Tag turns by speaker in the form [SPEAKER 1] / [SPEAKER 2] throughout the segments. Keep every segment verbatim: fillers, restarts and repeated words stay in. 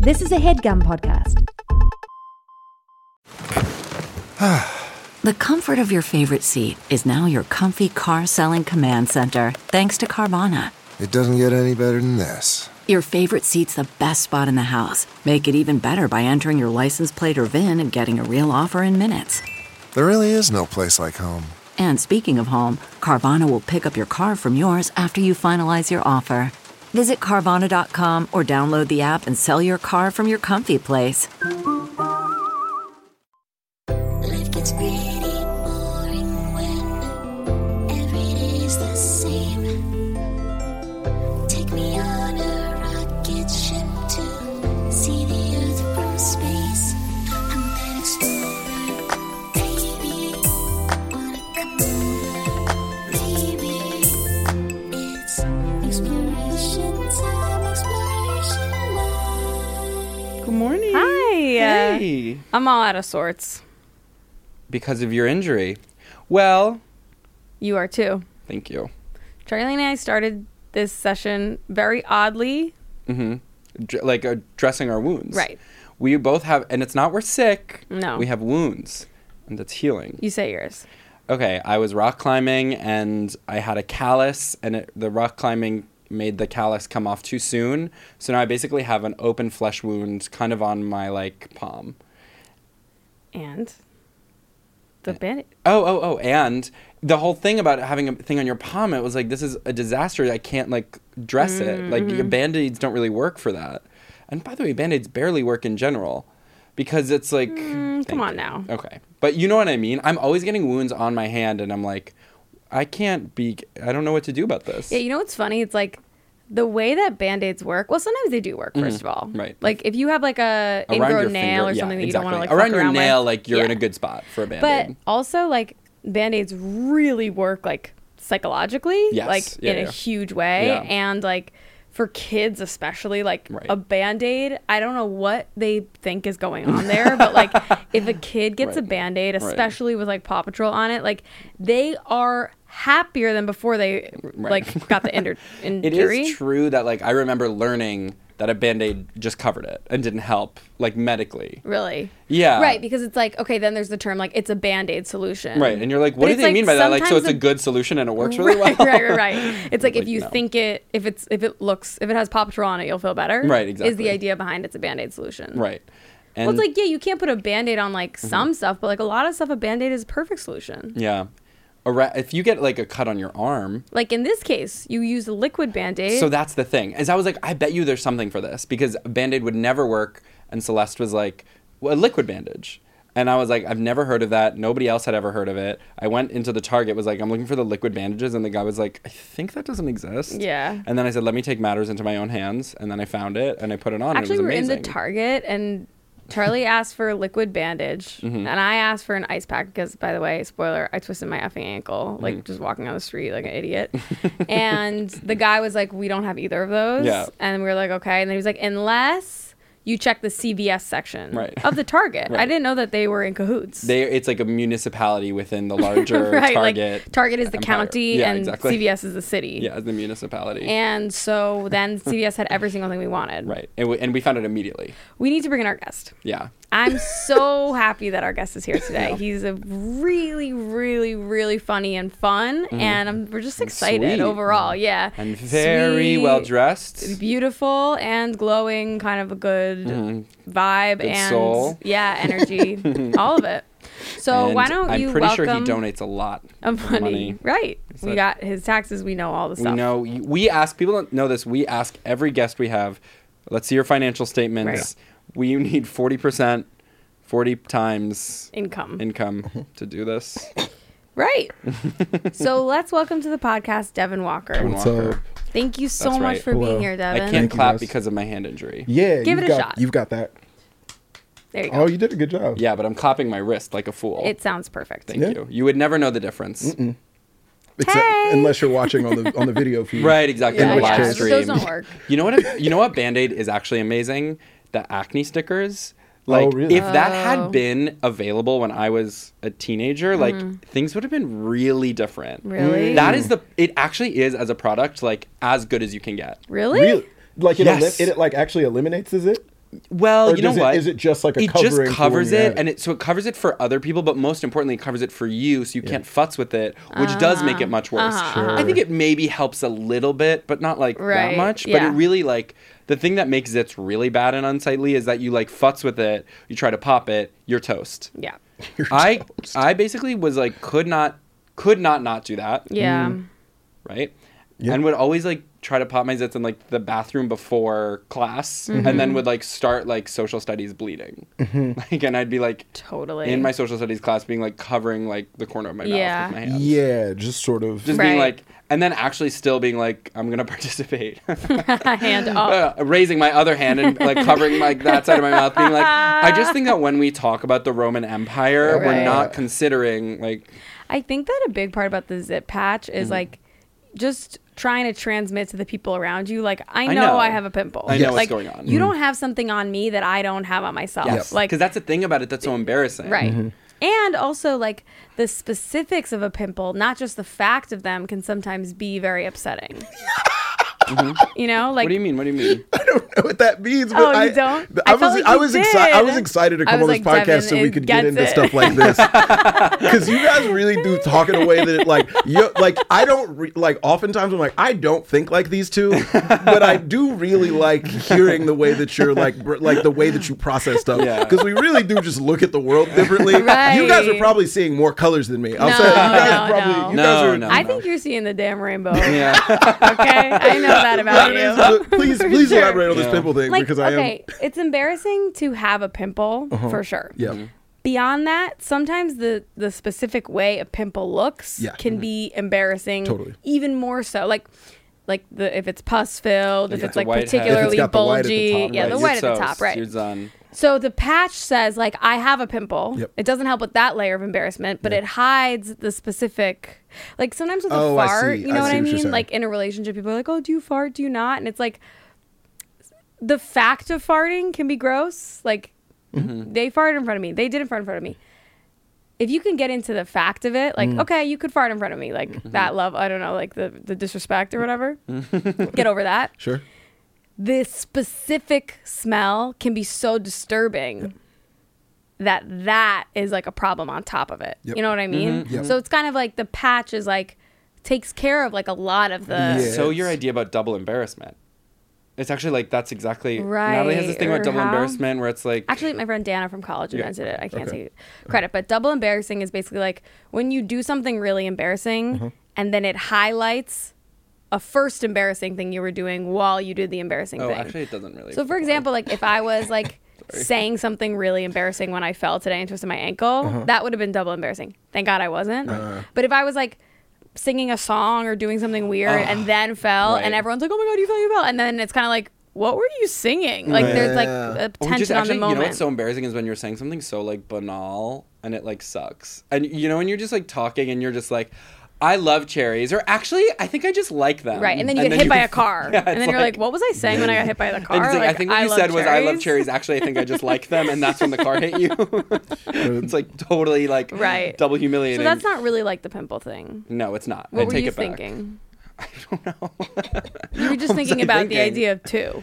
[SPEAKER 1] This is a HeadGum podcast.
[SPEAKER 2] The comfort of your favorite seat is now your comfy car selling command center, thanks to Carvana.
[SPEAKER 3] It doesn't get any better than this.
[SPEAKER 2] Your favorite seat's the best spot in the house. Make it even better by entering your license plate or V I N and getting a real offer in minutes.
[SPEAKER 3] There really is no place like home.
[SPEAKER 2] And speaking of home, Carvana will pick up your car from yours after you finalize your offer. Visit Carvana dot com or download the app and sell your car from your comfy place.
[SPEAKER 4] Life gets pretty boring when every day's the same. Take me on a rocket ship to see the Earth from space. I'm an explorer, baby. Wanna come over, baby? It's exploration time, exploration night.
[SPEAKER 5] Good morning.
[SPEAKER 6] Hi.
[SPEAKER 5] Hey.
[SPEAKER 6] I'm all out of sorts.
[SPEAKER 5] Because of your injury. Well,
[SPEAKER 6] You are too.
[SPEAKER 5] thank you.
[SPEAKER 6] Charlie and I started this session very oddly.
[SPEAKER 5] Mm-hmm. Dr- like uh, dressing our wounds.
[SPEAKER 6] Right.
[SPEAKER 5] We both have, and it's not we're sick.
[SPEAKER 6] No.
[SPEAKER 5] We have wounds, and that's healing.
[SPEAKER 6] You say yours.
[SPEAKER 5] Okay, I was rock climbing, and I had a callus, and it, the rock climbing made the callus come off too soon. So now I basically have an open flesh wound kind of on my, like, palm.
[SPEAKER 6] And the band
[SPEAKER 5] Oh, oh, oh, and the whole thing about having a thing on your palm, it was like, this is a disaster. I can't, like, dress it. Like, your Band-Aids don't really work for that. And by the way, Band-Aids barely work in general because it's like...
[SPEAKER 6] Mm, come
[SPEAKER 5] thank
[SPEAKER 6] on
[SPEAKER 5] you.
[SPEAKER 6] now.
[SPEAKER 5] Okay. But you know what I mean? I'm always getting wounds on my hand, and I'm like, I can't be... I don't know what to do about this.
[SPEAKER 6] Yeah, you know what's funny? It's like the way that Band-Aids work. Well, sometimes they do work, first of all.
[SPEAKER 5] right.
[SPEAKER 6] Like if you have like a
[SPEAKER 5] Around
[SPEAKER 6] ingrown
[SPEAKER 5] your
[SPEAKER 6] nail
[SPEAKER 5] finger,
[SPEAKER 6] or
[SPEAKER 5] yeah,
[SPEAKER 6] something that you
[SPEAKER 5] exactly.
[SPEAKER 6] don't want to like
[SPEAKER 5] Around
[SPEAKER 6] fuck
[SPEAKER 5] your
[SPEAKER 6] around
[SPEAKER 5] nail,
[SPEAKER 6] with.
[SPEAKER 5] like, you're
[SPEAKER 6] Yeah.
[SPEAKER 5] in a good spot for a
[SPEAKER 6] But
[SPEAKER 5] Band-Aid.
[SPEAKER 6] also like Band-Aids really work like psychologically,
[SPEAKER 5] Yes.
[SPEAKER 6] like
[SPEAKER 5] Yeah,
[SPEAKER 6] in
[SPEAKER 5] yeah.
[SPEAKER 6] a huge way.
[SPEAKER 5] Yeah.
[SPEAKER 6] And like for kids especially, like
[SPEAKER 5] Right.
[SPEAKER 6] a Band-Aid, I don't know what they think is going on there, but like if a kid gets a
[SPEAKER 5] Right.
[SPEAKER 6] Band-Aid,
[SPEAKER 5] Right.
[SPEAKER 6] especially with like Paw Patrol on it, like they are happier than before they
[SPEAKER 5] Right.
[SPEAKER 6] like got the injury.
[SPEAKER 5] It is true that, like, I remember learning that a Band-Aid just covered it and didn't help, like, medically.
[SPEAKER 6] Really?
[SPEAKER 5] Yeah.
[SPEAKER 6] Right, because it's like, okay, then there's the term, like, it's a Band-Aid solution.
[SPEAKER 5] Right, and you're like,
[SPEAKER 6] But
[SPEAKER 5] what do
[SPEAKER 6] it's
[SPEAKER 5] they
[SPEAKER 6] like
[SPEAKER 5] mean by that? Like, so
[SPEAKER 6] sometimes
[SPEAKER 5] it's a
[SPEAKER 6] the-
[SPEAKER 5] good solution and it works really
[SPEAKER 6] right,
[SPEAKER 5] well?
[SPEAKER 6] right, right, right. It's like, if
[SPEAKER 5] Like,
[SPEAKER 6] you
[SPEAKER 5] no.
[SPEAKER 6] think it, if it's, if it looks, if it has Paw Patrol on it, you'll feel better.
[SPEAKER 5] Right,
[SPEAKER 6] Is
[SPEAKER 5] exactly.
[SPEAKER 6] the idea behind it's a Band-Aid solution.
[SPEAKER 5] Right. And
[SPEAKER 6] Well, it's like, yeah, you can't put a Band-Aid on, like, some stuff, but, like, a lot of stuff, a Band-Aid is a perfect solution.
[SPEAKER 5] yeah. A ra- if you get, like, a cut on your arm,
[SPEAKER 6] Like, in this case, you use a liquid Band-Aid.
[SPEAKER 5] so that's the thing. As I was like, I bet you there's something for this because a Band-Aid would never work. And Celeste was like, well, a liquid bandage. And I was like, I've never heard of that. Nobody else had ever heard of it. I went into the Target, was like, I'm looking for the liquid bandages. And the guy was like, I think that doesn't exist.
[SPEAKER 6] Yeah.
[SPEAKER 5] And then I said, let me take matters into my own hands. And then I found it and I put it on.
[SPEAKER 6] Actually,
[SPEAKER 5] and it
[SPEAKER 6] we're
[SPEAKER 5] was
[SPEAKER 6] in
[SPEAKER 5] amazing.
[SPEAKER 6] the Target, and Charlie asked for a liquid bandage,
[SPEAKER 5] Mm-hmm.
[SPEAKER 6] and I asked for an ice pack because, by the way, spoiler, I twisted my effing ankle, like
[SPEAKER 5] Mm-hmm.
[SPEAKER 6] just walking on the street like an idiot. And the guy was like, we don't have either of those.
[SPEAKER 5] Yeah.
[SPEAKER 6] And we were like, okay. And then he was like, unless you check the C V S section
[SPEAKER 5] Right.
[SPEAKER 6] of the Target. I
[SPEAKER 5] Right.
[SPEAKER 6] didn't know that they were in cahoots.
[SPEAKER 5] They, it's like a municipality within the larger
[SPEAKER 6] right,
[SPEAKER 5] Target.
[SPEAKER 6] like Target is the
[SPEAKER 5] empire.
[SPEAKER 6] county
[SPEAKER 5] Yeah,
[SPEAKER 6] and
[SPEAKER 5] exactly.
[SPEAKER 6] C V S is the city.
[SPEAKER 5] Yeah, the municipality.
[SPEAKER 6] And so then C V S had every single thing we wanted.
[SPEAKER 5] right. And we, and we found it immediately.
[SPEAKER 6] We need to bring in our guest.
[SPEAKER 5] Yeah.
[SPEAKER 6] I'm so happy that our guest is here today.
[SPEAKER 5] Yeah.
[SPEAKER 6] He's a really, really, really funny and fun, and I'm, we're just excited
[SPEAKER 5] Mm-hmm. Sweet.
[SPEAKER 6] overall. Yeah,
[SPEAKER 5] And very
[SPEAKER 6] Sweet,
[SPEAKER 5] well dressed.
[SPEAKER 6] beautiful, and glowing. Kind of a good vibe
[SPEAKER 5] Mm-hmm. Good
[SPEAKER 6] and
[SPEAKER 5] soul.
[SPEAKER 6] yeah, energy, all of it. So
[SPEAKER 5] And
[SPEAKER 6] why don't
[SPEAKER 5] I'm
[SPEAKER 6] you
[SPEAKER 5] pretty
[SPEAKER 6] welcome?
[SPEAKER 5] sure he donates a lot
[SPEAKER 6] of
[SPEAKER 5] of
[SPEAKER 6] money.
[SPEAKER 5] money.
[SPEAKER 6] Right? We
[SPEAKER 5] that-
[SPEAKER 6] got his taxes. We know all the
[SPEAKER 5] We
[SPEAKER 6] stuff.
[SPEAKER 5] know we ask people don't know this. We ask every guest we have. Let's see your financial statements.
[SPEAKER 6] Right.
[SPEAKER 5] We need forty percent, forty times
[SPEAKER 6] income.
[SPEAKER 5] income to do this.
[SPEAKER 6] Right. So let's welcome to the podcast Devin Walker.
[SPEAKER 5] Devin
[SPEAKER 7] What's
[SPEAKER 5] Walker.
[SPEAKER 7] up?
[SPEAKER 6] Thank you so
[SPEAKER 5] That's
[SPEAKER 6] much
[SPEAKER 5] right.
[SPEAKER 6] for
[SPEAKER 7] Hello.
[SPEAKER 6] being here, Devin.
[SPEAKER 5] I can't
[SPEAKER 7] Thank you,
[SPEAKER 5] clap
[SPEAKER 7] guys.
[SPEAKER 5] because of my hand injury.
[SPEAKER 7] Yeah,
[SPEAKER 6] Give
[SPEAKER 7] you've
[SPEAKER 6] it a
[SPEAKER 7] got,
[SPEAKER 6] shot.
[SPEAKER 7] You've got that.
[SPEAKER 6] There you go.
[SPEAKER 7] Oh, you did a good job.
[SPEAKER 5] Yeah, but I'm clapping my wrist like a fool.
[SPEAKER 6] It sounds perfect.
[SPEAKER 5] Thank
[SPEAKER 7] Yeah.
[SPEAKER 5] you. You would never know the difference.
[SPEAKER 7] Except,
[SPEAKER 6] Hey!
[SPEAKER 7] unless you're watching on the on the video feed.
[SPEAKER 5] Right, exactly.
[SPEAKER 6] Yeah,
[SPEAKER 5] on the
[SPEAKER 7] which
[SPEAKER 5] live
[SPEAKER 7] case-
[SPEAKER 6] yeah.
[SPEAKER 5] stream.
[SPEAKER 6] Those don't work.
[SPEAKER 5] You know what? You know what? Band-Aid is actually amazing. The acne stickers. Like,
[SPEAKER 7] really?
[SPEAKER 5] if that
[SPEAKER 6] Oh.
[SPEAKER 5] had been available when I was a teenager, like things would have been really different.
[SPEAKER 6] Mm-hmm. Really?
[SPEAKER 5] That is the. It actually is as a product, like as good as you can get.
[SPEAKER 6] Really?
[SPEAKER 7] Really? Like it,
[SPEAKER 5] Yes.
[SPEAKER 7] elim- it like actually eliminates, is it?
[SPEAKER 5] Well,
[SPEAKER 7] Or
[SPEAKER 5] you know
[SPEAKER 7] does it-
[SPEAKER 5] what?
[SPEAKER 7] is it just like a
[SPEAKER 5] it
[SPEAKER 7] covering
[SPEAKER 5] just
[SPEAKER 7] for
[SPEAKER 5] covers
[SPEAKER 7] when you
[SPEAKER 5] it,
[SPEAKER 7] have it?
[SPEAKER 5] and it so it covers it for other people, but most importantly, it covers it for you, so you can't futz with it, which does make it much worse.
[SPEAKER 6] Uh-huh,
[SPEAKER 5] I think it maybe helps a little bit, but not like that
[SPEAKER 6] Right,
[SPEAKER 5] much. But
[SPEAKER 6] yeah.
[SPEAKER 5] it really like the thing that makes zits really bad and unsightly is that you like futz with it, you try to pop it, you're toast.
[SPEAKER 6] Yeah.
[SPEAKER 5] I I basically was like could not could not not do that.
[SPEAKER 6] Yeah.
[SPEAKER 5] Right?
[SPEAKER 7] Yeah.
[SPEAKER 5] And would always like try to pop my zits in like the bathroom before class
[SPEAKER 6] Mm-hmm.
[SPEAKER 5] and then would like start like social studies bleeding. Like and I'd be like
[SPEAKER 6] Totally.
[SPEAKER 5] in my social studies class being like covering like the corner of my
[SPEAKER 6] Yeah.
[SPEAKER 5] mouth with my hands.
[SPEAKER 7] Yeah, just sort of.
[SPEAKER 5] Just
[SPEAKER 6] Right.
[SPEAKER 5] being like and then actually still being like I'm going to participate.
[SPEAKER 6] Hand up.
[SPEAKER 5] Uh, raising my other hand and like covering like that side of my mouth being like I just think that when we talk about the Roman Empire we're
[SPEAKER 6] Right.
[SPEAKER 5] not considering like
[SPEAKER 6] I think that a big part about the zit patch is like just trying to transmit to the people around you. Like, I know I,
[SPEAKER 5] know.
[SPEAKER 6] have a pimple.
[SPEAKER 5] I know what's
[SPEAKER 6] like,
[SPEAKER 5] going on.
[SPEAKER 6] You don't have something on me that I don't have on myself.
[SPEAKER 5] yes
[SPEAKER 6] Like,
[SPEAKER 5] because that's the thing about it that's so embarrassing.
[SPEAKER 6] right. And also, like, the specifics of a pimple, not just the fact of them, can sometimes be very upsetting. You know, like
[SPEAKER 5] What do you mean? What do you mean?
[SPEAKER 7] I don't know what that means. But
[SPEAKER 6] Oh, you
[SPEAKER 7] I,
[SPEAKER 6] don't?
[SPEAKER 7] I,
[SPEAKER 6] I
[SPEAKER 7] was
[SPEAKER 6] felt like
[SPEAKER 7] I
[SPEAKER 6] you
[SPEAKER 7] was excited. I was
[SPEAKER 6] did.
[SPEAKER 7] excited to
[SPEAKER 6] I
[SPEAKER 7] come
[SPEAKER 6] was
[SPEAKER 7] on this
[SPEAKER 6] like,
[SPEAKER 7] podcast
[SPEAKER 6] Devin,
[SPEAKER 7] so we
[SPEAKER 6] it
[SPEAKER 7] could get
[SPEAKER 6] gets
[SPEAKER 7] into
[SPEAKER 6] it.
[SPEAKER 7] stuff like this because you guys really do talk in a way that like you like I don't re- like. Oftentimes I'm like I don't think like these two, but I do really like hearing the way that you're like br- like the way that you process stuff
[SPEAKER 5] Yeah.
[SPEAKER 7] because we really do just look at the world differently. You guys are
[SPEAKER 6] Right.
[SPEAKER 7] probably seeing more colors than me. I'll
[SPEAKER 6] No,
[SPEAKER 7] say you guys
[SPEAKER 6] no,
[SPEAKER 7] are probably
[SPEAKER 6] no.
[SPEAKER 7] you
[SPEAKER 5] No,
[SPEAKER 7] guys are
[SPEAKER 5] no.
[SPEAKER 6] I think you're seeing the damn rainbow.
[SPEAKER 5] Yeah.
[SPEAKER 6] Okay? I know that about
[SPEAKER 7] It is,
[SPEAKER 6] you.
[SPEAKER 7] but please
[SPEAKER 6] For
[SPEAKER 7] please
[SPEAKER 6] sure.
[SPEAKER 7] elaborate on this
[SPEAKER 5] Yeah.
[SPEAKER 7] pimple thing
[SPEAKER 6] Like,
[SPEAKER 7] because I
[SPEAKER 6] okay, it's embarrassing to have a pimple, for sure.
[SPEAKER 7] am yeah.
[SPEAKER 6] Beyond that, sometimes the the specific way a pimple looks
[SPEAKER 7] Yeah.
[SPEAKER 6] can be embarrassing.
[SPEAKER 7] Totally.
[SPEAKER 6] Even more so, like like the if it's pus filled, if
[SPEAKER 5] Yeah.
[SPEAKER 6] it's
[SPEAKER 5] The
[SPEAKER 6] like
[SPEAKER 5] white head.
[SPEAKER 6] particularly
[SPEAKER 7] If it's got the white at the
[SPEAKER 6] bulgy,
[SPEAKER 7] top,
[SPEAKER 6] yeah,
[SPEAKER 7] right.
[SPEAKER 6] the
[SPEAKER 5] You're
[SPEAKER 6] white at the
[SPEAKER 5] toast.
[SPEAKER 6] top, right?
[SPEAKER 5] You're done.
[SPEAKER 6] So the patch says like I have a pimple.
[SPEAKER 7] Yep.
[SPEAKER 6] It doesn't help with that layer of embarrassment, but
[SPEAKER 7] Yeah.
[SPEAKER 6] it hides the specific. Like sometimes with
[SPEAKER 7] Oh,
[SPEAKER 6] a
[SPEAKER 7] I
[SPEAKER 6] fart,
[SPEAKER 7] see.
[SPEAKER 6] you know
[SPEAKER 7] I
[SPEAKER 6] what
[SPEAKER 7] see
[SPEAKER 6] I
[SPEAKER 7] what you're
[SPEAKER 6] mean?
[SPEAKER 7] saying.
[SPEAKER 6] Like in a relationship, people are like, "Oh, do you fart? Do you not?" And it's like the fact of farting can be gross. Like
[SPEAKER 7] Mm-hmm.
[SPEAKER 6] they farted in front of me. They did in front in front of me. If you can get into the fact of it, like,
[SPEAKER 7] Mm.
[SPEAKER 6] okay, you could fart in front of me, like
[SPEAKER 7] Mm-hmm.
[SPEAKER 6] that love, I don't know, like the, the disrespect or whatever. Get over that.
[SPEAKER 7] Sure.
[SPEAKER 6] The specific smell can be so disturbing that that is like a problem on top of it.
[SPEAKER 7] Yep.
[SPEAKER 6] You know what I mean?
[SPEAKER 7] Yep.
[SPEAKER 6] So it's kind of like the patch is like takes care of like a lot of the
[SPEAKER 7] Yeah.
[SPEAKER 5] So your idea about double embarrassment. It's actually like that's exactly Natalie has this
[SPEAKER 6] Right,
[SPEAKER 5] thing about
[SPEAKER 6] or
[SPEAKER 5] double
[SPEAKER 6] how-
[SPEAKER 5] embarrassment where it's like
[SPEAKER 6] Actually, my friend Dana from college
[SPEAKER 5] Yeah.
[SPEAKER 6] invented it. I can't
[SPEAKER 7] Okay.
[SPEAKER 6] take credit, but double embarrassing is basically like when you do something really embarrassing
[SPEAKER 7] Uh-huh.
[SPEAKER 6] and then it highlights a first embarrassing thing you were doing while you did the embarrassing
[SPEAKER 5] oh
[SPEAKER 6] thing.
[SPEAKER 5] actually it doesn't really.
[SPEAKER 6] So, for example, like if I was like saying something really embarrassing when I fell today and twisted my ankle,
[SPEAKER 7] Uh-huh.
[SPEAKER 6] that would have been double embarrassing. Thank God I wasn't. But if I was like singing a song or doing something weird and then fell,
[SPEAKER 5] Right.
[SPEAKER 6] and everyone's like, "Oh my God, you fell, you fell," and then it's kind of like, "What were you singing?" Like there's like
[SPEAKER 7] Yeah.
[SPEAKER 6] a
[SPEAKER 5] Or
[SPEAKER 6] tension
[SPEAKER 5] just
[SPEAKER 6] on
[SPEAKER 5] actually,
[SPEAKER 6] the moment.
[SPEAKER 5] you know what's so embarrassing is when you're saying something so like banal and it like sucks. And you know when you're just like talking and you're just like, I love cherries, or actually I think I just like them.
[SPEAKER 6] Right, and then you get hit by a car,
[SPEAKER 5] Yeah,
[SPEAKER 6] and then
[SPEAKER 5] it's
[SPEAKER 6] you're like, "What was I saying when I got hit by the car?"
[SPEAKER 5] And it's like, I
[SPEAKER 6] Like,
[SPEAKER 5] think what you
[SPEAKER 6] love
[SPEAKER 5] said was I love
[SPEAKER 6] cherries."
[SPEAKER 5] cherries. Actually, I think I just like them, and that's when the car hit you. It's like totally like
[SPEAKER 6] Right.
[SPEAKER 5] double
[SPEAKER 6] So
[SPEAKER 5] humiliating.
[SPEAKER 6] that's not really like the pimple thing.
[SPEAKER 5] No, it's not.
[SPEAKER 6] What
[SPEAKER 5] I
[SPEAKER 6] were
[SPEAKER 5] take
[SPEAKER 6] you
[SPEAKER 5] it back.
[SPEAKER 6] thinking?
[SPEAKER 5] I don't know.
[SPEAKER 6] You were just
[SPEAKER 5] What was
[SPEAKER 6] thinking
[SPEAKER 5] I
[SPEAKER 6] about the
[SPEAKER 5] thinking?
[SPEAKER 6] idea of two.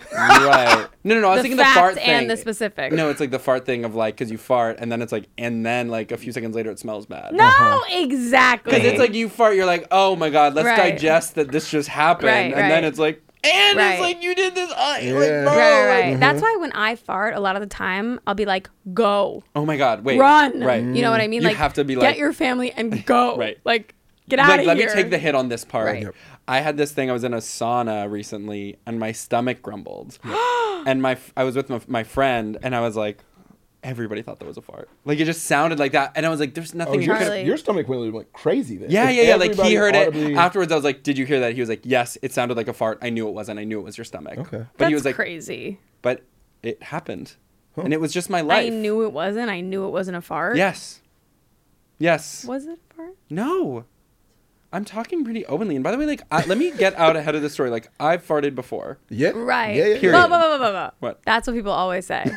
[SPEAKER 5] Right. No, no, no. I was
[SPEAKER 6] The
[SPEAKER 5] thinking the
[SPEAKER 6] fact
[SPEAKER 5] fart thing.
[SPEAKER 6] and the specific.
[SPEAKER 5] No, it's like the fart thing of like, because you fart and then it's like, and then like a few seconds later it smells bad.
[SPEAKER 6] No, exactly.
[SPEAKER 5] Because it's like you fart, you're like, oh my God, let's
[SPEAKER 6] Right.
[SPEAKER 5] digest that this just happened.
[SPEAKER 6] Right,
[SPEAKER 5] and then
[SPEAKER 6] right.
[SPEAKER 5] it's like, and
[SPEAKER 6] Right.
[SPEAKER 5] it's like, you did this. Uh,
[SPEAKER 7] Yeah.
[SPEAKER 5] like, bro.
[SPEAKER 6] Right, right.
[SPEAKER 5] like-
[SPEAKER 6] That's why when I fart, a lot of the time, I'll be like, "Go,
[SPEAKER 5] Oh my God, wait.
[SPEAKER 6] run!"
[SPEAKER 5] Right.
[SPEAKER 6] You know what I mean?
[SPEAKER 5] You
[SPEAKER 6] like,
[SPEAKER 5] have to be
[SPEAKER 6] get
[SPEAKER 5] like-
[SPEAKER 6] your family and go.
[SPEAKER 5] Right.
[SPEAKER 6] Like, get
[SPEAKER 5] Like,
[SPEAKER 6] out of
[SPEAKER 5] let
[SPEAKER 6] here.
[SPEAKER 5] me take the hit on this part.
[SPEAKER 6] Right. Yep.
[SPEAKER 5] I had this thing. I was in a sauna recently, and my stomach grumbled. And my I was with my, my friend, and I was like, everybody thought that was a fart. Like it just sounded like that, and I was like, "There's
[SPEAKER 7] Oh,
[SPEAKER 5] nothing."
[SPEAKER 7] your,
[SPEAKER 5] in
[SPEAKER 6] Charlie.
[SPEAKER 7] your stomach went like crazy then.
[SPEAKER 5] Yeah,
[SPEAKER 7] If
[SPEAKER 5] yeah, yeah. Like he
[SPEAKER 7] everybody
[SPEAKER 5] heard
[SPEAKER 7] audibly-
[SPEAKER 5] it afterwards. I was like, "Did you hear that?" He was like, "Yes, it sounded like a fart. I knew it wasn't. I knew it was your stomach."
[SPEAKER 7] Okay.
[SPEAKER 5] But
[SPEAKER 6] That's
[SPEAKER 5] he was like,
[SPEAKER 6] crazy.
[SPEAKER 5] "But it happened, and it was just my life."
[SPEAKER 6] I knew it wasn't. I knew it wasn't a fart.
[SPEAKER 5] Yes. Yes.
[SPEAKER 6] Was it a fart?
[SPEAKER 5] No. I'm talking pretty openly. And by the way, like, I, let me get out ahead of the story. Like, I've farted before.
[SPEAKER 7] Yeah.
[SPEAKER 6] Right.
[SPEAKER 7] Yeah, yeah,
[SPEAKER 5] Period.
[SPEAKER 6] Whoa, whoa, whoa, whoa, whoa.
[SPEAKER 5] What?
[SPEAKER 6] That's what people always say.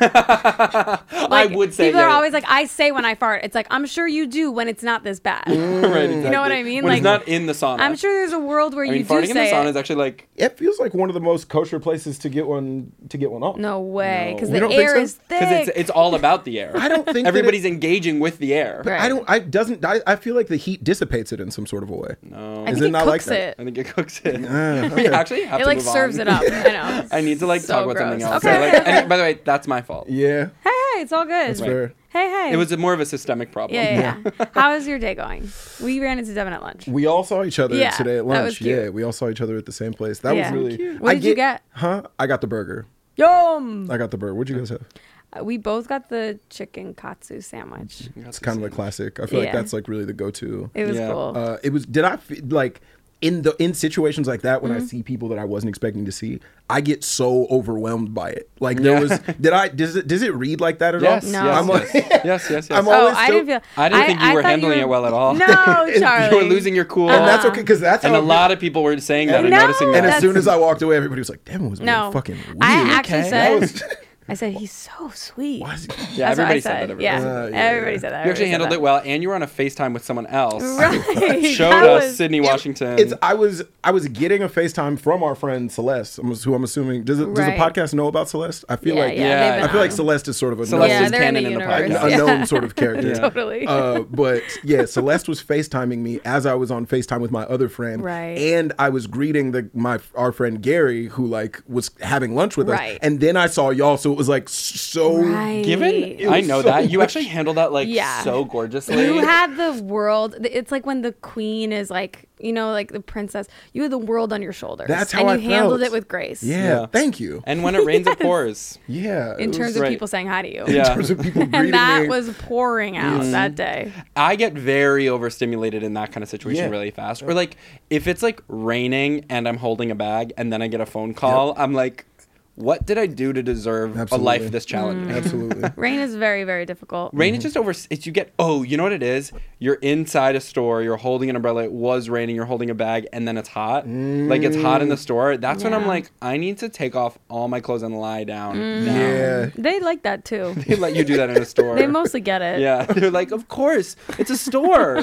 [SPEAKER 5] I
[SPEAKER 6] Like,
[SPEAKER 5] would say
[SPEAKER 6] people
[SPEAKER 5] yeah,
[SPEAKER 6] are
[SPEAKER 5] yeah.
[SPEAKER 6] always like, I say when I fart. It's like, I'm sure you do when it's not this bad.
[SPEAKER 5] right, exactly.
[SPEAKER 6] You know what I mean?
[SPEAKER 5] When
[SPEAKER 6] Like,
[SPEAKER 5] it's not in the sauna.
[SPEAKER 6] I'm sure there's a world where
[SPEAKER 5] I mean,
[SPEAKER 6] you do
[SPEAKER 5] farting in the
[SPEAKER 6] say
[SPEAKER 5] sauna
[SPEAKER 6] it.
[SPEAKER 5] is actually like.
[SPEAKER 7] It feels like one of the most kosher places to get one to get one off.
[SPEAKER 6] No way, because
[SPEAKER 7] You
[SPEAKER 6] the
[SPEAKER 7] don't think
[SPEAKER 6] air
[SPEAKER 7] so?
[SPEAKER 6] is thick.
[SPEAKER 5] Because it's it's all about the air.
[SPEAKER 7] I don't think that
[SPEAKER 5] everybody's
[SPEAKER 7] it-
[SPEAKER 5] engaging with the air.
[SPEAKER 6] Right.
[SPEAKER 7] I don't. I doesn't. I, I feel like the heat dissipates it in some sort of a way.
[SPEAKER 5] No,
[SPEAKER 6] I
[SPEAKER 7] Is
[SPEAKER 6] think
[SPEAKER 7] it
[SPEAKER 6] it
[SPEAKER 7] not like
[SPEAKER 6] cooks
[SPEAKER 7] that?
[SPEAKER 6] it.
[SPEAKER 5] I think it cooks it.
[SPEAKER 7] Uh,
[SPEAKER 5] We
[SPEAKER 7] okay.
[SPEAKER 5] actually have
[SPEAKER 6] It
[SPEAKER 5] to
[SPEAKER 6] like
[SPEAKER 5] move
[SPEAKER 6] serves
[SPEAKER 5] on.
[SPEAKER 6] it up. I know.
[SPEAKER 5] I need to like
[SPEAKER 6] So
[SPEAKER 5] talk about
[SPEAKER 6] gross.
[SPEAKER 5] something else.
[SPEAKER 6] Okay.
[SPEAKER 5] So, like, and, by the way, that's my fault.
[SPEAKER 7] Yeah.
[SPEAKER 6] Hey, hey, it's all good.
[SPEAKER 7] That's fair.
[SPEAKER 6] Hey, hey.
[SPEAKER 5] It was a, more of a systemic problem.
[SPEAKER 6] Yeah, yeah. yeah. How is your day going? We ran into Devin at lunch.
[SPEAKER 7] We all saw each other
[SPEAKER 6] Yeah,
[SPEAKER 7] today at
[SPEAKER 6] that
[SPEAKER 7] lunch.
[SPEAKER 6] was cute.
[SPEAKER 7] Yeah, we all saw each other at the same place. That
[SPEAKER 6] Yeah.
[SPEAKER 7] was really.
[SPEAKER 6] Cute. What
[SPEAKER 7] I
[SPEAKER 6] did you get?
[SPEAKER 7] Huh? I got the burger.
[SPEAKER 6] Yum.
[SPEAKER 7] I got the burger. What'd you guys have?
[SPEAKER 6] Uh, we both got the chicken katsu sandwich.
[SPEAKER 7] It's kind of a classic. I feel like
[SPEAKER 6] Yeah.
[SPEAKER 7] that's like really the go-to.
[SPEAKER 6] It was
[SPEAKER 5] Yeah.
[SPEAKER 6] cool.
[SPEAKER 7] Uh, it was. Did I fe- like in the in situations like that when
[SPEAKER 6] Mm-hmm.
[SPEAKER 7] I see people that I wasn't expecting to see? I get so overwhelmed by it. Like there
[SPEAKER 5] Yeah.
[SPEAKER 7] was. Did I? Does it? Does it read like that at
[SPEAKER 5] Yes,
[SPEAKER 7] all?
[SPEAKER 6] No.
[SPEAKER 5] yes,
[SPEAKER 7] I'm like-
[SPEAKER 5] yes, yes, yes, yes.
[SPEAKER 7] I'm
[SPEAKER 6] oh,
[SPEAKER 7] always
[SPEAKER 6] I
[SPEAKER 7] so-
[SPEAKER 6] didn't feel.
[SPEAKER 5] I didn't think you
[SPEAKER 6] I
[SPEAKER 5] were
[SPEAKER 6] thought
[SPEAKER 5] handling it well at all.
[SPEAKER 6] No, Charlie.
[SPEAKER 5] You were losing your cool.
[SPEAKER 7] And that's okay because that's
[SPEAKER 5] And
[SPEAKER 7] how
[SPEAKER 5] a lot of people were saying that and
[SPEAKER 6] No,
[SPEAKER 5] noticing that.
[SPEAKER 7] And as
[SPEAKER 6] That's-
[SPEAKER 7] soon as I walked away, everybody was like, "Devin was being
[SPEAKER 6] No.
[SPEAKER 7] fucking weird."
[SPEAKER 6] I actually
[SPEAKER 5] Okay.
[SPEAKER 6] said.
[SPEAKER 7] That was-
[SPEAKER 6] I said he's so sweet.
[SPEAKER 7] Why is he-
[SPEAKER 5] yeah,
[SPEAKER 6] That's what I
[SPEAKER 5] everybody
[SPEAKER 6] said.
[SPEAKER 5] said that. Everybody
[SPEAKER 6] yeah.
[SPEAKER 5] said that.
[SPEAKER 7] Uh, yeah,
[SPEAKER 6] everybody
[SPEAKER 7] yeah.
[SPEAKER 6] said that.
[SPEAKER 5] You actually
[SPEAKER 6] Everybody
[SPEAKER 5] handled
[SPEAKER 6] said
[SPEAKER 5] it well, and you were on a FaceTime with someone else.
[SPEAKER 6] that. Right.
[SPEAKER 5] Showed
[SPEAKER 6] That
[SPEAKER 5] us
[SPEAKER 6] was-
[SPEAKER 5] Sydney Washington.
[SPEAKER 7] It's I was I was getting a FaceTime from our friend Celeste, I'm- who I'm assuming does it, does the
[SPEAKER 6] Right.
[SPEAKER 7] podcast know about Celeste? I feel
[SPEAKER 6] Yeah,
[SPEAKER 7] like
[SPEAKER 6] yeah,
[SPEAKER 5] Yeah.
[SPEAKER 6] they've been
[SPEAKER 7] I feel like
[SPEAKER 6] on.
[SPEAKER 7] Celeste is sort of a
[SPEAKER 5] Celeste
[SPEAKER 6] Yeah,
[SPEAKER 5] is
[SPEAKER 6] they're in
[SPEAKER 5] canon
[SPEAKER 6] the
[SPEAKER 5] in the
[SPEAKER 6] universe.
[SPEAKER 5] podcast.
[SPEAKER 7] a
[SPEAKER 6] Yeah.
[SPEAKER 7] known sort of character.
[SPEAKER 5] Yeah.
[SPEAKER 6] Totally.
[SPEAKER 7] Uh, but yeah, Celeste was FaceTiming me as I was on FaceTime with my other friend,
[SPEAKER 6] Right.
[SPEAKER 7] and I was greeting the my our friend Gary, who like was having lunch with
[SPEAKER 6] Right.
[SPEAKER 7] us, and then I saw y'all, so it was like so.
[SPEAKER 6] Right.
[SPEAKER 5] Given,
[SPEAKER 7] It
[SPEAKER 5] I
[SPEAKER 7] was
[SPEAKER 5] know
[SPEAKER 7] so
[SPEAKER 5] that. You
[SPEAKER 7] much-
[SPEAKER 5] actually handled that like
[SPEAKER 6] Yeah.
[SPEAKER 5] so gorgeously.
[SPEAKER 6] You had the world. It's like when the queen is like, you know, like the princess. You had the world on your shoulders.
[SPEAKER 7] That's how
[SPEAKER 6] and
[SPEAKER 7] I
[SPEAKER 6] you handled
[SPEAKER 7] felt.
[SPEAKER 6] it with grace.
[SPEAKER 7] Yeah,
[SPEAKER 5] Yeah.
[SPEAKER 7] thank you.
[SPEAKER 5] and when it rains, it pours.
[SPEAKER 7] Yeah,
[SPEAKER 6] In
[SPEAKER 7] it
[SPEAKER 6] terms
[SPEAKER 7] was-
[SPEAKER 6] of
[SPEAKER 5] right.
[SPEAKER 6] people saying hi to you.
[SPEAKER 5] Yeah.
[SPEAKER 7] in terms of people greeting
[SPEAKER 6] And that
[SPEAKER 7] me.
[SPEAKER 6] was pouring out that day.
[SPEAKER 5] I get very overstimulated in that kind of situation
[SPEAKER 7] Yeah.
[SPEAKER 5] really fast. Or like if it's like raining and I'm holding a bag and then I get a phone call, I'm like, what did I do to deserve
[SPEAKER 7] Absolutely.
[SPEAKER 5] a life this challenging?
[SPEAKER 7] Absolutely.
[SPEAKER 6] Rain is very, very difficult.
[SPEAKER 5] Rain is just over. It's you get. Oh, you know what it is? You're inside a store. You're holding an umbrella. It was raining. You're holding a bag, and then it's hot. Like it's hot in the store. That's when I'm
[SPEAKER 6] Yeah.
[SPEAKER 5] like, I need to take off all my clothes and lie down. now.
[SPEAKER 7] Yeah.
[SPEAKER 6] They like that too.
[SPEAKER 5] They let you do that in a store.
[SPEAKER 6] They mostly get it.
[SPEAKER 5] Yeah, they're like, of course, it's a store.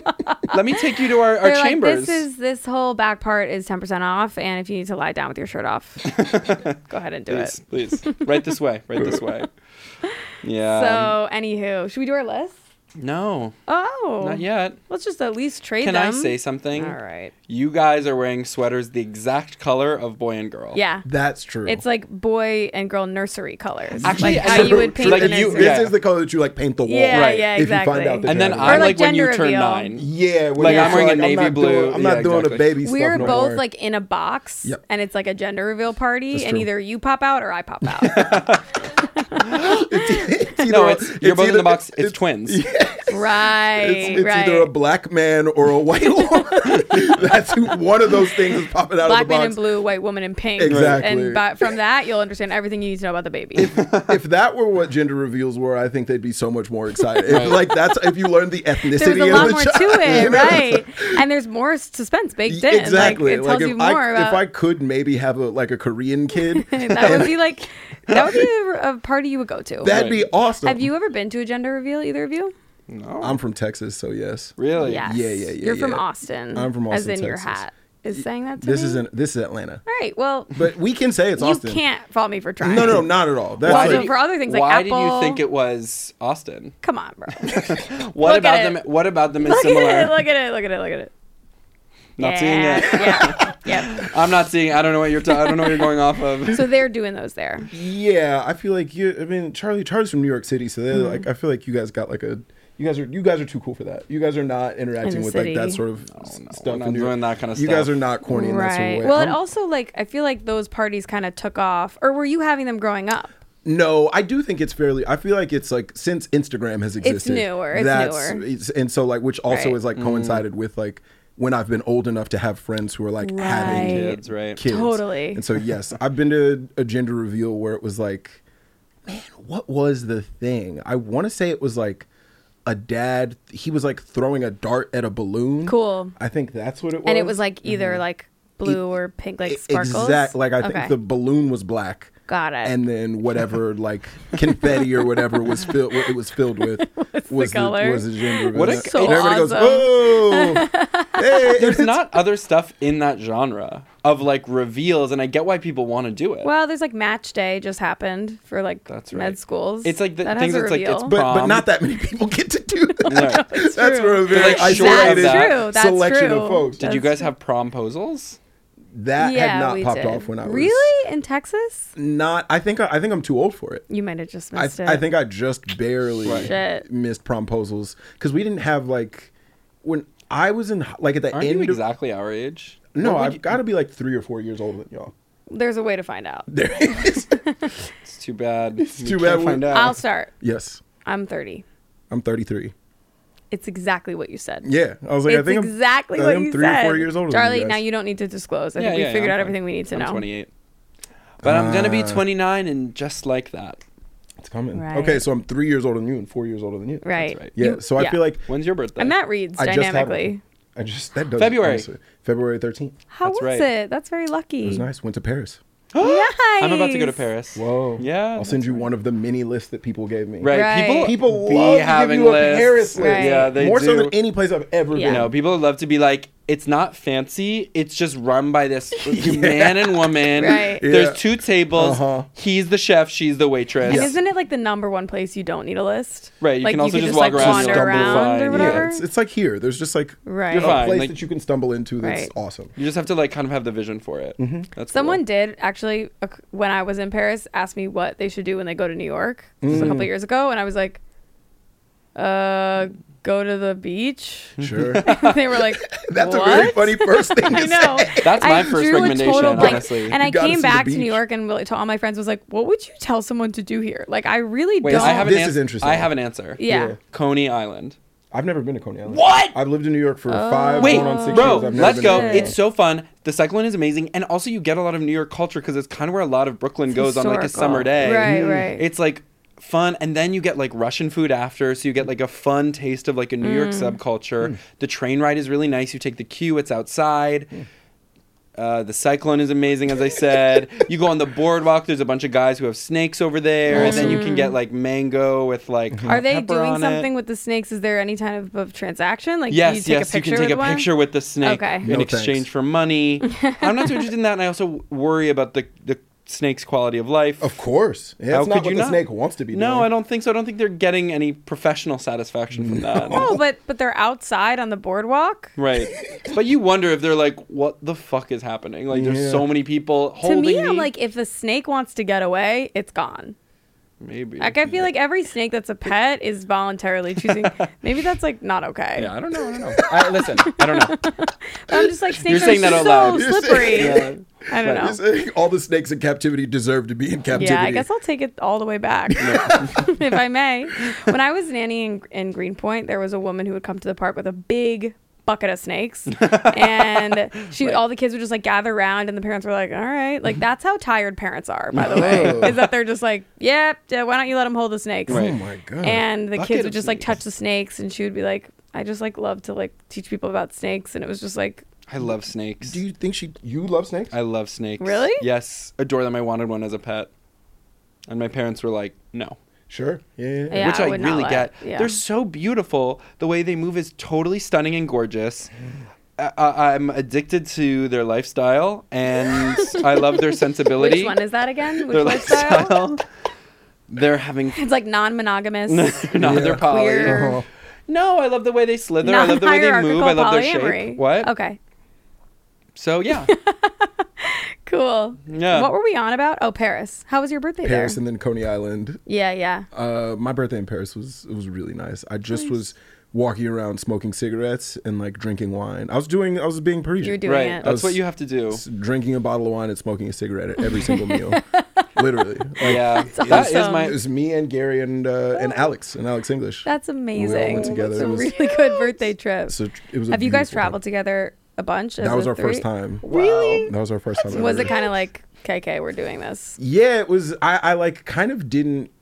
[SPEAKER 5] Let me take you to our, our
[SPEAKER 6] They're like,
[SPEAKER 5] chambers.
[SPEAKER 6] this is this whole back part is ten percent off, and if you need to lie down with your shirt off, go ahead and do
[SPEAKER 5] please,
[SPEAKER 6] it.
[SPEAKER 5] please, right this way, right this way. Yeah.
[SPEAKER 6] So, anywho, should we do our list?
[SPEAKER 5] no,
[SPEAKER 6] Oh,
[SPEAKER 5] not yet.
[SPEAKER 6] Let's just at least trade
[SPEAKER 5] Can
[SPEAKER 6] them.
[SPEAKER 5] I say something?
[SPEAKER 6] All right.
[SPEAKER 5] You guys are wearing sweaters the exact color of boy and girl.
[SPEAKER 6] Yeah.
[SPEAKER 7] That's true.
[SPEAKER 6] It's like boy and girl nursery colors.
[SPEAKER 5] Actually,
[SPEAKER 6] like
[SPEAKER 5] I
[SPEAKER 6] how
[SPEAKER 5] never-
[SPEAKER 6] you would paint
[SPEAKER 5] like
[SPEAKER 6] the
[SPEAKER 5] you-
[SPEAKER 6] nursery.
[SPEAKER 7] This
[SPEAKER 5] yeah.
[SPEAKER 7] is the color that you like paint the wall.
[SPEAKER 6] Yeah,
[SPEAKER 5] Right.
[SPEAKER 6] yeah,
[SPEAKER 7] If
[SPEAKER 6] exactly.
[SPEAKER 7] you find out the
[SPEAKER 5] And then
[SPEAKER 7] gender.
[SPEAKER 5] I'm
[SPEAKER 6] Or, like,
[SPEAKER 5] like when you
[SPEAKER 6] gender
[SPEAKER 5] turn
[SPEAKER 6] reveal.
[SPEAKER 5] nine.
[SPEAKER 7] Yeah, when
[SPEAKER 5] Like,
[SPEAKER 7] you're
[SPEAKER 5] I'm wearing a
[SPEAKER 7] like,
[SPEAKER 5] navy
[SPEAKER 7] not
[SPEAKER 5] blue-
[SPEAKER 7] Doing, I'm not
[SPEAKER 5] yeah,
[SPEAKER 7] doing
[SPEAKER 5] exactly.
[SPEAKER 7] a baby stuff
[SPEAKER 6] We're
[SPEAKER 7] no
[SPEAKER 6] both
[SPEAKER 7] more.
[SPEAKER 6] like in a box,
[SPEAKER 7] Yep.
[SPEAKER 6] and it's like a gender reveal party,
[SPEAKER 7] That's
[SPEAKER 6] and
[SPEAKER 7] true.
[SPEAKER 6] either you pop out or I pop out.
[SPEAKER 7] it's either,
[SPEAKER 5] No, it's you're both in
[SPEAKER 7] either-
[SPEAKER 5] the box. It's, twins.
[SPEAKER 6] right,
[SPEAKER 7] It's, it's
[SPEAKER 6] right.
[SPEAKER 7] either a black man or a white woman. That's who, one of those things is popping out
[SPEAKER 6] Black
[SPEAKER 7] of the
[SPEAKER 6] man
[SPEAKER 7] box.
[SPEAKER 6] in blue, white woman in pink.
[SPEAKER 7] Exactly.
[SPEAKER 6] And by, from that, you'll understand everything you need to know about the baby.
[SPEAKER 7] If that were what gender reveals were, I think they'd be so much more excited. If,
[SPEAKER 5] Right.
[SPEAKER 7] like that's if you learned the ethnicity
[SPEAKER 6] There's a
[SPEAKER 7] of
[SPEAKER 6] lot
[SPEAKER 7] the
[SPEAKER 6] more
[SPEAKER 7] child,
[SPEAKER 6] to it,
[SPEAKER 7] you know?
[SPEAKER 6] right? And there's more suspense baked in.
[SPEAKER 7] Exactly.
[SPEAKER 6] Like, it tells
[SPEAKER 7] if
[SPEAKER 6] you
[SPEAKER 7] I
[SPEAKER 6] more
[SPEAKER 7] if
[SPEAKER 6] about.
[SPEAKER 7] I could maybe have a like a Korean kid,
[SPEAKER 6] that would be like that would be a, a party you would go to.
[SPEAKER 7] that'd be awesome.
[SPEAKER 6] Have you ever been to a gender reveal? Either of you?
[SPEAKER 5] No.
[SPEAKER 7] I'm from Texas, so yes.
[SPEAKER 5] Really?
[SPEAKER 6] Yes.
[SPEAKER 7] Yeah, yeah, yeah,
[SPEAKER 6] You're from
[SPEAKER 7] yeah.
[SPEAKER 6] Austin.
[SPEAKER 7] I'm from
[SPEAKER 6] As
[SPEAKER 7] Austin,
[SPEAKER 6] in your
[SPEAKER 7] Texas.
[SPEAKER 6] hat is saying that to
[SPEAKER 7] This
[SPEAKER 6] me.
[SPEAKER 7] isn't this is Atlanta,
[SPEAKER 6] All right. Well,
[SPEAKER 7] but we can say it's
[SPEAKER 6] you
[SPEAKER 7] Austin.
[SPEAKER 6] can't fault me for trying.
[SPEAKER 7] No, no, not at all. That's
[SPEAKER 6] Why
[SPEAKER 7] like,
[SPEAKER 6] did- for other things like
[SPEAKER 5] Why did you
[SPEAKER 6] Apple-
[SPEAKER 5] think it was Austin?
[SPEAKER 6] Come on, bro.
[SPEAKER 5] What
[SPEAKER 6] Look
[SPEAKER 5] about
[SPEAKER 6] at
[SPEAKER 5] them?
[SPEAKER 6] it.
[SPEAKER 5] What about them is
[SPEAKER 6] look
[SPEAKER 5] similar?
[SPEAKER 6] at it. Look at it. Look at it. Look at it.
[SPEAKER 5] Not
[SPEAKER 6] yeah,
[SPEAKER 5] seeing it.
[SPEAKER 6] yeah. Yep.
[SPEAKER 5] I'm not seeing. I don't know what you're. Ta- I don't know what you're going off of.
[SPEAKER 6] So they're doing those there.
[SPEAKER 7] yeah, I feel like you. I mean, Charlie, Charlie's from New York City, so they're
[SPEAKER 6] Mm-hmm.
[SPEAKER 7] like. I feel like you guys got like a. You guys are you guys are too cool for that. You guys are not interacting
[SPEAKER 6] the
[SPEAKER 7] with like that
[SPEAKER 6] city.
[SPEAKER 7] sort of s-
[SPEAKER 5] no,
[SPEAKER 7] stuff.
[SPEAKER 5] we're
[SPEAKER 7] in
[SPEAKER 5] not
[SPEAKER 7] New York.
[SPEAKER 5] doing that kind of
[SPEAKER 7] You
[SPEAKER 5] stuff.
[SPEAKER 7] guys are not corny in that sort of
[SPEAKER 6] Right.
[SPEAKER 7] way.
[SPEAKER 6] Well, it
[SPEAKER 7] I'm-
[SPEAKER 6] also like I feel like those parties kind of took off, or were you having them growing up?
[SPEAKER 7] No, I do think it's fairly. I feel like it's like since Instagram has existed,
[SPEAKER 6] newer, it's
[SPEAKER 7] that's,
[SPEAKER 6] newer.
[SPEAKER 7] It's, and so like which also
[SPEAKER 6] Right.
[SPEAKER 7] is like coincided with like when I've been old enough to have friends who are like
[SPEAKER 6] Right.
[SPEAKER 7] having
[SPEAKER 5] Kids, right?
[SPEAKER 7] kids.
[SPEAKER 6] Totally.
[SPEAKER 7] And so yes, I've been to a gender reveal where it was like, man, what was the thing? I want to say it was like a dad. He was like throwing a dart at a balloon.
[SPEAKER 6] Cool.
[SPEAKER 7] I think that's what it was.
[SPEAKER 6] And it was like either like blue or pink, like sparkles.
[SPEAKER 7] Exact. Like I
[SPEAKER 6] Okay.
[SPEAKER 7] think the balloon was black.
[SPEAKER 6] Got it.
[SPEAKER 7] And then whatever like confetti or whatever was filled, what it was filled with was the,
[SPEAKER 6] color?
[SPEAKER 7] was the gender.
[SPEAKER 5] What a-
[SPEAKER 7] reveal.
[SPEAKER 6] So
[SPEAKER 7] and everybody goes,
[SPEAKER 6] awesome.
[SPEAKER 7] oh, hey.
[SPEAKER 5] There's not other stuff in that genre of like reveals, and I get why people want to do it.
[SPEAKER 6] Well, there's like match day just happened for like
[SPEAKER 5] That's
[SPEAKER 6] med
[SPEAKER 5] right.
[SPEAKER 6] schools.
[SPEAKER 5] It's like the
[SPEAKER 6] that
[SPEAKER 5] things
[SPEAKER 6] has a
[SPEAKER 5] that's like, it's
[SPEAKER 6] reveal.
[SPEAKER 7] But but
[SPEAKER 5] prom.
[SPEAKER 7] not that many people get to do that.
[SPEAKER 5] Right.
[SPEAKER 6] It's
[SPEAKER 7] That's
[SPEAKER 6] true.
[SPEAKER 7] for a very
[SPEAKER 5] like, short
[SPEAKER 7] isolated
[SPEAKER 5] of that.
[SPEAKER 6] That's true. That's
[SPEAKER 7] selection
[SPEAKER 6] true.
[SPEAKER 7] of folks.
[SPEAKER 5] Did you
[SPEAKER 6] That's
[SPEAKER 5] guys
[SPEAKER 6] true.
[SPEAKER 5] have promposals?
[SPEAKER 7] That
[SPEAKER 6] yeah,
[SPEAKER 7] had not
[SPEAKER 6] we
[SPEAKER 7] popped
[SPEAKER 6] did.
[SPEAKER 7] off when I was
[SPEAKER 6] really in Texas.
[SPEAKER 7] not. I think I, I think I'm too old for it.
[SPEAKER 6] You might have just
[SPEAKER 7] I,
[SPEAKER 6] missed it.
[SPEAKER 7] I think I just barely
[SPEAKER 5] Right.
[SPEAKER 6] Shit.
[SPEAKER 7] missed promposals because we didn't have like when I was in like at the
[SPEAKER 5] Aren't
[SPEAKER 7] end
[SPEAKER 5] you
[SPEAKER 7] of
[SPEAKER 5] exactly our age?
[SPEAKER 7] no,
[SPEAKER 5] What would
[SPEAKER 7] I've
[SPEAKER 5] you-
[SPEAKER 7] got to be like three or four years older than y'all.
[SPEAKER 6] There's a way to find out.
[SPEAKER 7] There is.
[SPEAKER 5] It's too bad. It's
[SPEAKER 7] too bad we-
[SPEAKER 5] Find out.
[SPEAKER 6] I'll start.
[SPEAKER 7] Yes,
[SPEAKER 6] I'm thirty.
[SPEAKER 7] I'm thirty-three.
[SPEAKER 6] It's exactly what you said.
[SPEAKER 7] Yeah, I was like,
[SPEAKER 6] it's
[SPEAKER 7] I think
[SPEAKER 6] exactly
[SPEAKER 7] I'm, I
[SPEAKER 6] what
[SPEAKER 7] think
[SPEAKER 6] you
[SPEAKER 7] I'm three
[SPEAKER 6] said.
[SPEAKER 7] or four years older.
[SPEAKER 6] Charlie,
[SPEAKER 7] than you
[SPEAKER 6] now
[SPEAKER 7] guys.
[SPEAKER 6] you don't need to disclose. I
[SPEAKER 5] Yeah,
[SPEAKER 6] think we
[SPEAKER 5] yeah,
[SPEAKER 6] figured
[SPEAKER 5] I'm
[SPEAKER 6] out
[SPEAKER 5] fine.
[SPEAKER 6] everything we need to
[SPEAKER 5] I'm
[SPEAKER 6] know.
[SPEAKER 5] twenty-eight. But I'm gonna be
[SPEAKER 7] Uh,
[SPEAKER 5] twenty-nine and just like that.
[SPEAKER 7] It's coming.
[SPEAKER 6] Right.
[SPEAKER 7] Okay, so I'm three years older than you and four years older than you.
[SPEAKER 6] Right.
[SPEAKER 5] right.
[SPEAKER 7] Yeah.
[SPEAKER 6] You-
[SPEAKER 7] so I
[SPEAKER 6] yeah.
[SPEAKER 7] feel like
[SPEAKER 5] When's your birthday?
[SPEAKER 6] I'm Matt Reed's
[SPEAKER 7] I just had
[SPEAKER 6] dynamically.
[SPEAKER 7] one. I just that does
[SPEAKER 5] February.
[SPEAKER 7] honestly. February thirteenth.
[SPEAKER 6] How
[SPEAKER 5] That's
[SPEAKER 6] was
[SPEAKER 5] right.
[SPEAKER 6] it? That's very lucky.
[SPEAKER 7] It was nice. Went to Paris.
[SPEAKER 6] Nice.
[SPEAKER 5] I'm about to go to Paris.
[SPEAKER 7] Whoa.
[SPEAKER 5] Yeah,
[SPEAKER 7] I'll send
[SPEAKER 5] that's
[SPEAKER 7] you
[SPEAKER 5] right.
[SPEAKER 7] one of the mini lists that people gave me.
[SPEAKER 5] Right.
[SPEAKER 6] Right.
[SPEAKER 5] People
[SPEAKER 7] People
[SPEAKER 5] be
[SPEAKER 7] love to give
[SPEAKER 5] having
[SPEAKER 7] you a
[SPEAKER 5] lists.
[SPEAKER 7] Paris list.
[SPEAKER 6] Right.
[SPEAKER 5] Yeah, they
[SPEAKER 7] More
[SPEAKER 5] do.
[SPEAKER 7] so than any place I've ever
[SPEAKER 6] Yeah.
[SPEAKER 5] You
[SPEAKER 7] been.
[SPEAKER 5] know, people love to be like, it's not fancy. It's just run by this man and woman.
[SPEAKER 6] Right.
[SPEAKER 7] Yeah.
[SPEAKER 5] There's two tables.
[SPEAKER 7] Uh-huh.
[SPEAKER 5] He's the chef. She's the waitress.
[SPEAKER 6] And isn't it like the number one place you don't need a list?
[SPEAKER 5] Right, you
[SPEAKER 6] like
[SPEAKER 5] can also
[SPEAKER 6] you could
[SPEAKER 5] just
[SPEAKER 6] just
[SPEAKER 5] walk
[SPEAKER 6] like
[SPEAKER 5] around
[SPEAKER 6] wander
[SPEAKER 5] and stumble
[SPEAKER 6] around
[SPEAKER 5] fine.
[SPEAKER 6] or
[SPEAKER 5] Yeah,
[SPEAKER 6] whatever.
[SPEAKER 7] Yeah, it's, it's like here. There's just like
[SPEAKER 6] Right.
[SPEAKER 5] You're
[SPEAKER 7] a
[SPEAKER 5] fine.
[SPEAKER 7] place
[SPEAKER 5] Like-
[SPEAKER 7] that you can stumble into that's
[SPEAKER 6] Right.
[SPEAKER 7] awesome.
[SPEAKER 5] You just have to like kind of have the vision for it.
[SPEAKER 7] Mm-hmm.
[SPEAKER 5] That's
[SPEAKER 6] Someone
[SPEAKER 5] cool.
[SPEAKER 6] did actually uh, when I was in Paris ask me what they should do when they go to New York. This
[SPEAKER 7] Mm.
[SPEAKER 6] was a couple years ago, and I was like, "Uh, go to the beach."
[SPEAKER 7] Sure.
[SPEAKER 6] They were like,
[SPEAKER 7] That's
[SPEAKER 6] what?
[SPEAKER 7] a very funny first thing to
[SPEAKER 6] I know.
[SPEAKER 7] say.
[SPEAKER 5] That's my
[SPEAKER 6] I
[SPEAKER 5] first
[SPEAKER 6] drew a
[SPEAKER 5] recommendation,
[SPEAKER 6] total blank.
[SPEAKER 5] honestly.
[SPEAKER 6] And I
[SPEAKER 7] You gotta
[SPEAKER 6] came
[SPEAKER 7] see the
[SPEAKER 6] back to
[SPEAKER 7] beach.
[SPEAKER 6] New York and really, to all my friends was like, "What would you tell someone to do here?" Like, I really
[SPEAKER 5] Wait,
[SPEAKER 6] don't.
[SPEAKER 5] I have an
[SPEAKER 7] This
[SPEAKER 5] ans-
[SPEAKER 7] is interesting.
[SPEAKER 5] I have an answer.
[SPEAKER 6] yeah.
[SPEAKER 7] Yeah.
[SPEAKER 5] Coney Island.
[SPEAKER 7] I've never been to Coney Island.
[SPEAKER 5] What?
[SPEAKER 7] I've lived in New York for five,
[SPEAKER 5] Wait,
[SPEAKER 7] going on six
[SPEAKER 5] bro,
[SPEAKER 7] years. I've never
[SPEAKER 5] let's
[SPEAKER 7] been
[SPEAKER 5] go.
[SPEAKER 7] to
[SPEAKER 6] there.
[SPEAKER 5] It's so fun. The Cyclone is amazing, and also you get a lot of New York culture because it's kind of where a lot of Brooklyn goes on like a
[SPEAKER 6] historical.
[SPEAKER 5] summer day.
[SPEAKER 6] Right, right.
[SPEAKER 5] It's like fun, and then you get like Russian food after, so you get like a fun taste of like a New York
[SPEAKER 6] Mm.
[SPEAKER 5] subculture. The train ride is really nice. You take the Q, it's outside. Uh, the Cyclone is amazing, as I said. You go on the boardwalk. There's a bunch of guys who have snakes over there, and then you can get like mango with like
[SPEAKER 6] Are they
[SPEAKER 5] pepper
[SPEAKER 6] doing
[SPEAKER 5] on
[SPEAKER 6] something
[SPEAKER 5] it.
[SPEAKER 6] with the snakes? Is there any type of transaction? Like,
[SPEAKER 5] Yes,
[SPEAKER 6] you take
[SPEAKER 5] yes,
[SPEAKER 6] a
[SPEAKER 5] you
[SPEAKER 6] picture
[SPEAKER 5] can take
[SPEAKER 6] with
[SPEAKER 5] a
[SPEAKER 6] one?
[SPEAKER 5] picture with the snake
[SPEAKER 6] Okay.
[SPEAKER 5] in
[SPEAKER 7] No
[SPEAKER 5] exchange
[SPEAKER 7] thanks.
[SPEAKER 5] for money. I'm not too interested in that, and I also worry about the the snake's quality of life.
[SPEAKER 7] Of course. Yeah,
[SPEAKER 5] How
[SPEAKER 7] that's not
[SPEAKER 5] could
[SPEAKER 7] what
[SPEAKER 5] you
[SPEAKER 7] the
[SPEAKER 5] not?
[SPEAKER 7] snake wants to be
[SPEAKER 5] No,
[SPEAKER 7] doing.
[SPEAKER 5] I don't think so. I don't think they're getting any professional satisfaction from that.
[SPEAKER 6] Oh, but but they're outside on the boardwalk.
[SPEAKER 5] Right. But you wonder if they're like, what the fuck is happening? Like, there's
[SPEAKER 7] Yeah.
[SPEAKER 5] so many people
[SPEAKER 6] To
[SPEAKER 5] holding
[SPEAKER 6] me, I'm like, if the snake wants to get away, it's gone.
[SPEAKER 5] maybe.
[SPEAKER 6] Like, I feel like every snake that's a pet is voluntarily choosing. Maybe that's like not okay.
[SPEAKER 5] Yeah, I don't know. I don't know. I, listen, I don't know.
[SPEAKER 6] But I'm just like, snakes
[SPEAKER 5] You're saying
[SPEAKER 6] are
[SPEAKER 5] that out
[SPEAKER 6] so
[SPEAKER 5] loud.
[SPEAKER 7] You're saying-
[SPEAKER 6] slippery.
[SPEAKER 5] Yeah.
[SPEAKER 6] I don't
[SPEAKER 7] You're
[SPEAKER 6] know.
[SPEAKER 7] saying all the snakes in captivity deserve to be in captivity.
[SPEAKER 6] Yeah, I guess I'll take it all the way back, if I may. When I was nannying in Greenpoint, there was a woman who would come to the park with a big bucket of snakes, and she, all the kids would just like gather around, and the parents were like, "All right," like that's how tired parents are. By the way,
[SPEAKER 7] Oh.
[SPEAKER 6] is that they're just like, "Yep, yeah, why don't you let them hold the snakes?"
[SPEAKER 5] Right.
[SPEAKER 7] Oh my god.
[SPEAKER 6] And the
[SPEAKER 5] Bucket
[SPEAKER 6] kids
[SPEAKER 5] of
[SPEAKER 6] would just like
[SPEAKER 5] snakes.
[SPEAKER 6] touch the snakes, and she would be like, "I just like love to like teach people about snakes," and it was just like,
[SPEAKER 5] I love snakes.
[SPEAKER 7] Do you think she? You love snakes?
[SPEAKER 5] I love snakes.
[SPEAKER 6] Really?
[SPEAKER 5] Yes. Adore them. I wanted one as a pet. And my parents were like, no.
[SPEAKER 7] Sure. Yeah. yeah, yeah.
[SPEAKER 6] Yeah.
[SPEAKER 5] Which
[SPEAKER 6] I
[SPEAKER 5] I,
[SPEAKER 6] would not
[SPEAKER 5] really
[SPEAKER 6] let-
[SPEAKER 5] get.
[SPEAKER 6] yeah.
[SPEAKER 5] They're so beautiful. The way they move is totally stunning and gorgeous. I, I- I'm addicted to their lifestyle, and I love their sensibility.
[SPEAKER 6] which one is that again? Which
[SPEAKER 5] Their
[SPEAKER 6] lifestyle?
[SPEAKER 5] lifestyle. They're having.
[SPEAKER 6] It's like non-monogamous.
[SPEAKER 5] no,
[SPEAKER 7] Yeah.
[SPEAKER 5] they're poly.
[SPEAKER 6] Queer.
[SPEAKER 7] Uh-huh.
[SPEAKER 5] No, I love the way they slither. I love the way they move. I love their
[SPEAKER 6] polyamory.
[SPEAKER 5] shape. What?
[SPEAKER 6] Okay.
[SPEAKER 5] So yeah,
[SPEAKER 6] Cool.
[SPEAKER 5] Yeah.
[SPEAKER 6] What were we on about? Oh, Paris. How was your birthday
[SPEAKER 7] Paris
[SPEAKER 6] there?
[SPEAKER 7] and then Coney Island.
[SPEAKER 6] Yeah, yeah.
[SPEAKER 7] Uh, my birthday in Paris was it was really nice. I just was walking around smoking cigarettes and like drinking wine. I was doing I was being Parisian.
[SPEAKER 6] You were doing
[SPEAKER 5] right.
[SPEAKER 6] it.
[SPEAKER 7] I
[SPEAKER 5] That's what
[SPEAKER 7] was-
[SPEAKER 5] you have to do.
[SPEAKER 7] S- drinking a bottle of wine and smoking a cigarette at every single meal. Literally. Like,
[SPEAKER 5] Yeah,
[SPEAKER 7] it
[SPEAKER 5] that
[SPEAKER 7] was-
[SPEAKER 5] is my.
[SPEAKER 7] It was me and Gary and uh, and Alex and Alex English.
[SPEAKER 6] That's amazing.
[SPEAKER 7] went together.
[SPEAKER 6] It's a
[SPEAKER 7] It was-
[SPEAKER 6] really good birthday trip.
[SPEAKER 7] So it was. a
[SPEAKER 6] Have you guys
[SPEAKER 7] beautiful
[SPEAKER 6] traveled
[SPEAKER 7] time.
[SPEAKER 6] together a bunch? as
[SPEAKER 7] That was
[SPEAKER 6] a
[SPEAKER 7] our first
[SPEAKER 6] three?
[SPEAKER 7] time.
[SPEAKER 6] Really?
[SPEAKER 7] That was our first time.
[SPEAKER 6] Was
[SPEAKER 7] ever.
[SPEAKER 6] it kind of like, K K, we're doing this?
[SPEAKER 7] Yeah, it was. I, I like kind of didn't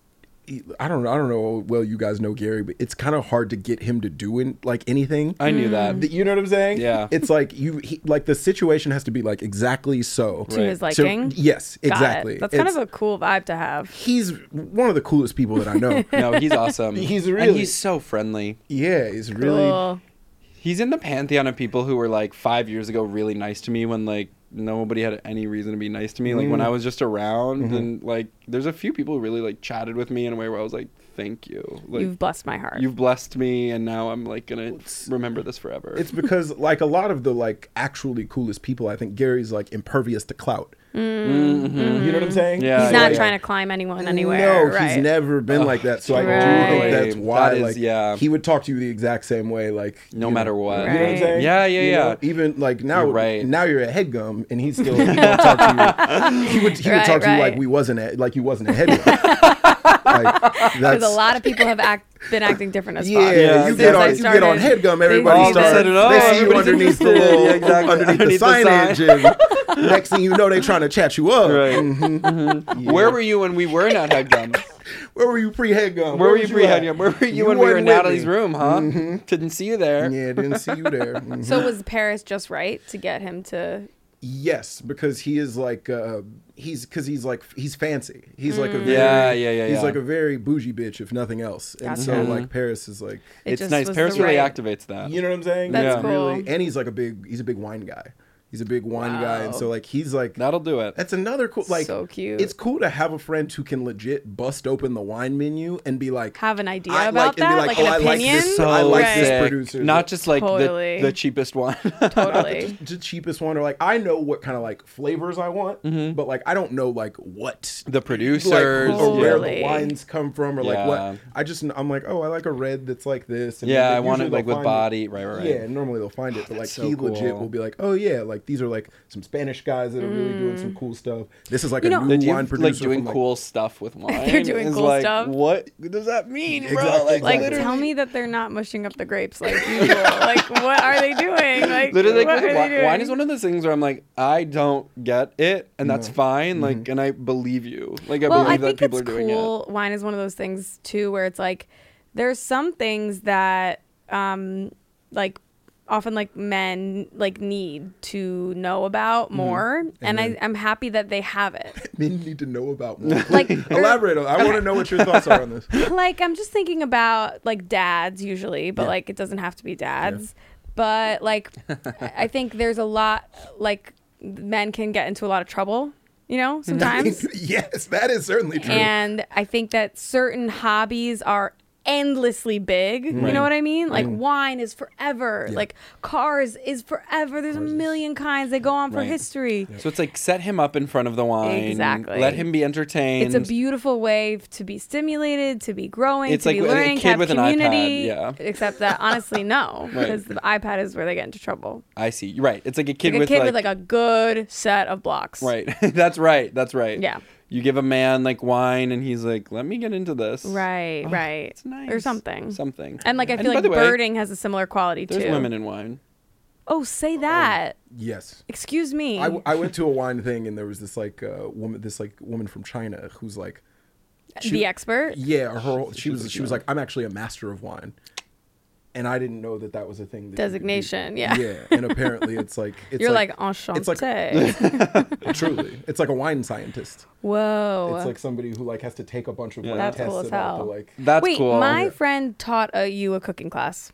[SPEAKER 7] I don't I don't know how well you guys know Gary, but it's kind of hard to get him to do in, like anything.
[SPEAKER 5] I knew that.
[SPEAKER 7] Th- You know what I'm saying?
[SPEAKER 5] Yeah.
[SPEAKER 7] It's like you he, like the situation has to be like exactly so.
[SPEAKER 6] To his
[SPEAKER 5] Right.
[SPEAKER 7] So-
[SPEAKER 6] liking.
[SPEAKER 7] yes,
[SPEAKER 6] Got it.
[SPEAKER 7] exactly.
[SPEAKER 6] That's kind
[SPEAKER 7] It's-
[SPEAKER 6] of a cool vibe to have.
[SPEAKER 7] He's one of the coolest people that I know.
[SPEAKER 5] No, he's awesome.
[SPEAKER 7] He's
[SPEAKER 5] And
[SPEAKER 7] really-
[SPEAKER 5] he's so friendly.
[SPEAKER 7] Yeah, he's really.
[SPEAKER 6] Cool.
[SPEAKER 5] He's in the pantheon of people who were like five years ago really nice to me when like nobody had any reason to be nice to me. Like when I was just around,
[SPEAKER 7] Mm-hmm.
[SPEAKER 5] and like there's a few people who really like chatted with me in a way where I was like, thank you. Like
[SPEAKER 6] You've blessed my heart.
[SPEAKER 5] you've blessed me, and now I'm like gonna remember this forever.
[SPEAKER 7] It's because like a lot of the like actually coolest people, I think Gary's like impervious to clout.
[SPEAKER 5] Mm-hmm.
[SPEAKER 7] You know what I'm saying?
[SPEAKER 5] Yeah,
[SPEAKER 6] He's not
[SPEAKER 5] yeah.
[SPEAKER 6] trying to climb anyone anywhere.
[SPEAKER 7] No,
[SPEAKER 6] right.
[SPEAKER 7] he's never been like that. So I do
[SPEAKER 6] Right.
[SPEAKER 7] think that's why,
[SPEAKER 5] That is-
[SPEAKER 7] like,
[SPEAKER 5] yeah.
[SPEAKER 7] he would talk to you the exact same way, like
[SPEAKER 5] no
[SPEAKER 7] you
[SPEAKER 5] matter
[SPEAKER 7] know,
[SPEAKER 5] what.
[SPEAKER 7] You know what I'm
[SPEAKER 6] Right.
[SPEAKER 7] saying?
[SPEAKER 5] Yeah, yeah,
[SPEAKER 7] You
[SPEAKER 5] yeah.
[SPEAKER 7] know, even like now,
[SPEAKER 5] You're right.
[SPEAKER 7] now you're a headgum, and he's still he don't talk to you. He would he would
[SPEAKER 6] Right,
[SPEAKER 7] talk to you like
[SPEAKER 6] right.
[SPEAKER 7] we wasn't a, like you wasn't a headgum. like,
[SPEAKER 6] Because
[SPEAKER 7] that's,
[SPEAKER 6] a lot of people have act, been acting different as
[SPEAKER 7] yeah,
[SPEAKER 6] fuck.
[SPEAKER 5] Yeah,
[SPEAKER 7] you
[SPEAKER 5] since
[SPEAKER 7] get
[SPEAKER 5] I
[SPEAKER 7] on you get on
[SPEAKER 6] started-
[SPEAKER 7] headgum,
[SPEAKER 6] they
[SPEAKER 7] everybody
[SPEAKER 6] see
[SPEAKER 7] starts
[SPEAKER 6] that-
[SPEAKER 7] they
[SPEAKER 5] oh,
[SPEAKER 7] see you
[SPEAKER 5] everybody's
[SPEAKER 7] underneath the
[SPEAKER 5] interested.
[SPEAKER 7] little
[SPEAKER 5] Yeah, exactly.
[SPEAKER 7] underneath,
[SPEAKER 5] Underneath
[SPEAKER 7] the
[SPEAKER 5] the sign.
[SPEAKER 7] signage, and next thing you know, they trying to chat you up.
[SPEAKER 5] Right.
[SPEAKER 7] Mhm. Yeah.
[SPEAKER 5] Where were you when we were not headgum?
[SPEAKER 7] Where were you pre headgum?
[SPEAKER 5] Where were you pre headgum? Where were you, when we were in
[SPEAKER 7] wasn't with
[SPEAKER 5] Natalie's
[SPEAKER 7] me.
[SPEAKER 5] room, huh? Didn't see you there.
[SPEAKER 7] Yeah, didn't see you there. Mhm.
[SPEAKER 6] So was Paris just right to get him to?
[SPEAKER 7] Yes, because he is like uh he's because he's like he's fancy. He's like a very,
[SPEAKER 5] Yeah, yeah, yeah,
[SPEAKER 7] He's
[SPEAKER 5] yeah.
[SPEAKER 7] like a very bougie bitch, if nothing else. And
[SPEAKER 6] Gotcha.
[SPEAKER 7] so like Paris is like,
[SPEAKER 6] It
[SPEAKER 5] It's
[SPEAKER 6] just
[SPEAKER 5] nice.
[SPEAKER 6] was
[SPEAKER 5] Paris
[SPEAKER 6] the
[SPEAKER 5] really
[SPEAKER 6] right-
[SPEAKER 5] activates that.
[SPEAKER 7] you know what I'm saying?
[SPEAKER 6] That's
[SPEAKER 7] He's
[SPEAKER 6] cool.
[SPEAKER 7] Really, and he's like a big he's a big wine guy. He's a big wine guy, and
[SPEAKER 6] Wow.
[SPEAKER 7] so like he's like
[SPEAKER 5] That'll do it.
[SPEAKER 7] that's another cool like
[SPEAKER 6] So cute.
[SPEAKER 7] It's cool to have a friend who can legit bust open the wine menu and be like
[SPEAKER 6] Have an idea
[SPEAKER 7] I
[SPEAKER 6] about
[SPEAKER 7] like, and be
[SPEAKER 6] that,
[SPEAKER 7] like,
[SPEAKER 6] like
[SPEAKER 7] oh,
[SPEAKER 6] an
[SPEAKER 7] I like
[SPEAKER 6] opinion.
[SPEAKER 7] this.
[SPEAKER 5] So
[SPEAKER 7] I like
[SPEAKER 6] Right.
[SPEAKER 7] this
[SPEAKER 5] sick.
[SPEAKER 7] producer.
[SPEAKER 5] Not just like
[SPEAKER 6] Totally.
[SPEAKER 5] the, the cheapest one.
[SPEAKER 6] Totally.
[SPEAKER 7] the cheapest one, or like I know what kind of like flavors I want, but like I don't know like what
[SPEAKER 5] The
[SPEAKER 7] like,
[SPEAKER 5] producers.
[SPEAKER 7] or where
[SPEAKER 6] Totally.
[SPEAKER 7] the wines come from, or like
[SPEAKER 5] Yeah.
[SPEAKER 7] what. I just I'm like, oh, I like a red that's like this. And
[SPEAKER 5] Yeah,
[SPEAKER 7] they-
[SPEAKER 5] I want
[SPEAKER 7] usually
[SPEAKER 5] it like
[SPEAKER 7] they'll
[SPEAKER 5] with
[SPEAKER 7] find
[SPEAKER 5] body. Right, right, right.
[SPEAKER 7] Yeah, and normally they'll find it, but like
[SPEAKER 5] that's so
[SPEAKER 7] he legit
[SPEAKER 5] cool.
[SPEAKER 7] will be like, oh yeah, like these are like some Spanish guys that are really doing some cool stuff. This is like
[SPEAKER 6] You
[SPEAKER 7] a
[SPEAKER 6] know-
[SPEAKER 7] new
[SPEAKER 5] They're do-
[SPEAKER 7] wine producer
[SPEAKER 5] like doing
[SPEAKER 7] from, like,
[SPEAKER 5] cool stuff with wine.
[SPEAKER 6] They're doing
[SPEAKER 5] is
[SPEAKER 6] cool
[SPEAKER 5] like,
[SPEAKER 6] stuff.
[SPEAKER 5] What does that mean, bro?
[SPEAKER 7] Exactly,
[SPEAKER 5] Like,
[SPEAKER 6] Like,
[SPEAKER 7] exactly.
[SPEAKER 6] tell me that they're not mushing up the grapes like usual. Like, what are they doing? Like,
[SPEAKER 5] Literally, like,
[SPEAKER 6] what
[SPEAKER 5] with
[SPEAKER 6] are
[SPEAKER 5] wi-
[SPEAKER 6] they doing?
[SPEAKER 5] wine is one of those things where I'm like, I don't get it, and that's
[SPEAKER 7] No.
[SPEAKER 5] fine. Like, and I believe you. Like, I
[SPEAKER 6] well,
[SPEAKER 5] believe
[SPEAKER 6] I
[SPEAKER 5] that
[SPEAKER 6] think
[SPEAKER 5] people
[SPEAKER 6] it's
[SPEAKER 5] are doing
[SPEAKER 6] cool. Wine is one of those things too, where it's like there's some things that, um, like often like men like need to know about more, and, I,
[SPEAKER 7] then-
[SPEAKER 6] I'm happy that they have it.
[SPEAKER 7] men need to know about more.
[SPEAKER 6] Like,
[SPEAKER 7] Elaborate on. I want to know what your thoughts are on this.
[SPEAKER 6] like I'm just thinking about like dads usually, but
[SPEAKER 7] Yeah.
[SPEAKER 6] like it doesn't have to be dads. But like I think there's a lot like men can get into a lot of trouble, you know, sometimes.
[SPEAKER 7] Yes, that is certainly true.
[SPEAKER 6] And I think that certain hobbies are endlessly big. You
[SPEAKER 5] Right.
[SPEAKER 6] know what I mean? Like wine is forever.
[SPEAKER 7] Yeah.
[SPEAKER 6] Like cars is forever. There's a million kinds. They go on for
[SPEAKER 5] Right.
[SPEAKER 6] history.
[SPEAKER 5] So it's like set him up in front of the wine.
[SPEAKER 6] Exactly.
[SPEAKER 5] Let him be entertained.
[SPEAKER 6] It's a beautiful way to be stimulated, to be growing,
[SPEAKER 5] It's
[SPEAKER 6] to
[SPEAKER 5] like
[SPEAKER 6] be
[SPEAKER 5] a
[SPEAKER 6] learning,
[SPEAKER 5] kid
[SPEAKER 6] to have
[SPEAKER 5] with an iPad,
[SPEAKER 6] community.
[SPEAKER 5] yeah.
[SPEAKER 6] Except that honestly, no,
[SPEAKER 5] Right.
[SPEAKER 6] because the iPad is where they get into trouble.
[SPEAKER 5] I see. You're right. It's like a kid
[SPEAKER 6] Like a
[SPEAKER 5] with
[SPEAKER 6] kid
[SPEAKER 5] like,
[SPEAKER 6] with like a good set of blocks.
[SPEAKER 5] right. That's right. That's right.
[SPEAKER 6] Yeah.
[SPEAKER 5] You give a man like wine, and he's like, "Let me get into this."
[SPEAKER 6] Right.
[SPEAKER 5] Oh,
[SPEAKER 6] right.
[SPEAKER 5] It's nice.
[SPEAKER 6] Or something.
[SPEAKER 5] Something.
[SPEAKER 6] And like I
[SPEAKER 5] And
[SPEAKER 6] feel
[SPEAKER 5] by
[SPEAKER 6] like
[SPEAKER 5] the way,
[SPEAKER 6] birding has a similar quality
[SPEAKER 5] There's
[SPEAKER 6] too.
[SPEAKER 5] women in wine.
[SPEAKER 6] Oh, say that.
[SPEAKER 7] yes.
[SPEAKER 6] Excuse me.
[SPEAKER 7] I, I went to a wine thing, and there was this like uh, woman, this like woman from China who's like,
[SPEAKER 6] the expert.
[SPEAKER 7] yeah, her whole, she was she was like, I'm actually a master of wine, and I didn't know that that was a thing. That you could do.
[SPEAKER 6] Designation, yeah.
[SPEAKER 7] yeah, and apparently it's like it's
[SPEAKER 6] You're like,
[SPEAKER 7] like,
[SPEAKER 6] enchanté.
[SPEAKER 7] it's like truly, it's like a wine scientist.
[SPEAKER 6] Whoa.
[SPEAKER 7] It's like somebody who like has to take a bunch of like
[SPEAKER 6] That's
[SPEAKER 7] tests
[SPEAKER 6] cool as
[SPEAKER 7] about
[SPEAKER 6] hell.
[SPEAKER 7] the like.
[SPEAKER 5] That's
[SPEAKER 6] Wait,
[SPEAKER 5] cool.
[SPEAKER 6] my
[SPEAKER 7] Yeah.
[SPEAKER 6] friend taught uh, you a cooking class.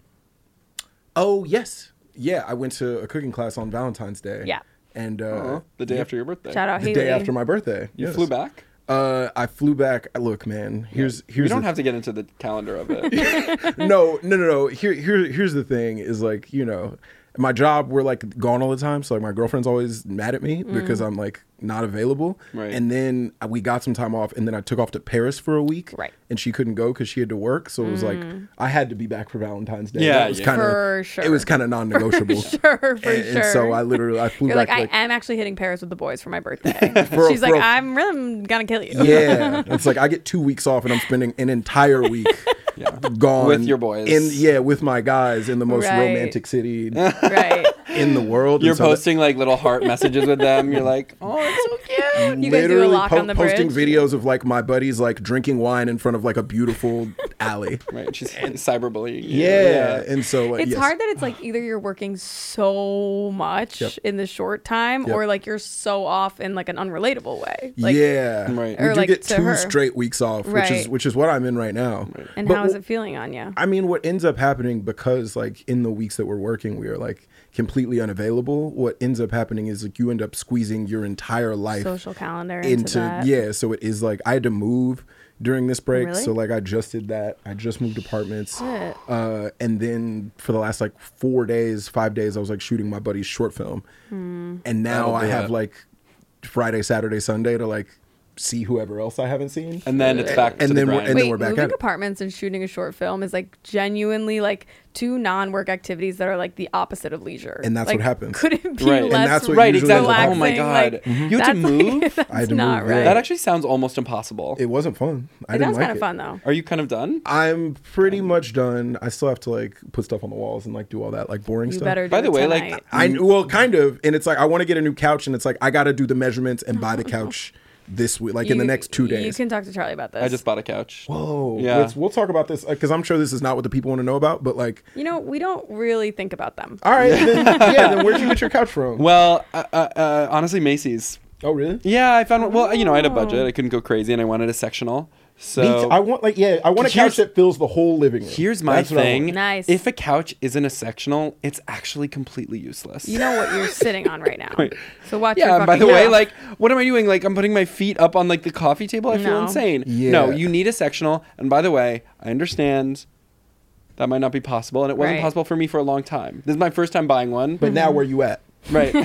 [SPEAKER 7] Oh yes, yeah, I went to a cooking class on Valentine's Day.
[SPEAKER 6] Yeah.
[SPEAKER 7] and uh,
[SPEAKER 5] Uh-huh. The day
[SPEAKER 7] yeah,
[SPEAKER 5] after your birthday.
[SPEAKER 6] Shout out
[SPEAKER 7] the
[SPEAKER 6] Haley.
[SPEAKER 7] day after my birthday.
[SPEAKER 5] You
[SPEAKER 7] yes.
[SPEAKER 5] flew back.
[SPEAKER 7] Uh, I flew back. Look, man. Here's here's
[SPEAKER 5] You don't
[SPEAKER 7] the-
[SPEAKER 5] have to get into the calendar of it.
[SPEAKER 7] no, no, no, no. Here, here, here's the thing: is like you know, my job we're like gone all the time, so like my girlfriend's always mad at me because I'm like not available.
[SPEAKER 5] Right.
[SPEAKER 7] And then we got some time off, and then I took off to Paris for a week.
[SPEAKER 6] Right.
[SPEAKER 7] And she couldn't go because she had to work, so it was like I had to be back for Valentine's Day.
[SPEAKER 5] Yeah,
[SPEAKER 7] That was
[SPEAKER 5] yeah.
[SPEAKER 7] kind of
[SPEAKER 6] For sure.
[SPEAKER 7] It was kind of non-negotiable.
[SPEAKER 6] Sure, for
[SPEAKER 7] and,
[SPEAKER 6] sure.
[SPEAKER 7] and so I literally I flew
[SPEAKER 6] You're
[SPEAKER 7] back.
[SPEAKER 6] like, I am actually hitting Paris with the boys for my birthday.
[SPEAKER 7] For a-
[SPEAKER 6] She's
[SPEAKER 7] for
[SPEAKER 6] like,
[SPEAKER 7] a-
[SPEAKER 6] I'm really gonna kill you.
[SPEAKER 7] yeah, it's like I get two weeks off, and I'm spending an entire week
[SPEAKER 5] Yeah.
[SPEAKER 7] gone
[SPEAKER 5] With your boys.
[SPEAKER 7] In yeah, with my guys in the most
[SPEAKER 6] Right.
[SPEAKER 7] romantic city.
[SPEAKER 6] Right.
[SPEAKER 7] in the world.
[SPEAKER 5] You're
[SPEAKER 7] And so that-
[SPEAKER 5] posting like little heart messages with them. You're like, oh, it's so cute.
[SPEAKER 6] You guys do a lock on the
[SPEAKER 7] posting
[SPEAKER 6] bridge?
[SPEAKER 7] videos of like my buddies like drinking wine in front of like a beautiful alley.
[SPEAKER 5] Right. She's cyberbullying. you.
[SPEAKER 7] Yeah. And so like,
[SPEAKER 6] It's
[SPEAKER 7] yes.
[SPEAKER 6] hard that it's like either you're working so much
[SPEAKER 7] Yep.
[SPEAKER 6] in the short time
[SPEAKER 7] Yep.
[SPEAKER 6] or like you're so off in like an unrelatable way. Like,
[SPEAKER 7] yeah,
[SPEAKER 5] Right.
[SPEAKER 7] we
[SPEAKER 6] Or,
[SPEAKER 7] do
[SPEAKER 6] like,
[SPEAKER 7] get
[SPEAKER 6] to
[SPEAKER 7] two
[SPEAKER 6] her.
[SPEAKER 7] straight weeks off, which is
[SPEAKER 6] Right.
[SPEAKER 7] which is what I'm in right now.
[SPEAKER 6] And
[SPEAKER 7] But
[SPEAKER 6] how is
[SPEAKER 7] wh-
[SPEAKER 6] it feeling on you?
[SPEAKER 7] I mean, what ends up happening because like in the weeks that we're working, we are like completely unavailable. What ends up happening is like you end up squeezing your entire life
[SPEAKER 6] Social calendar into,
[SPEAKER 7] into
[SPEAKER 6] that.
[SPEAKER 7] yeah. So it is like I had to move during this break,
[SPEAKER 6] Really?
[SPEAKER 7] so like I just did that. I just moved apartments,
[SPEAKER 6] Shit.
[SPEAKER 7] uh, and then for the last like four days, five days, I was like shooting my buddy's short film,
[SPEAKER 6] Hmm.
[SPEAKER 7] and now
[SPEAKER 5] That'll
[SPEAKER 7] I
[SPEAKER 5] do
[SPEAKER 7] have
[SPEAKER 5] it.
[SPEAKER 7] like Friday, Saturday, Sunday to like see whoever else I haven't seen.
[SPEAKER 5] And then it's back to
[SPEAKER 7] And
[SPEAKER 5] the
[SPEAKER 7] then we're-
[SPEAKER 5] grind.
[SPEAKER 7] and then
[SPEAKER 6] Wait,
[SPEAKER 7] we're back
[SPEAKER 6] moving
[SPEAKER 7] at it.
[SPEAKER 6] apartments and shooting a short film is like genuinely like two non-work activities that are like the opposite of leisure.
[SPEAKER 7] And that's
[SPEAKER 6] Like,
[SPEAKER 7] what happens.
[SPEAKER 6] Could it be
[SPEAKER 5] Right. And
[SPEAKER 6] less
[SPEAKER 7] that's what
[SPEAKER 5] right,
[SPEAKER 7] usually
[SPEAKER 5] exactly.
[SPEAKER 7] happens.
[SPEAKER 5] Oh my
[SPEAKER 6] relaxing?
[SPEAKER 5] god.
[SPEAKER 6] Like,
[SPEAKER 5] You had to
[SPEAKER 6] that's, like,
[SPEAKER 5] move?
[SPEAKER 6] that's
[SPEAKER 7] I had to
[SPEAKER 6] not
[SPEAKER 7] move, yeah.
[SPEAKER 6] right.
[SPEAKER 5] That actually sounds almost impossible.
[SPEAKER 7] It wasn't fun. I
[SPEAKER 6] it
[SPEAKER 7] didn't
[SPEAKER 6] sounds
[SPEAKER 7] like
[SPEAKER 6] kind of
[SPEAKER 7] it.
[SPEAKER 6] fun though.
[SPEAKER 5] Are you kind of done?
[SPEAKER 7] I'm pretty much done. I still have to like put stuff on the walls and like do all that like boring
[SPEAKER 6] You
[SPEAKER 7] stuff.
[SPEAKER 6] better do
[SPEAKER 5] By the
[SPEAKER 6] it
[SPEAKER 5] way, like,
[SPEAKER 6] tonight.
[SPEAKER 7] I well, kind of, and it's like I want to get a new couch, and it's like I got to do the measurements and buy the couch this week, like in the
[SPEAKER 6] You-
[SPEAKER 7] next two days.
[SPEAKER 6] You can talk to Charlie about this.
[SPEAKER 5] I just bought a couch.
[SPEAKER 7] Whoa,
[SPEAKER 5] Yeah.
[SPEAKER 7] Let's, we'll talk about this because I'm sure this is not what the people want to know about. But like,
[SPEAKER 6] You know, we don't really think about them.
[SPEAKER 7] all right, then, yeah. Then where'd you get your couch from?
[SPEAKER 5] Well, uh, uh, uh, honestly, Macy's.
[SPEAKER 7] Oh, really?
[SPEAKER 5] Yeah, I found. Well, you know, I had a
[SPEAKER 6] Oh.
[SPEAKER 5] budget. I couldn't go crazy, and I wanted a sectional. So
[SPEAKER 7] Me too. I want like yeah, I want a
[SPEAKER 5] Here's-
[SPEAKER 7] couch that fills the whole living room.
[SPEAKER 5] here's my
[SPEAKER 7] That's what I
[SPEAKER 5] thing.
[SPEAKER 7] want.
[SPEAKER 6] Nice.
[SPEAKER 5] If a couch isn't a sectional, it's actually completely useless.
[SPEAKER 6] You know what you're sitting on right now.
[SPEAKER 5] Right.
[SPEAKER 6] So watch your
[SPEAKER 5] Yeah, and by
[SPEAKER 6] fucking
[SPEAKER 5] the way,
[SPEAKER 6] mouth.
[SPEAKER 5] like, what am I doing? Like, I'm putting my feet up on, like, the coffee table? I feel
[SPEAKER 6] No.
[SPEAKER 5] insane.
[SPEAKER 7] Yeah.
[SPEAKER 5] No, you need a sectional. And by the way, I understand that might not be possible. And it wasn't
[SPEAKER 6] Right.
[SPEAKER 5] possible for me for a long time. This is my first time buying one.
[SPEAKER 7] But now where you at?
[SPEAKER 5] right.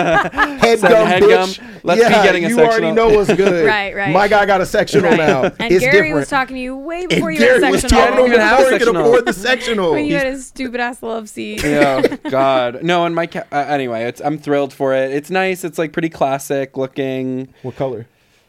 [SPEAKER 7] Head
[SPEAKER 5] So,
[SPEAKER 7] gum,
[SPEAKER 5] headgum,
[SPEAKER 7] bitch.
[SPEAKER 5] let's be
[SPEAKER 7] yeah,
[SPEAKER 5] getting a
[SPEAKER 7] you already
[SPEAKER 5] sectional.
[SPEAKER 7] know what's good.
[SPEAKER 6] Right, right.
[SPEAKER 7] My guy got a sectional
[SPEAKER 6] Right.
[SPEAKER 7] now.
[SPEAKER 6] And
[SPEAKER 7] it's
[SPEAKER 6] Gary
[SPEAKER 7] different.
[SPEAKER 6] was talking to you way
[SPEAKER 7] and
[SPEAKER 6] before you
[SPEAKER 7] Gary
[SPEAKER 6] had a
[SPEAKER 7] was
[SPEAKER 6] sectional.
[SPEAKER 7] talking to him
[SPEAKER 5] even have a
[SPEAKER 7] before he could
[SPEAKER 5] sectional.
[SPEAKER 7] afford the sectional.
[SPEAKER 6] when you
[SPEAKER 7] He's-
[SPEAKER 6] had his stupid ass love seat.
[SPEAKER 5] yeah, God. No, and my ca- uh, anyway, it's I'm thrilled for it. It's nice. It's like pretty classic looking,
[SPEAKER 7] What color?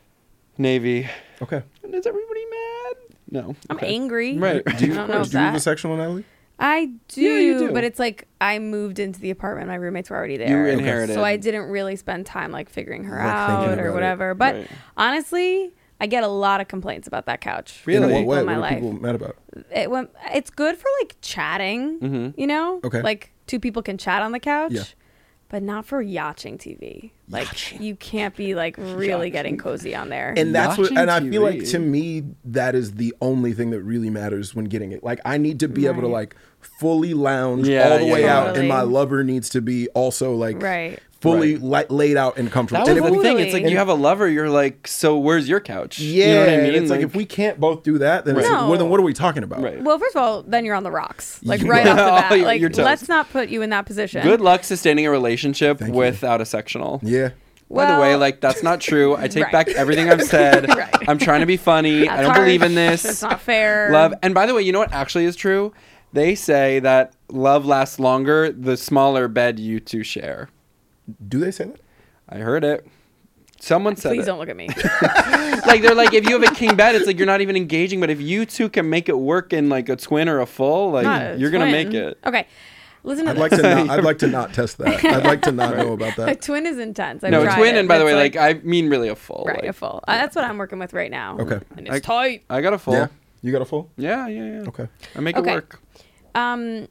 [SPEAKER 5] navy.
[SPEAKER 7] Okay.
[SPEAKER 5] And is everybody mad? No.
[SPEAKER 6] I'm
[SPEAKER 5] Okay.
[SPEAKER 6] angry.
[SPEAKER 5] Right.
[SPEAKER 7] Do you,
[SPEAKER 6] I don't know if
[SPEAKER 7] do you have
[SPEAKER 6] that-
[SPEAKER 7] a sectional, Natalie?
[SPEAKER 6] I do,
[SPEAKER 5] Yeah, you do.
[SPEAKER 6] but it's like I moved into the apartment. My roommates were already
[SPEAKER 5] You
[SPEAKER 6] there.
[SPEAKER 5] inherited.
[SPEAKER 6] So I didn't really spend time like figuring her
[SPEAKER 7] Like, thinking
[SPEAKER 6] out
[SPEAKER 7] about
[SPEAKER 6] or
[SPEAKER 7] it.
[SPEAKER 6] whatever. But
[SPEAKER 5] Right.
[SPEAKER 6] honestly, I get a lot of complaints about that couch. from
[SPEAKER 5] Really?
[SPEAKER 7] In what
[SPEAKER 6] people
[SPEAKER 7] way?
[SPEAKER 6] in
[SPEAKER 7] What
[SPEAKER 6] my
[SPEAKER 7] are
[SPEAKER 6] life.
[SPEAKER 7] people mad about?
[SPEAKER 6] It went, it's good for like chatting,
[SPEAKER 5] Mhm.
[SPEAKER 6] you know?
[SPEAKER 7] Okay.
[SPEAKER 6] Like two people can chat on the couch,
[SPEAKER 7] Yeah.
[SPEAKER 6] but not for yachting T V. Like
[SPEAKER 7] Yachting.
[SPEAKER 6] you can't be like really getting cozy on there.
[SPEAKER 7] And that's what,
[SPEAKER 5] Watching
[SPEAKER 7] and I feel like
[SPEAKER 5] T V.
[SPEAKER 7] to me, that is the only thing that really matters when getting it. Like, I need to be able to
[SPEAKER 6] Right.
[SPEAKER 7] like fully lounge
[SPEAKER 5] Yeah,
[SPEAKER 7] all the
[SPEAKER 5] yeah,
[SPEAKER 7] way
[SPEAKER 5] yeah.
[SPEAKER 7] out, and
[SPEAKER 6] Totally.
[SPEAKER 7] my lover needs to be also like
[SPEAKER 6] Right.
[SPEAKER 7] fully
[SPEAKER 5] Right.
[SPEAKER 7] li- laid out and comfortable.
[SPEAKER 5] That was
[SPEAKER 7] and if
[SPEAKER 5] the
[SPEAKER 7] we,
[SPEAKER 5] thing. It's like
[SPEAKER 6] Totally.
[SPEAKER 5] you have a lover. You're like, so where's your couch?
[SPEAKER 7] yeah,
[SPEAKER 5] You know what I mean?
[SPEAKER 7] it's like, if we can't both do that, then it's
[SPEAKER 6] Right.
[SPEAKER 7] like, well, then
[SPEAKER 6] No.
[SPEAKER 7] what are we talking about?
[SPEAKER 5] Right.
[SPEAKER 6] Well, first of all, then you're on the rocks. Like
[SPEAKER 7] Yeah.
[SPEAKER 6] right off the
[SPEAKER 5] Oh,
[SPEAKER 6] bat.
[SPEAKER 5] you're-
[SPEAKER 6] Like
[SPEAKER 5] you're toast.
[SPEAKER 6] let's not put you in that position.
[SPEAKER 5] Good luck sustaining a relationship
[SPEAKER 7] Thank you.
[SPEAKER 5] without a sectional.
[SPEAKER 7] Yeah.
[SPEAKER 5] By the way,
[SPEAKER 6] Well-
[SPEAKER 5] like that's not true. I take
[SPEAKER 6] Right.
[SPEAKER 5] back everything I've said.
[SPEAKER 6] Right.
[SPEAKER 5] I'm trying to be funny. I
[SPEAKER 6] That's
[SPEAKER 5] don't believe
[SPEAKER 6] harsh.
[SPEAKER 5] in this.
[SPEAKER 6] That's not fair.
[SPEAKER 5] Love. And by the way, you know what actually is true? They say that love lasts longer the smaller bed you two share.
[SPEAKER 7] Do they say that?
[SPEAKER 5] I heard it. Someone said
[SPEAKER 6] Please
[SPEAKER 5] it.
[SPEAKER 6] don't look at me.
[SPEAKER 5] Like they're like, if you have a king bed, it's like you're not even engaging. But if you two can make it work in like a twin or a full, like
[SPEAKER 6] Not a
[SPEAKER 5] you're gonna
[SPEAKER 6] twin.
[SPEAKER 5] make it.
[SPEAKER 6] Okay. Listen to
[SPEAKER 7] I'd
[SPEAKER 6] this.
[SPEAKER 7] like to. Not, I'd like to not test that. I'd like to not know about
[SPEAKER 6] A
[SPEAKER 7] that.
[SPEAKER 6] twin is intense. I've
[SPEAKER 5] No, a
[SPEAKER 6] tried
[SPEAKER 5] twin,
[SPEAKER 6] it,
[SPEAKER 5] and by the
[SPEAKER 6] it's
[SPEAKER 5] way, like, I mean really a full.
[SPEAKER 6] right,
[SPEAKER 5] like,
[SPEAKER 6] a full. Uh, that's what I'm working with right now.
[SPEAKER 7] Okay.
[SPEAKER 6] And it's
[SPEAKER 5] I-
[SPEAKER 6] tight.
[SPEAKER 5] I got a full.
[SPEAKER 7] Yeah. You got a full?
[SPEAKER 5] Yeah, yeah, yeah.
[SPEAKER 7] Okay.
[SPEAKER 5] I make
[SPEAKER 6] Okay.
[SPEAKER 5] it work.
[SPEAKER 6] Um.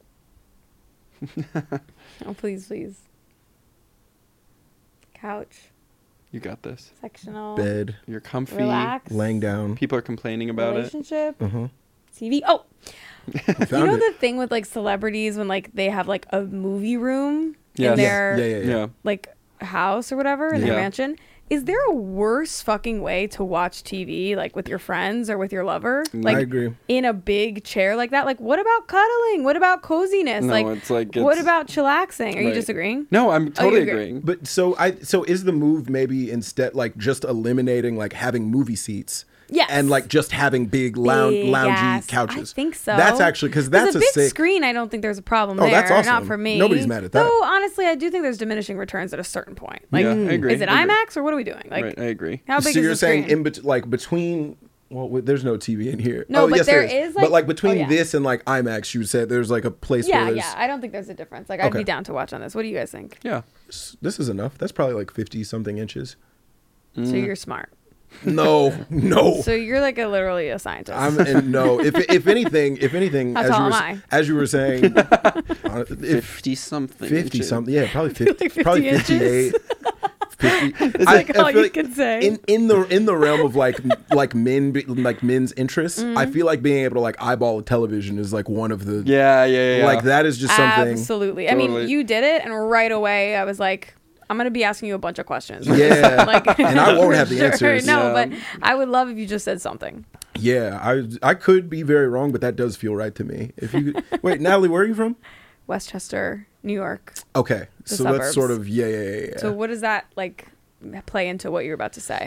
[SPEAKER 6] oh please, please. Couch,
[SPEAKER 5] You got this.
[SPEAKER 6] sectional,
[SPEAKER 7] Bed,
[SPEAKER 5] You're comfy.
[SPEAKER 6] relax,
[SPEAKER 7] laying down.
[SPEAKER 5] People are complaining about it.
[SPEAKER 6] relationship,
[SPEAKER 7] Uh-huh.
[SPEAKER 6] T V. Oh,
[SPEAKER 7] You
[SPEAKER 6] you
[SPEAKER 7] found
[SPEAKER 6] know
[SPEAKER 7] it.
[SPEAKER 6] the thing with like celebrities when like they have like a movie room
[SPEAKER 5] Yes.
[SPEAKER 6] in their
[SPEAKER 7] yeah, yeah, yeah.
[SPEAKER 5] Yeah.
[SPEAKER 6] like house or whatever in
[SPEAKER 5] Yeah.
[SPEAKER 6] their mansion. Is there a worse fucking way to watch T V like with your friends or with your lover? Like
[SPEAKER 7] I agree.
[SPEAKER 6] in a big chair like that? Like what about cuddling? What about coziness?
[SPEAKER 5] No,
[SPEAKER 6] like
[SPEAKER 5] it's like
[SPEAKER 6] what
[SPEAKER 5] it's-
[SPEAKER 6] about chillaxing? Are you
[SPEAKER 5] Right.
[SPEAKER 6] disagreeing?
[SPEAKER 5] No, I'm
[SPEAKER 6] you
[SPEAKER 5] totally
[SPEAKER 6] agree.
[SPEAKER 5] agreeing.
[SPEAKER 7] But so I so is the move maybe instead like just eliminating like having movie seats?
[SPEAKER 6] Yes.
[SPEAKER 7] And like just having big lounge
[SPEAKER 6] Big
[SPEAKER 7] loungy
[SPEAKER 6] ass.
[SPEAKER 7] couches.
[SPEAKER 6] I think so.
[SPEAKER 7] That's actually because that's
[SPEAKER 6] a
[SPEAKER 7] a,
[SPEAKER 6] big
[SPEAKER 7] sick.
[SPEAKER 6] screen. I don't think there's a problem
[SPEAKER 7] Oh,
[SPEAKER 6] there.
[SPEAKER 7] that's awesome.
[SPEAKER 6] Not for me.
[SPEAKER 7] Nobody's mad at that.
[SPEAKER 6] Though honestly, I do think there's diminishing returns at a certain point. Like,
[SPEAKER 5] Yeah, I agree.
[SPEAKER 6] is it
[SPEAKER 5] I agree.
[SPEAKER 6] IMAX or what are we doing? Like,
[SPEAKER 5] right, I agree.
[SPEAKER 6] how big
[SPEAKER 7] so
[SPEAKER 6] is
[SPEAKER 7] you're
[SPEAKER 6] the
[SPEAKER 7] saying
[SPEAKER 6] screen?
[SPEAKER 7] in bet- like between Well, wait, there's no T V in here.
[SPEAKER 6] No,
[SPEAKER 7] oh,
[SPEAKER 6] but
[SPEAKER 7] yes,
[SPEAKER 6] there
[SPEAKER 7] there
[SPEAKER 6] is,
[SPEAKER 7] but
[SPEAKER 6] like-
[SPEAKER 7] like between
[SPEAKER 6] oh, yeah.
[SPEAKER 7] this and like IMAX, you said there's like a place
[SPEAKER 6] Yeah,
[SPEAKER 7] where there's.
[SPEAKER 6] yeah. I don't think there's a difference. Like, I'd
[SPEAKER 7] Okay.
[SPEAKER 6] be down to watch on this. What do you guys think?
[SPEAKER 5] Yeah.
[SPEAKER 7] This is enough. That's probably like fifty something inches.
[SPEAKER 5] Mm.
[SPEAKER 6] So you're smart.
[SPEAKER 7] No, no.
[SPEAKER 6] So you're like a literally a scientist.
[SPEAKER 7] I'm and no. If if anything, if anything,
[SPEAKER 6] How
[SPEAKER 7] as
[SPEAKER 6] tall
[SPEAKER 7] you were
[SPEAKER 6] am I?
[SPEAKER 7] as you were saying, uh, if
[SPEAKER 5] fifty something.
[SPEAKER 7] fifty
[SPEAKER 5] inches.
[SPEAKER 7] something, yeah, probably fifty,
[SPEAKER 6] like fifty
[SPEAKER 7] probably
[SPEAKER 6] inches?
[SPEAKER 7] fifty-eight. fifty.
[SPEAKER 6] It's like all you can say.
[SPEAKER 7] In in the in the realm of like like men be- like men's interests,
[SPEAKER 6] Mm-hmm.
[SPEAKER 7] I feel like being able to like eyeball a television is like one of the
[SPEAKER 5] Yeah, yeah, yeah. yeah.
[SPEAKER 7] like that is just something.
[SPEAKER 6] Absolutely. I mean,
[SPEAKER 5] Totally.
[SPEAKER 6] you did it, and right away I was like, I'm gonna be asking you a bunch of questions.
[SPEAKER 7] Yeah,
[SPEAKER 6] like,
[SPEAKER 7] and I won't have the
[SPEAKER 6] sure,
[SPEAKER 7] answers.
[SPEAKER 6] No,
[SPEAKER 5] Yeah.
[SPEAKER 6] but I would love if you just said something.
[SPEAKER 7] Yeah, I I could be very wrong, but that does feel right to me. If you wait, Natalie, where are you from?
[SPEAKER 6] Westchester, New York.
[SPEAKER 7] Okay,
[SPEAKER 6] The
[SPEAKER 7] so
[SPEAKER 6] suburbs.
[SPEAKER 7] that's sort of yeah, yeah, yeah. yeah.
[SPEAKER 6] So what does that like play into what you're about to say?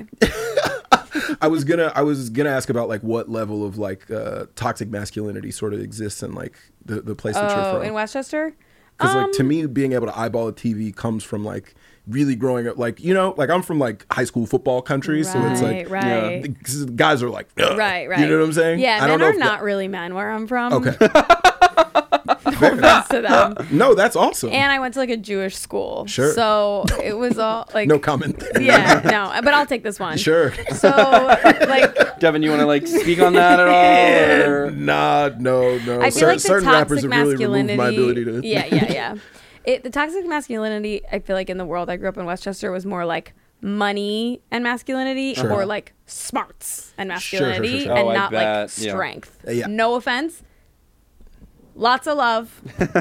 [SPEAKER 7] I was gonna I was gonna ask about like what level of like uh, toxic masculinity sort of exists in like the the place that you're
[SPEAKER 6] Oh,
[SPEAKER 7] from.
[SPEAKER 6] in Westchester?
[SPEAKER 7] Because like to
[SPEAKER 6] Um,
[SPEAKER 7] me, being able to eyeball a T V comes from like really growing up. Like you know, like I'm from like high school football country, so it's like
[SPEAKER 6] right, right.
[SPEAKER 7] the g- guys are like, "Ugh."
[SPEAKER 6] Right, right.
[SPEAKER 7] You know what I'm saying?
[SPEAKER 6] Yeah,
[SPEAKER 7] I don't
[SPEAKER 6] men
[SPEAKER 7] know
[SPEAKER 6] are
[SPEAKER 7] if
[SPEAKER 6] not really men where I'm from.
[SPEAKER 7] that- okay.
[SPEAKER 6] No offense to them.
[SPEAKER 7] No, that's awesome.
[SPEAKER 6] And I went to like a Jewish school.
[SPEAKER 7] Sure.
[SPEAKER 6] So it was all like
[SPEAKER 7] no comment.
[SPEAKER 6] Yeah, no, but I'll take this one.
[SPEAKER 7] Sure.
[SPEAKER 6] So like
[SPEAKER 5] Devin, you want to like speak on that at all? Or?
[SPEAKER 7] Nah, no, no.
[SPEAKER 6] I feel
[SPEAKER 7] Cer-
[SPEAKER 6] like the
[SPEAKER 7] certain
[SPEAKER 6] toxic
[SPEAKER 7] rappers have really removed
[SPEAKER 6] masculinity.
[SPEAKER 7] my ability to.
[SPEAKER 6] Yeah, yeah, yeah. It, the toxic masculinity, I feel like in the world I grew up in Westchester was more like money and masculinity,
[SPEAKER 7] Sure.
[SPEAKER 6] or like smarts and
[SPEAKER 7] Sure, sure, sure,
[SPEAKER 6] masculinity,
[SPEAKER 7] sure.
[SPEAKER 6] and
[SPEAKER 5] Oh, I
[SPEAKER 6] not like
[SPEAKER 5] bet, yeah.
[SPEAKER 6] strength.
[SPEAKER 7] Uh, yeah.
[SPEAKER 6] No offense. Lots of love,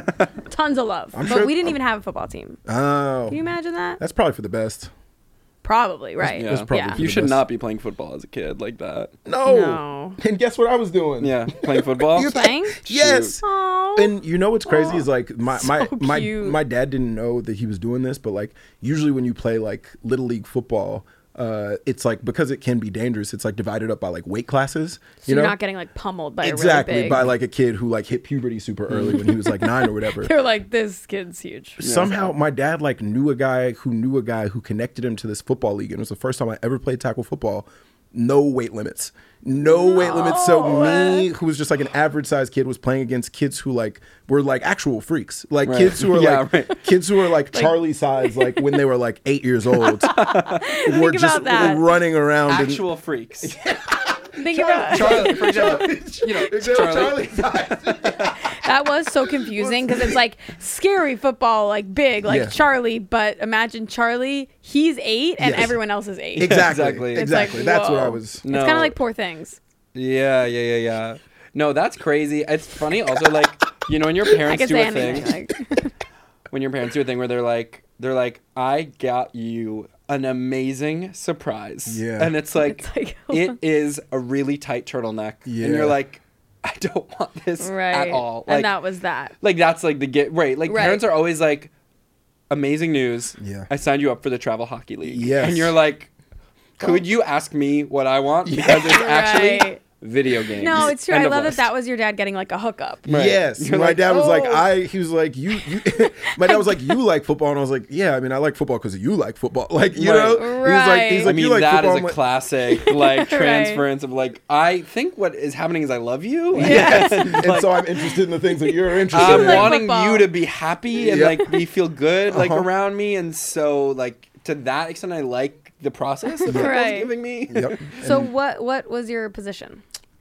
[SPEAKER 6] tons of love,
[SPEAKER 7] I'm
[SPEAKER 6] but
[SPEAKER 7] sure-
[SPEAKER 6] we didn't even have a football team.
[SPEAKER 7] Oh,
[SPEAKER 6] Can you imagine that?
[SPEAKER 7] that's probably for the best.
[SPEAKER 6] Probably right.
[SPEAKER 5] Yeah. That's
[SPEAKER 7] probably
[SPEAKER 6] yeah.
[SPEAKER 7] for
[SPEAKER 5] You
[SPEAKER 7] the
[SPEAKER 5] should
[SPEAKER 7] best.
[SPEAKER 5] not be playing football as a kid like that.
[SPEAKER 7] No.
[SPEAKER 6] No.
[SPEAKER 7] And guess what I was doing?
[SPEAKER 5] Yeah, playing football.
[SPEAKER 6] You're playing?
[SPEAKER 7] Yes.
[SPEAKER 6] Aw.
[SPEAKER 7] And you know what's crazy is like my my
[SPEAKER 6] So
[SPEAKER 7] my,
[SPEAKER 6] cute.
[SPEAKER 7] my dad didn't know that he was doing this, but like usually when you play like little league football, uh, it's like because it can be dangerous. It's like divided up by like weight classes.
[SPEAKER 6] So
[SPEAKER 7] You
[SPEAKER 6] you're
[SPEAKER 7] know,
[SPEAKER 6] not getting like pummeled by
[SPEAKER 7] exactly
[SPEAKER 6] a really big.
[SPEAKER 7] by like a kid who like hit puberty super early when he was like nine or whatever.
[SPEAKER 6] They're like, this kid's huge.
[SPEAKER 7] Somehow my dad like knew a guy who knew a guy who connected him to this football league, and it was the first time I ever played tackle football. No weight limits. No, weight limits. So me, who was just like an average sized kid, was playing against kids who like were like actual freaks. Like
[SPEAKER 5] Right.
[SPEAKER 7] kids who were
[SPEAKER 5] Yeah,
[SPEAKER 7] like
[SPEAKER 5] right.
[SPEAKER 7] kids who were like Charlie size, like when they were like eight years old. were just
[SPEAKER 6] about that.
[SPEAKER 7] running around and-
[SPEAKER 5] Actual freaks.
[SPEAKER 6] Think about
[SPEAKER 5] Charlie, for example, you know, Charlie.
[SPEAKER 7] size.
[SPEAKER 6] that was so confusing because it's like scary football, like big, like
[SPEAKER 7] Yeah.
[SPEAKER 6] Charlie, but imagine Charlie, he's eight and
[SPEAKER 7] Yes.
[SPEAKER 6] everyone else is eight.
[SPEAKER 7] Exactly.
[SPEAKER 5] Exactly.
[SPEAKER 6] It's
[SPEAKER 7] Exactly.
[SPEAKER 6] like,
[SPEAKER 7] That's what I
[SPEAKER 6] whoa.
[SPEAKER 7] was.
[SPEAKER 6] It's
[SPEAKER 5] No.
[SPEAKER 6] kind of like Poor Things.
[SPEAKER 5] Yeah, yeah, yeah, yeah. No, that's crazy. It's funny also, like, you know, when your
[SPEAKER 6] I
[SPEAKER 5] parents
[SPEAKER 6] can
[SPEAKER 5] do
[SPEAKER 6] say
[SPEAKER 5] a thing,
[SPEAKER 6] anything. Like,
[SPEAKER 5] when your parents do a thing where they're like, they're like, I got you an amazing surprise.
[SPEAKER 7] Yeah.
[SPEAKER 5] And it's like,
[SPEAKER 6] It's like-
[SPEAKER 5] it is a really tight turtleneck.
[SPEAKER 7] Yeah.
[SPEAKER 5] And you're like, I don't want this
[SPEAKER 6] right.
[SPEAKER 5] at all. Like,
[SPEAKER 6] and that was that.
[SPEAKER 5] like that's like the get right. Like
[SPEAKER 6] Right.
[SPEAKER 5] parents are always like, amazing news.
[SPEAKER 7] Yeah.
[SPEAKER 5] I signed you up for the travel hockey league.
[SPEAKER 7] Yes.
[SPEAKER 5] And you're like, could you ask me what I want? Because it's actually
[SPEAKER 6] Right.
[SPEAKER 5] video games.
[SPEAKER 6] No, it's true.
[SPEAKER 5] End
[SPEAKER 6] I
[SPEAKER 5] of
[SPEAKER 6] love
[SPEAKER 5] list.
[SPEAKER 6] that that was your dad getting like a hookup.
[SPEAKER 5] Right.
[SPEAKER 7] Yes,
[SPEAKER 5] You're
[SPEAKER 7] my
[SPEAKER 5] like,
[SPEAKER 7] dad was like,
[SPEAKER 5] "Oh."
[SPEAKER 7] I. He was like, you. you my dad was like, you like football, and I was like, yeah. I mean, I like football because you like football. Like, you
[SPEAKER 5] Right.
[SPEAKER 7] know, he was like, he's
[SPEAKER 6] Right.
[SPEAKER 7] like,
[SPEAKER 5] I mean,
[SPEAKER 7] you like
[SPEAKER 5] that
[SPEAKER 7] football.
[SPEAKER 5] is
[SPEAKER 7] I'm
[SPEAKER 5] a
[SPEAKER 7] like,
[SPEAKER 5] classic like transference of like, I think what is happening is I love you.
[SPEAKER 6] Yes.
[SPEAKER 5] And,
[SPEAKER 7] and
[SPEAKER 5] like,
[SPEAKER 7] so I'm interested in the things that you're interested
[SPEAKER 5] I'm
[SPEAKER 7] in.
[SPEAKER 6] like
[SPEAKER 5] wanting
[SPEAKER 6] football.
[SPEAKER 5] you to be happy and
[SPEAKER 7] Yeah.
[SPEAKER 5] like be feel good like
[SPEAKER 7] Uh-huh.
[SPEAKER 5] around me, and so like to that extent, I like the process that football's
[SPEAKER 6] Right.
[SPEAKER 5] giving me.
[SPEAKER 7] Yep.
[SPEAKER 6] So what what was your position?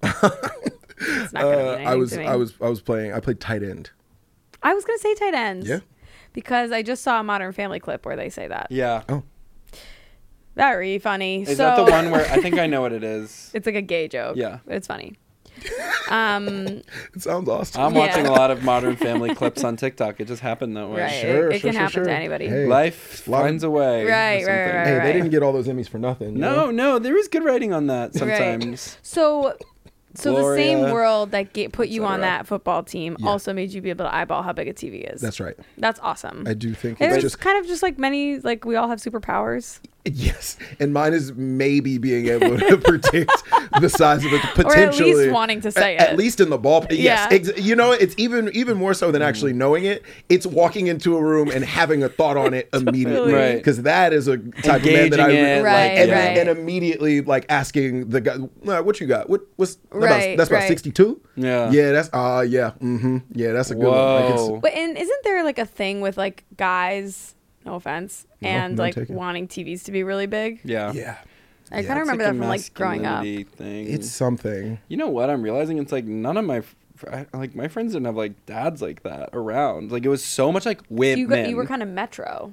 [SPEAKER 6] It's not gonna mean
[SPEAKER 7] Uh,
[SPEAKER 6] anything
[SPEAKER 7] I was,
[SPEAKER 6] to me.
[SPEAKER 7] I was, I was playing. I played tight end.
[SPEAKER 6] I was gonna say tight ends.
[SPEAKER 7] Yeah.
[SPEAKER 6] Because I just saw a Modern Family clip where they say that.
[SPEAKER 5] Yeah.
[SPEAKER 6] Very funny.
[SPEAKER 5] Is
[SPEAKER 6] so,
[SPEAKER 5] that the one where I think I know what it is?
[SPEAKER 6] It's like a gay joke.
[SPEAKER 5] Yeah.
[SPEAKER 6] But it's funny. Um,
[SPEAKER 7] It sounds awesome.
[SPEAKER 5] I'm
[SPEAKER 6] Yeah.
[SPEAKER 5] watching a lot of Modern Family clips on TikTok. It just happened that way.
[SPEAKER 6] right.
[SPEAKER 7] Sure,
[SPEAKER 6] it it
[SPEAKER 7] sure,
[SPEAKER 6] can
[SPEAKER 7] sure,
[SPEAKER 6] happen
[SPEAKER 7] sure.
[SPEAKER 6] to anybody.
[SPEAKER 7] Hey.
[SPEAKER 5] Life
[SPEAKER 7] Lot of-
[SPEAKER 5] finds a way. or
[SPEAKER 6] Right, right,
[SPEAKER 5] something.
[SPEAKER 6] right,
[SPEAKER 7] hey,
[SPEAKER 6] right.
[SPEAKER 7] they didn't get all those Emmys for nothing. you
[SPEAKER 5] No,
[SPEAKER 7] know?
[SPEAKER 5] no, there is good writing on that sometimes.
[SPEAKER 6] So, so the
[SPEAKER 5] Gloria,
[SPEAKER 6] same world that ga- put you on
[SPEAKER 5] cetera.
[SPEAKER 6] that football team
[SPEAKER 7] Yeah.
[SPEAKER 6] also made you be able to eyeball how big a T V is.
[SPEAKER 7] That's right.
[SPEAKER 6] That's awesome.
[SPEAKER 7] I do think
[SPEAKER 6] And
[SPEAKER 7] it's
[SPEAKER 6] it's
[SPEAKER 7] just
[SPEAKER 6] kind of just like many, like we all have superpowers.
[SPEAKER 7] Yes, and mine is maybe being able to predict the size of it potentially,
[SPEAKER 6] or at least wanting to say
[SPEAKER 7] at,
[SPEAKER 6] it.
[SPEAKER 7] At least in the ballpark. Yes,
[SPEAKER 6] Yeah.
[SPEAKER 7] ex- you know, it's even even more so than actually knowing it. It's walking into a room and having a thought on it immediately,
[SPEAKER 5] Right.
[SPEAKER 7] Because that is a type
[SPEAKER 5] Engaging
[SPEAKER 7] of man that I
[SPEAKER 5] it,
[SPEAKER 7] really
[SPEAKER 6] Right,
[SPEAKER 7] like, and,
[SPEAKER 6] right.
[SPEAKER 7] and immediately like asking the guy, "Nah, "What you got? What what's about,
[SPEAKER 6] Right,
[SPEAKER 7] that's about
[SPEAKER 6] right.
[SPEAKER 7] sixty-two?
[SPEAKER 5] Yeah.
[SPEAKER 7] yeah, that's uh yeah, mm-hmm, yeah, that's a good one. Like, it's-
[SPEAKER 5] Whoa.
[SPEAKER 6] But and isn't there like a thing with like guys? No offense,
[SPEAKER 7] No,
[SPEAKER 6] and
[SPEAKER 7] none
[SPEAKER 6] like
[SPEAKER 7] taken.
[SPEAKER 6] wanting T Vs to be really big.
[SPEAKER 5] Yeah.
[SPEAKER 7] yeah,
[SPEAKER 6] I
[SPEAKER 7] Yeah,
[SPEAKER 6] kind of
[SPEAKER 5] It's
[SPEAKER 6] remember
[SPEAKER 5] like
[SPEAKER 6] that
[SPEAKER 5] a
[SPEAKER 6] from like growing up.
[SPEAKER 5] masculinity Thing.
[SPEAKER 7] it's something.
[SPEAKER 5] You know what I'm realizing? It's like none of my f- I- like my friends didn't have like dads like that around. Like it was so much like women.
[SPEAKER 6] You got, you were kind of metro.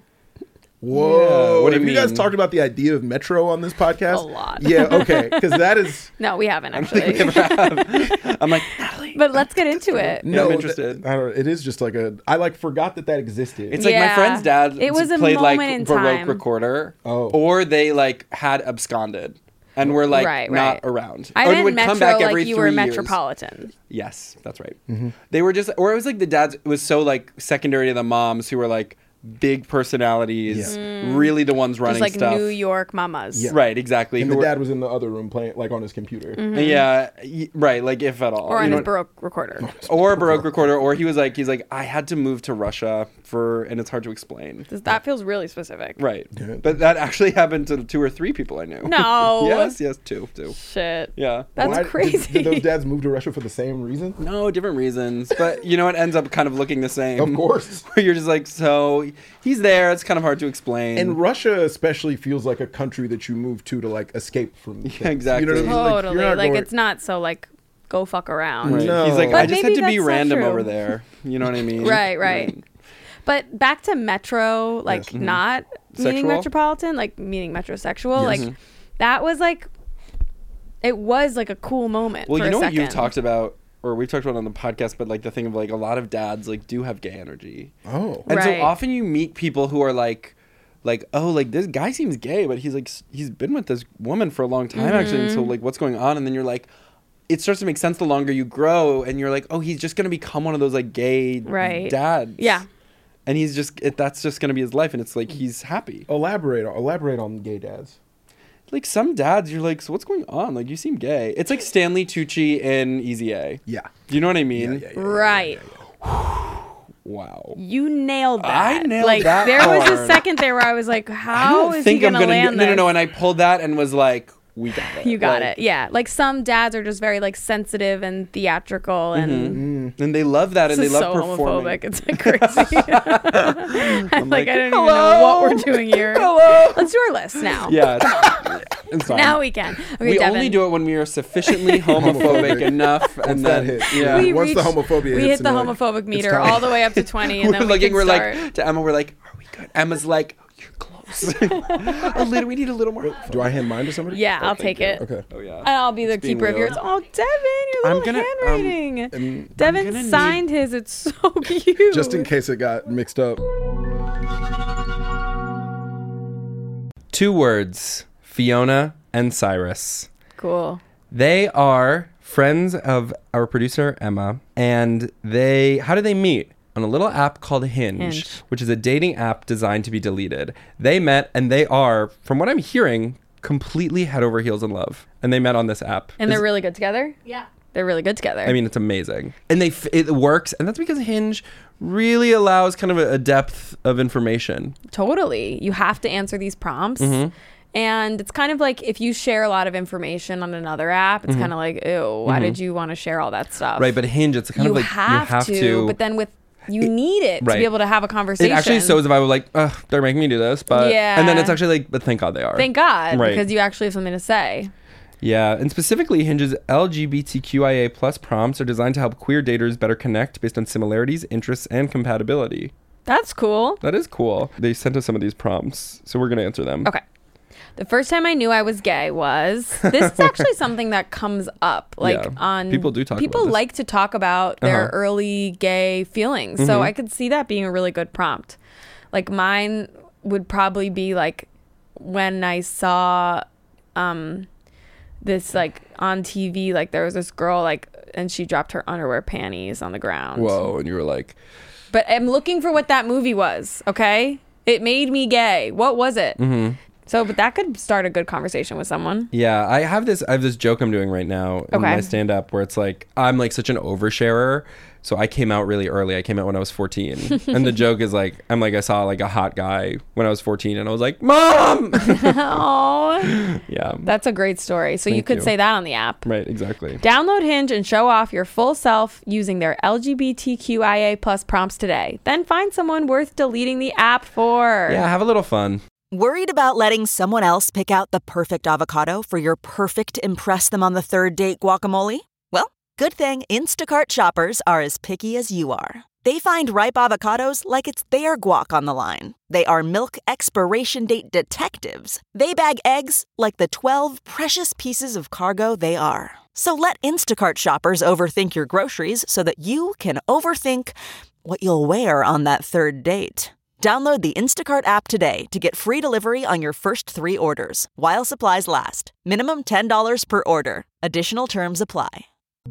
[SPEAKER 7] Whoa!
[SPEAKER 5] Yeah, what do
[SPEAKER 7] Have
[SPEAKER 5] you
[SPEAKER 7] you guys
[SPEAKER 5] mean?
[SPEAKER 7] talked about the idea of Metro on this podcast?
[SPEAKER 6] A lot.
[SPEAKER 7] Yeah. Okay. Because that is
[SPEAKER 6] No, we haven't
[SPEAKER 5] I don't think
[SPEAKER 6] actually.
[SPEAKER 5] we ever have. I'm like Natalie.
[SPEAKER 6] But let's get into it.
[SPEAKER 5] Yeah, I'm
[SPEAKER 7] th-
[SPEAKER 5] interested.
[SPEAKER 7] I don't. It is just like a. I like forgot that that existed.
[SPEAKER 5] It's like my
[SPEAKER 6] Yeah.
[SPEAKER 5] friend's dad
[SPEAKER 6] It was a
[SPEAKER 5] played like
[SPEAKER 6] moment in
[SPEAKER 5] Baroque
[SPEAKER 6] time.
[SPEAKER 5] recorder,
[SPEAKER 7] Oh.
[SPEAKER 5] or they like had absconded and were like
[SPEAKER 6] Right,
[SPEAKER 5] not
[SPEAKER 6] right.
[SPEAKER 5] around.
[SPEAKER 6] I
[SPEAKER 5] and
[SPEAKER 6] meant
[SPEAKER 5] would
[SPEAKER 6] metro
[SPEAKER 5] come back every
[SPEAKER 6] like you
[SPEAKER 5] three
[SPEAKER 6] were
[SPEAKER 5] years.
[SPEAKER 6] metropolitan.
[SPEAKER 5] Yes, that's right. They were just, or it was like the dads. It was so like secondary to the moms who were like big personalities, really the ones running
[SPEAKER 6] Just like
[SPEAKER 5] stuff.
[SPEAKER 6] New York mamas.
[SPEAKER 7] Yeah.
[SPEAKER 5] Right, exactly.
[SPEAKER 7] and
[SPEAKER 5] who
[SPEAKER 7] the
[SPEAKER 5] were-
[SPEAKER 7] dad was in the other room playing like on his computer.
[SPEAKER 5] Yeah, y- right. Like if at all,
[SPEAKER 6] Or
[SPEAKER 5] you
[SPEAKER 6] on
[SPEAKER 5] know
[SPEAKER 6] his
[SPEAKER 5] what-
[SPEAKER 6] Baroque recorder.
[SPEAKER 5] or a Baroque recorder, or he was like, he's like, I had to move to Russia for, and it's hard to explain.
[SPEAKER 6] That feels really specific.
[SPEAKER 5] Right,
[SPEAKER 7] Yeah.
[SPEAKER 5] but that actually happened to two or three people I knew.
[SPEAKER 6] No.
[SPEAKER 5] yes, yes, two, two.
[SPEAKER 6] Shit.
[SPEAKER 5] Yeah.
[SPEAKER 6] That's
[SPEAKER 7] Why- did-
[SPEAKER 6] crazy.
[SPEAKER 7] Did, those dads move to Russia for the same reason?
[SPEAKER 5] No, different reasons, but you know, it ends up kind of looking the same.
[SPEAKER 7] Of course.
[SPEAKER 5] Where you're just like, so he's there. It's kind of hard to explain.
[SPEAKER 7] And Russia especially feels like a country that you move to to like escape from. things.
[SPEAKER 5] exactly.
[SPEAKER 7] You know what I mean? Like,
[SPEAKER 6] Totally.
[SPEAKER 7] you're
[SPEAKER 6] Like,
[SPEAKER 7] not going-
[SPEAKER 6] it's not so like go fuck around.
[SPEAKER 5] Right.
[SPEAKER 7] No.
[SPEAKER 5] He's like,
[SPEAKER 7] But
[SPEAKER 5] I just had
[SPEAKER 6] maybe
[SPEAKER 5] to be
[SPEAKER 6] that's not
[SPEAKER 5] random
[SPEAKER 6] true.
[SPEAKER 5] over there. You know what I mean?
[SPEAKER 6] Right, right. But back to metro, like
[SPEAKER 5] Yes. Mhm.
[SPEAKER 6] not meaning
[SPEAKER 5] Sexual?
[SPEAKER 6] metropolitan, like meaning metrosexual.
[SPEAKER 7] Yes.
[SPEAKER 6] Like that was like, it was like a cool moment.
[SPEAKER 5] Well,
[SPEAKER 6] for
[SPEAKER 5] you know
[SPEAKER 6] a
[SPEAKER 5] what
[SPEAKER 6] second.
[SPEAKER 5] you've talked about, or we've talked about on the podcast, but like the thing of like a lot of dads like do have gay energy.
[SPEAKER 7] Oh.
[SPEAKER 5] And
[SPEAKER 6] Right.
[SPEAKER 5] so often you meet people who are like, like, oh, like this guy seems gay, but he's like, s- he's been with this woman for a long time actually. And
[SPEAKER 6] Mm-hmm.
[SPEAKER 5] so like, what's going on? And then you're like, it starts to make sense the longer you grow, and you're like, oh, he's just gonna become one of those like gay
[SPEAKER 6] Right.
[SPEAKER 5] dads.
[SPEAKER 6] Yeah.
[SPEAKER 5] And he's just, it, that's just gonna be his life, and it's like he's happy.
[SPEAKER 7] Elaborate. Elaborate on gay dads.
[SPEAKER 5] Like some dads, you're like, so what's going on? Like you seem gay. It's like Stanley Tucci in Easy A.
[SPEAKER 7] Yeah.
[SPEAKER 5] Do you know what I mean?
[SPEAKER 7] Yeah, yeah, yeah.
[SPEAKER 6] Right.
[SPEAKER 5] Wow.
[SPEAKER 6] You nailed
[SPEAKER 5] I
[SPEAKER 6] that.
[SPEAKER 5] nailed
[SPEAKER 6] like,
[SPEAKER 5] that
[SPEAKER 6] There was a
[SPEAKER 5] hard.
[SPEAKER 6] second there where I was like,
[SPEAKER 5] I
[SPEAKER 6] how
[SPEAKER 5] don't
[SPEAKER 6] is
[SPEAKER 5] think
[SPEAKER 6] he
[SPEAKER 5] I'm
[SPEAKER 6] gonna,
[SPEAKER 5] gonna
[SPEAKER 6] land
[SPEAKER 5] no no
[SPEAKER 6] this?
[SPEAKER 5] no and I pulled that and was like, we got it.
[SPEAKER 6] You got
[SPEAKER 5] Like,
[SPEAKER 6] it. Yeah. Like some dads are just very like sensitive and theatrical and
[SPEAKER 5] Mm-hmm. And they love that, and they
[SPEAKER 6] this is
[SPEAKER 5] love
[SPEAKER 6] so
[SPEAKER 5] performing.
[SPEAKER 6] homophobic. It's like crazy. I'm like,
[SPEAKER 5] like,
[SPEAKER 6] I don't even
[SPEAKER 5] "Hello?
[SPEAKER 6] know what we're doing here.
[SPEAKER 5] Hello.
[SPEAKER 6] Let's do our list now.
[SPEAKER 5] Yeah. It's, it's fine.
[SPEAKER 6] Now we can. Okay,
[SPEAKER 5] we
[SPEAKER 6] Devin.
[SPEAKER 5] only do it when we are sufficiently homophobic enough,
[SPEAKER 7] Once
[SPEAKER 5] and
[SPEAKER 7] that
[SPEAKER 5] then
[SPEAKER 7] hits.
[SPEAKER 5] yeah.
[SPEAKER 6] We
[SPEAKER 7] Once the
[SPEAKER 6] reached-
[SPEAKER 7] homophobia
[SPEAKER 6] We
[SPEAKER 7] hits,
[SPEAKER 6] hit the
[SPEAKER 7] and like,
[SPEAKER 6] homophobic
[SPEAKER 7] it's
[SPEAKER 6] meter
[SPEAKER 7] time.
[SPEAKER 6] all the way up to twenty, and
[SPEAKER 5] we're
[SPEAKER 6] then we
[SPEAKER 5] looking.
[SPEAKER 6] can
[SPEAKER 5] We're
[SPEAKER 6] start.
[SPEAKER 5] like to Emma. We're like, are we good? Emma's like, you're close. a little. We need a little more.
[SPEAKER 7] Do I hand mine to somebody?
[SPEAKER 6] Yeah, I'll
[SPEAKER 5] thank
[SPEAKER 6] take
[SPEAKER 5] you.
[SPEAKER 6] it.
[SPEAKER 7] Okay.
[SPEAKER 5] Oh yeah.
[SPEAKER 6] And I'll be the
[SPEAKER 5] being
[SPEAKER 6] keeper of
[SPEAKER 5] real.
[SPEAKER 6] yours. Oh, Devin, your
[SPEAKER 5] I'm
[SPEAKER 6] little
[SPEAKER 5] gonna, um,
[SPEAKER 6] handwriting.
[SPEAKER 7] And
[SPEAKER 6] Devin
[SPEAKER 5] gonna need-
[SPEAKER 6] signed his. It's so cute.
[SPEAKER 7] just in case it got mixed up.
[SPEAKER 5] Two words: Fiona and Cyrus.
[SPEAKER 6] Cool.
[SPEAKER 5] They are friends of our producer Emma, and they how did they meet? On a little app called Hinge,
[SPEAKER 6] Hinge.
[SPEAKER 5] which is a dating app designed to be deleted. They met, and they are, from what I'm hearing, completely head over heels in love. And they met on this app.
[SPEAKER 6] And they're
[SPEAKER 5] It's-
[SPEAKER 6] really good together.
[SPEAKER 1] Yeah.
[SPEAKER 6] They're really good together.
[SPEAKER 5] I mean, it's amazing, and they f- it works, and that's because Hinge really allows kind of a, a depth of information.
[SPEAKER 6] Totally. You have to answer these prompts.
[SPEAKER 5] Mm-hmm.
[SPEAKER 6] And it's kind of like if you share a lot of information on another app, it's kind of like, ew, why did you want to share all that stuff?
[SPEAKER 5] Mm-hmm. Right, but Hinge, it's kind
[SPEAKER 6] you
[SPEAKER 5] of like
[SPEAKER 6] have
[SPEAKER 5] you have
[SPEAKER 6] to,
[SPEAKER 5] to.
[SPEAKER 6] but then with you need it
[SPEAKER 5] right.
[SPEAKER 6] to be able to have a conversation.
[SPEAKER 5] it actually shows if I was like, ugh, they're making me do this, but
[SPEAKER 6] Yeah.
[SPEAKER 5] and then it's actually like, but thank God they are.
[SPEAKER 6] Thank God,
[SPEAKER 5] Right.
[SPEAKER 6] because you actually have something to say.
[SPEAKER 5] Yeah, and specifically, Hinge's L G B T Q I A plus prompts are designed to help queer daters better connect based on similarities, interests, and compatibility.
[SPEAKER 6] That's cool.
[SPEAKER 5] That is cool. They sent us some of these prompts, so we're gonna answer them.
[SPEAKER 6] Okay. The first time I knew I was gay was this is actually something that comes up like
[SPEAKER 5] Yeah.
[SPEAKER 6] on
[SPEAKER 5] People do talk
[SPEAKER 6] people
[SPEAKER 5] about this.
[SPEAKER 6] like to talk about their
[SPEAKER 5] Uh-huh.
[SPEAKER 6] early gay feelings.
[SPEAKER 5] Mm-hmm.
[SPEAKER 6] So I could see that being a really good prompt. Like mine would probably be like when I saw um this like on T V, like there was this girl like and she dropped her underwear panties on the ground.
[SPEAKER 5] Whoa, and you were like,
[SPEAKER 6] But I'm looking for what that movie was, okay? It made me gay. What was it?
[SPEAKER 5] mm-hmm.
[SPEAKER 6] So, but that could start a good conversation with someone.
[SPEAKER 1] Yeah, I have this. I have this joke I'm doing right now in
[SPEAKER 6] Okay.
[SPEAKER 1] my stand-up where it's like I'm like such an oversharer. So I came out really early. I came out when I was fourteen, and the joke is like I'm like I saw like a hot guy when I was fourteen, and I was like, "Mom!"
[SPEAKER 6] Oh,
[SPEAKER 1] Yeah,
[SPEAKER 6] that's a great story. So you
[SPEAKER 1] Thank
[SPEAKER 6] could
[SPEAKER 1] you.
[SPEAKER 6] say that on the app.
[SPEAKER 1] right, exactly.
[SPEAKER 6] Download Hinge and show off your full self using their L G B T Q I A plus prompts today. Then find someone worth deleting the app for.
[SPEAKER 1] Yeah, have a little fun.
[SPEAKER 8] Worried about letting someone else pick out the perfect avocado for your perfect impress them on the third date guacamole? Well, good thing Instacart shoppers are as picky as you are. They find ripe avocados like it's their guac on the line. They are milk expiration date detectives. They bag eggs like the twelve precious pieces of cargo they are. So let Instacart shoppers overthink your groceries so that you can overthink what you'll wear on that third date. Download the Instacart app today to get free delivery on your first three orders, while supplies last. Minimum ten dollars per order. Additional terms apply.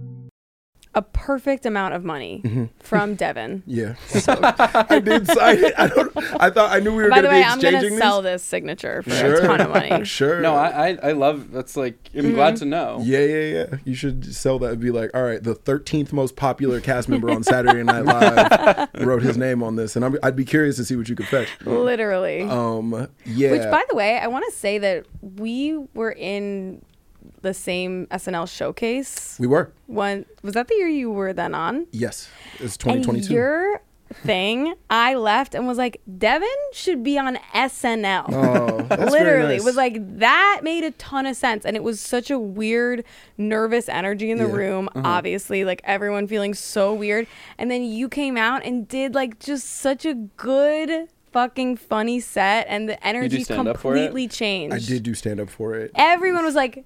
[SPEAKER 6] A perfect amount of money
[SPEAKER 1] Mm-hmm.
[SPEAKER 6] from Devin.
[SPEAKER 7] Yeah. I did sign it. I don't. I thought I knew we were
[SPEAKER 6] By
[SPEAKER 7] going
[SPEAKER 6] the
[SPEAKER 7] to be
[SPEAKER 6] way, I'm
[SPEAKER 7] exchanging
[SPEAKER 6] going to sell this signature for
[SPEAKER 7] Sure.
[SPEAKER 6] a ton of money.
[SPEAKER 7] Sure.
[SPEAKER 5] No, I, I, I love, that's like, I'm
[SPEAKER 6] Mm-hmm.
[SPEAKER 5] glad to know.
[SPEAKER 7] Yeah, yeah, yeah. You should sell that and be like, all right, the thirteenth most popular cast member on Saturday Night Live wrote his name on this, and I'm, I'd be curious to see what you could fetch.
[SPEAKER 6] Literally.
[SPEAKER 7] Um, yeah.
[SPEAKER 6] Which, by the way, I want to say that we were in the same S N L showcase.
[SPEAKER 7] we were.
[SPEAKER 6] One was that the year you were then on?
[SPEAKER 7] Yes, it's twenty twenty-two.
[SPEAKER 6] And your thing, I left and was like, Devin should be on S N L.
[SPEAKER 7] Oh, that's very
[SPEAKER 6] Literally,
[SPEAKER 7] nice.
[SPEAKER 6] it was like that made a ton of sense, and it was such a weird, nervous energy in the
[SPEAKER 7] Yeah.
[SPEAKER 6] room. Obviously, like everyone feeling so weird, and then you came out and did like just such a good, fucking funny set, and the energy
[SPEAKER 5] stand up for it?
[SPEAKER 6] completely changed.
[SPEAKER 7] I did do stand up for it.
[SPEAKER 6] Everyone was like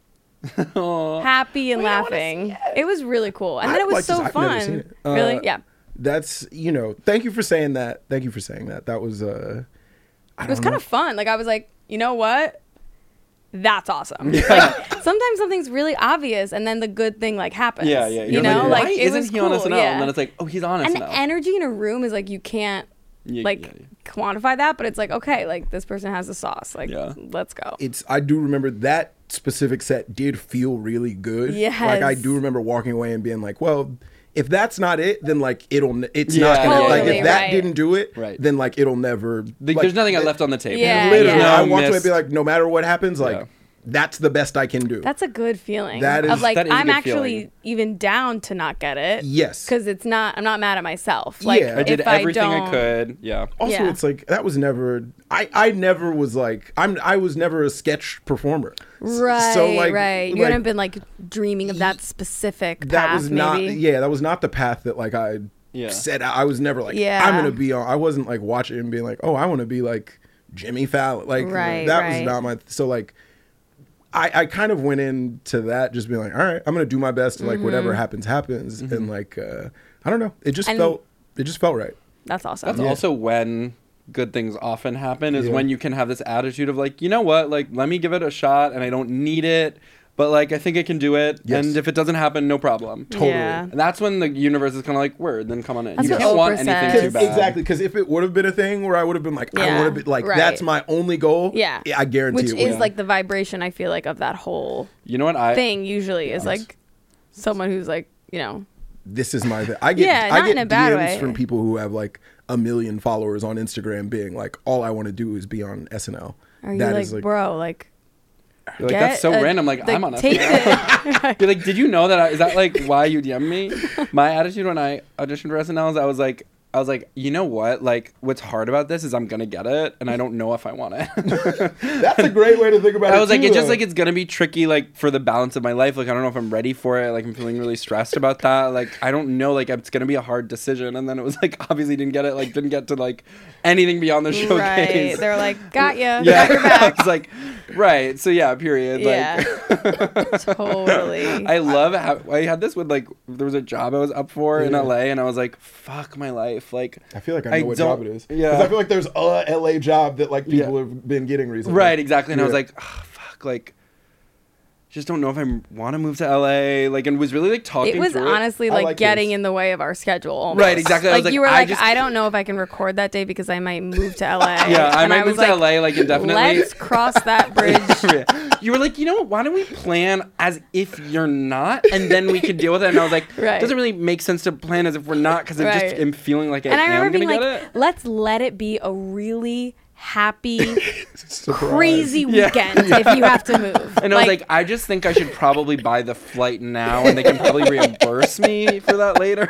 [SPEAKER 6] happy and laughing. It. was really cool, and then
[SPEAKER 7] I'd
[SPEAKER 6] it was
[SPEAKER 7] like to-
[SPEAKER 6] so
[SPEAKER 7] I've never seen
[SPEAKER 6] fun.
[SPEAKER 7] it. Uh,
[SPEAKER 6] Really, yeah.
[SPEAKER 7] That's you know. Thank you for saying that. Thank you for saying that. That was uh. I
[SPEAKER 6] It was
[SPEAKER 7] don't
[SPEAKER 6] kind
[SPEAKER 7] know.
[SPEAKER 6] of fun. Like I was like, you know what? That's awesome. Like, sometimes something's really obvious, and then the good thing like happens.
[SPEAKER 5] Yeah, yeah.
[SPEAKER 6] You
[SPEAKER 5] You're
[SPEAKER 6] know,
[SPEAKER 5] like,
[SPEAKER 6] like,
[SPEAKER 5] why
[SPEAKER 6] it
[SPEAKER 5] isn't
[SPEAKER 6] was
[SPEAKER 5] he on
[SPEAKER 6] cool,
[SPEAKER 5] S N L?
[SPEAKER 6] yeah.
[SPEAKER 5] And then it's like, oh, he's on
[SPEAKER 6] and
[SPEAKER 5] S N
[SPEAKER 6] the
[SPEAKER 5] L.
[SPEAKER 6] energy in a room is like you can't
[SPEAKER 5] Yeah,
[SPEAKER 6] like
[SPEAKER 5] yeah, yeah.
[SPEAKER 6] quantify that, but it's like okay, like this person has the sauce. Like
[SPEAKER 5] Yeah.
[SPEAKER 6] let's go.
[SPEAKER 7] It's I do remember that specific set did feel really good.
[SPEAKER 6] Yes.
[SPEAKER 7] Like I do remember walking away and being like, well, if that's not it, then like it'll n- it's
[SPEAKER 5] Yeah,
[SPEAKER 7] not gonna
[SPEAKER 5] yeah,
[SPEAKER 7] like
[SPEAKER 5] yeah,
[SPEAKER 7] if that
[SPEAKER 6] right.
[SPEAKER 7] didn't do it,
[SPEAKER 5] Right.
[SPEAKER 7] then like it'll never
[SPEAKER 5] Like,
[SPEAKER 7] like,
[SPEAKER 5] there's nothing I
[SPEAKER 7] it-
[SPEAKER 5] left on the table.
[SPEAKER 6] Yeah,
[SPEAKER 7] Literally,
[SPEAKER 6] yeah.
[SPEAKER 7] I
[SPEAKER 5] No
[SPEAKER 7] walked away and
[SPEAKER 5] miss-
[SPEAKER 7] be like, no matter what happens, like
[SPEAKER 5] Yeah.
[SPEAKER 7] that's the best I can do.
[SPEAKER 6] That's a good feeling.
[SPEAKER 7] That
[SPEAKER 6] of
[SPEAKER 7] is-
[SPEAKER 6] like
[SPEAKER 5] that is a
[SPEAKER 6] I'm
[SPEAKER 5] good
[SPEAKER 6] actually
[SPEAKER 5] feeling.
[SPEAKER 6] even down to not get it.
[SPEAKER 7] Yes.
[SPEAKER 6] Because it's not. I'm not mad at myself. Like
[SPEAKER 7] Yeah.
[SPEAKER 5] I did
[SPEAKER 6] if
[SPEAKER 5] everything I,
[SPEAKER 6] don't-
[SPEAKER 5] could. Yeah.
[SPEAKER 7] Also,
[SPEAKER 6] Yeah.
[SPEAKER 7] it's like that was never. I I never was like I'm. I was never a sketch performer. S-
[SPEAKER 6] Right,
[SPEAKER 7] So like,
[SPEAKER 6] right. You
[SPEAKER 7] like,
[SPEAKER 6] hadn't been like dreaming of that specific path.
[SPEAKER 7] that was not.
[SPEAKER 6] maybe.
[SPEAKER 7] Yeah, that was not the path that like I
[SPEAKER 5] Yeah.
[SPEAKER 7] set. out. I was never like
[SPEAKER 6] Yeah.
[SPEAKER 7] I'm gonna be on. I wasn't like watching and being like, oh, I want to be like Jimmy Fallon. Like
[SPEAKER 6] Right,
[SPEAKER 7] that
[SPEAKER 6] right.
[SPEAKER 7] was not my. So like. I, I kind of went into that just being like, all right, I'm gonna do my best. Like whatever happens, happens, and like uh, I don't know. It just
[SPEAKER 6] Mm-hmm. And-
[SPEAKER 7] felt. It just felt right.
[SPEAKER 6] That's awesome.
[SPEAKER 5] That's also when good things often happen is
[SPEAKER 7] Yeah.
[SPEAKER 5] when you can have this attitude of like, you know what, like let me give it a shot and I don't need it, but like I think I can do it.
[SPEAKER 7] Yes.
[SPEAKER 5] And if it doesn't happen, no problem.
[SPEAKER 7] Totally.
[SPEAKER 6] Yeah.
[SPEAKER 5] And that's when the universe is kind of like, word, then come on in.
[SPEAKER 6] That's
[SPEAKER 5] you
[SPEAKER 6] what
[SPEAKER 5] can't want
[SPEAKER 6] Oprah
[SPEAKER 5] anything
[SPEAKER 6] says.
[SPEAKER 5] too bad.
[SPEAKER 7] Exactly, because if it would have been a thing where I would have been like, I
[SPEAKER 6] Yeah,
[SPEAKER 7] want to be like,
[SPEAKER 6] right.
[SPEAKER 7] that's my only goal.
[SPEAKER 6] Yeah.
[SPEAKER 7] I guarantee
[SPEAKER 6] Which
[SPEAKER 7] it
[SPEAKER 6] is
[SPEAKER 7] would.
[SPEAKER 6] like the vibration I feel like of that whole
[SPEAKER 5] You know what? I
[SPEAKER 6] thing usually is like someone who's like, you know,
[SPEAKER 7] This is my. Th- I get.
[SPEAKER 6] Yeah,
[SPEAKER 7] I
[SPEAKER 6] not
[SPEAKER 7] get
[SPEAKER 6] in a bad
[SPEAKER 7] D Ms
[SPEAKER 6] way.
[SPEAKER 7] from people who have like a million followers on Instagram, being like, all I want to do is be on S N L.
[SPEAKER 6] are you
[SPEAKER 7] That
[SPEAKER 6] like,
[SPEAKER 7] is,
[SPEAKER 6] bro, like,
[SPEAKER 5] You're like, that's
[SPEAKER 6] get
[SPEAKER 5] so
[SPEAKER 6] a-
[SPEAKER 5] random. Like, I'm on a
[SPEAKER 6] take the,
[SPEAKER 5] You're like, did you know that? I, is that like why you D M me? My attitude when I auditioned for S N L is I was like, I was like, you know what? Like, what's hard about this is I'm gonna get it, and I don't know if I want it.
[SPEAKER 7] That's a great way to think about it.
[SPEAKER 5] I was like,
[SPEAKER 7] too,
[SPEAKER 5] it's just
[SPEAKER 7] though.
[SPEAKER 5] like it's gonna be tricky, like for the balance of my life. Like, I don't know if I'm ready for it. Like, I'm feeling really stressed about that. Like, I don't know. Like, it's gonna be a hard decision. And then it was like, obviously, didn't get it. Like, didn't get to like anything beyond the
[SPEAKER 6] right.
[SPEAKER 5] showcase.
[SPEAKER 6] They're like, got ya.
[SPEAKER 5] Yeah,
[SPEAKER 6] Got your back.
[SPEAKER 5] it's like, right. So yeah, period.
[SPEAKER 6] Yeah.
[SPEAKER 5] Like,
[SPEAKER 6] Totally.
[SPEAKER 5] I love how I had this with like there was a job I was up for in
[SPEAKER 7] Yeah.
[SPEAKER 5] L A, and I was like, fuck my life. Like,
[SPEAKER 7] I feel like I know
[SPEAKER 5] I
[SPEAKER 7] what
[SPEAKER 5] don't-
[SPEAKER 7] job it is.
[SPEAKER 5] yeah.
[SPEAKER 7] Because I feel like there's a L A job that like people
[SPEAKER 5] Yeah.
[SPEAKER 7] have been getting recently.
[SPEAKER 5] right, exactly. And I was
[SPEAKER 7] Yeah.
[SPEAKER 5] like, oh, fuck, like, just don't know if I want to move to L A. Like, and was really like talking.
[SPEAKER 6] It was
[SPEAKER 5] through
[SPEAKER 6] honestly
[SPEAKER 7] I
[SPEAKER 6] like,
[SPEAKER 7] like
[SPEAKER 6] getting
[SPEAKER 7] this.
[SPEAKER 6] in the way of our schedule. almost.
[SPEAKER 5] Right, exactly. I
[SPEAKER 6] Like,
[SPEAKER 5] was like,
[SPEAKER 6] you were
[SPEAKER 5] I
[SPEAKER 6] like,
[SPEAKER 5] just-
[SPEAKER 6] I don't know if I can record that day because I might move to L A.
[SPEAKER 5] Yeah, I
[SPEAKER 6] And
[SPEAKER 5] might
[SPEAKER 6] was
[SPEAKER 5] move to L A like indefinitely.
[SPEAKER 6] Let's cross that bridge.
[SPEAKER 5] You were like, you know what? Why don't we plan as if you're not, and then we could deal with it? And I was like,
[SPEAKER 6] Right.
[SPEAKER 5] doesn't really make sense to plan as if we're not, because I
[SPEAKER 6] Right.
[SPEAKER 5] just am feeling like I
[SPEAKER 6] And I
[SPEAKER 5] am
[SPEAKER 6] remember
[SPEAKER 5] gonna
[SPEAKER 6] being
[SPEAKER 5] get
[SPEAKER 6] like,
[SPEAKER 5] it.
[SPEAKER 6] let's let it be a really happy,
[SPEAKER 7] Surprise.
[SPEAKER 6] crazy
[SPEAKER 5] Yeah.
[SPEAKER 6] weekend if you have to move.
[SPEAKER 5] And I was like, I just think I should probably buy the flight now, and they can probably reimburse me for that later.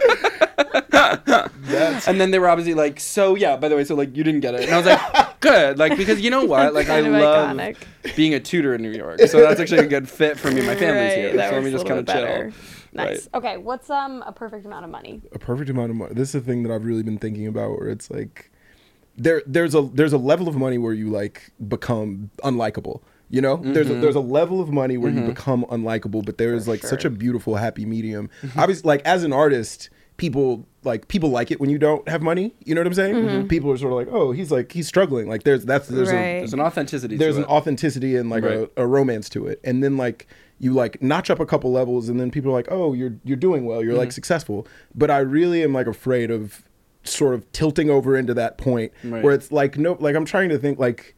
[SPEAKER 5] And then they were obviously like, so yeah, by the way, so like you didn't get it. And I was like, good. Like, because you know what? Like, I
[SPEAKER 6] Kind of
[SPEAKER 5] love
[SPEAKER 6] iconic.
[SPEAKER 5] being a tutor in New York. So that's actually a good fit for me. My family's
[SPEAKER 6] Right,
[SPEAKER 5] here.
[SPEAKER 6] that
[SPEAKER 5] So let me
[SPEAKER 6] works
[SPEAKER 5] just
[SPEAKER 6] a
[SPEAKER 5] kind of
[SPEAKER 6] little
[SPEAKER 5] chill.
[SPEAKER 6] bit better. Nice. Okay, what's um a perfect amount of money?
[SPEAKER 7] A perfect amount of money. This is a thing that I've really been thinking about, where it's like there there's a there's a level of money where you like become unlikable. You know,
[SPEAKER 5] Mm-hmm.
[SPEAKER 7] there's a, there's a level of money where you become unlikable, but there is like such a beautiful happy medium.
[SPEAKER 5] Mm-hmm.
[SPEAKER 7] Obviously, like as an artist, people like people like it when you don't have money. You know what I'm saying?
[SPEAKER 5] Mm-hmm.
[SPEAKER 7] People are sort of like, oh, he's like he's struggling. Like there's that's there's
[SPEAKER 6] Right.
[SPEAKER 7] a
[SPEAKER 5] There's an authenticity
[SPEAKER 7] there's
[SPEAKER 5] to
[SPEAKER 7] an
[SPEAKER 5] it.
[SPEAKER 7] authenticity and like
[SPEAKER 5] Right.
[SPEAKER 7] a, a romance to it, and then like you like notch up a couple levels, and then people are like, oh, you're you're doing well, you're
[SPEAKER 5] Mm-hmm.
[SPEAKER 7] like successful. But I really am like afraid of sort of tilting over into that point
[SPEAKER 5] Right.
[SPEAKER 7] where it's like no, like I'm trying to think like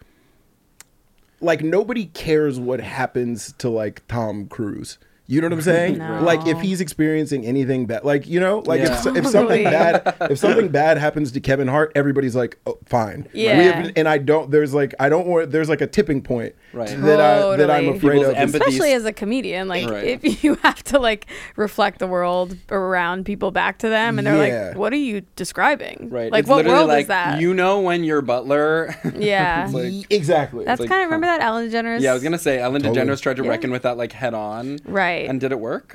[SPEAKER 7] like nobody cares what happens to like Tom Cruise. You know what I'm saying?
[SPEAKER 6] No.
[SPEAKER 7] Like if he's experiencing anything bad, like you know, like
[SPEAKER 5] Yeah.
[SPEAKER 7] if, if something
[SPEAKER 6] Totally.
[SPEAKER 7] bad, if something bad happens to Kevin Hart, everybody's like, oh, fine.
[SPEAKER 6] Yeah.
[SPEAKER 7] We have, and I don't. There's like I don't want. There's like a tipping point
[SPEAKER 5] Right.
[SPEAKER 7] that I that I'm
[SPEAKER 6] Totally.
[SPEAKER 7] afraid
[SPEAKER 5] People's
[SPEAKER 7] of.
[SPEAKER 5] empathy-
[SPEAKER 6] Especially as a comedian, like
[SPEAKER 5] Right.
[SPEAKER 6] if you have to like reflect the world around people back to them, and they're
[SPEAKER 7] Yeah.
[SPEAKER 6] like, "What are you describing?
[SPEAKER 5] Right.
[SPEAKER 6] Like,
[SPEAKER 5] It's
[SPEAKER 6] what
[SPEAKER 5] literally
[SPEAKER 6] world
[SPEAKER 5] like,
[SPEAKER 6] is that?"
[SPEAKER 5] You know when your butler.
[SPEAKER 6] yeah,
[SPEAKER 5] It's like-
[SPEAKER 7] Y- exactly.
[SPEAKER 6] that's
[SPEAKER 5] like,
[SPEAKER 6] kind of remember that Ellen DeGeneres.
[SPEAKER 5] Yeah, I was gonna say Ellen
[SPEAKER 7] Totally.
[SPEAKER 5] DeGeneres tried to
[SPEAKER 6] Yeah.
[SPEAKER 5] reckon with that like head on.
[SPEAKER 6] Right.
[SPEAKER 5] And did it work?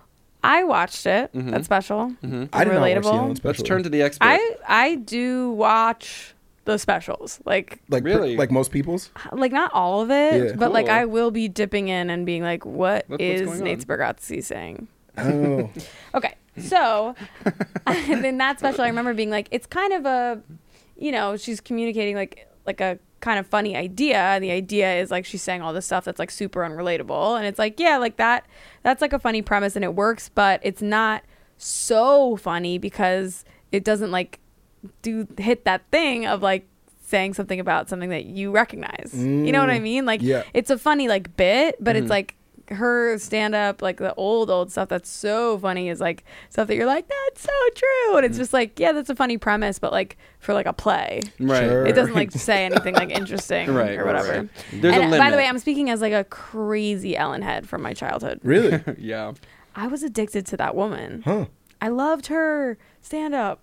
[SPEAKER 6] I watched it.
[SPEAKER 5] Mm-hmm.
[SPEAKER 6] That's special.
[SPEAKER 7] I did not
[SPEAKER 6] Relatable.
[SPEAKER 7] watch the Ellen
[SPEAKER 5] Let's
[SPEAKER 7] special.
[SPEAKER 5] turn to the expert.
[SPEAKER 6] I I do watch the specials, like
[SPEAKER 7] like per-
[SPEAKER 5] Really?
[SPEAKER 7] like most people's.
[SPEAKER 6] like not all of it,
[SPEAKER 7] Yeah.
[SPEAKER 6] but like
[SPEAKER 5] Cool.
[SPEAKER 6] I will be dipping in and being like, "What
[SPEAKER 5] What's- what's
[SPEAKER 6] is
[SPEAKER 5] going
[SPEAKER 6] Nate
[SPEAKER 5] on?
[SPEAKER 6] Bargatze saying?"
[SPEAKER 7] Oh,
[SPEAKER 6] Okay, so and in that special, I remember being like, it's kind of a, you know, she's communicating like like a kind of funny idea. And the idea is like she's saying all this stuff that's like super unrelatable, and it's like, yeah, like that. That's like a funny premise and it works, but it's not so funny because it doesn't like do hit that thing of like saying something about something that you recognize. You know what I mean? Like
[SPEAKER 7] yeah.
[SPEAKER 6] it's a funny like bit, but it's like her stand up, like the old old stuff that's so funny is like stuff that you're like, that's so true, and it's just like, yeah, that's a funny premise, but like for like a play,
[SPEAKER 5] right.
[SPEAKER 7] Sure.
[SPEAKER 6] it doesn't like say anything like interesting
[SPEAKER 5] Right,
[SPEAKER 6] or
[SPEAKER 5] right,
[SPEAKER 6] whatever.
[SPEAKER 5] right. There's
[SPEAKER 6] and
[SPEAKER 5] a
[SPEAKER 6] uh,
[SPEAKER 5] limit.
[SPEAKER 6] by the way, I'm speaking as like a crazy Ellen head from my childhood.
[SPEAKER 7] really?
[SPEAKER 5] Yeah.
[SPEAKER 6] I was addicted to that woman.
[SPEAKER 7] Huh?
[SPEAKER 6] I loved her stand up.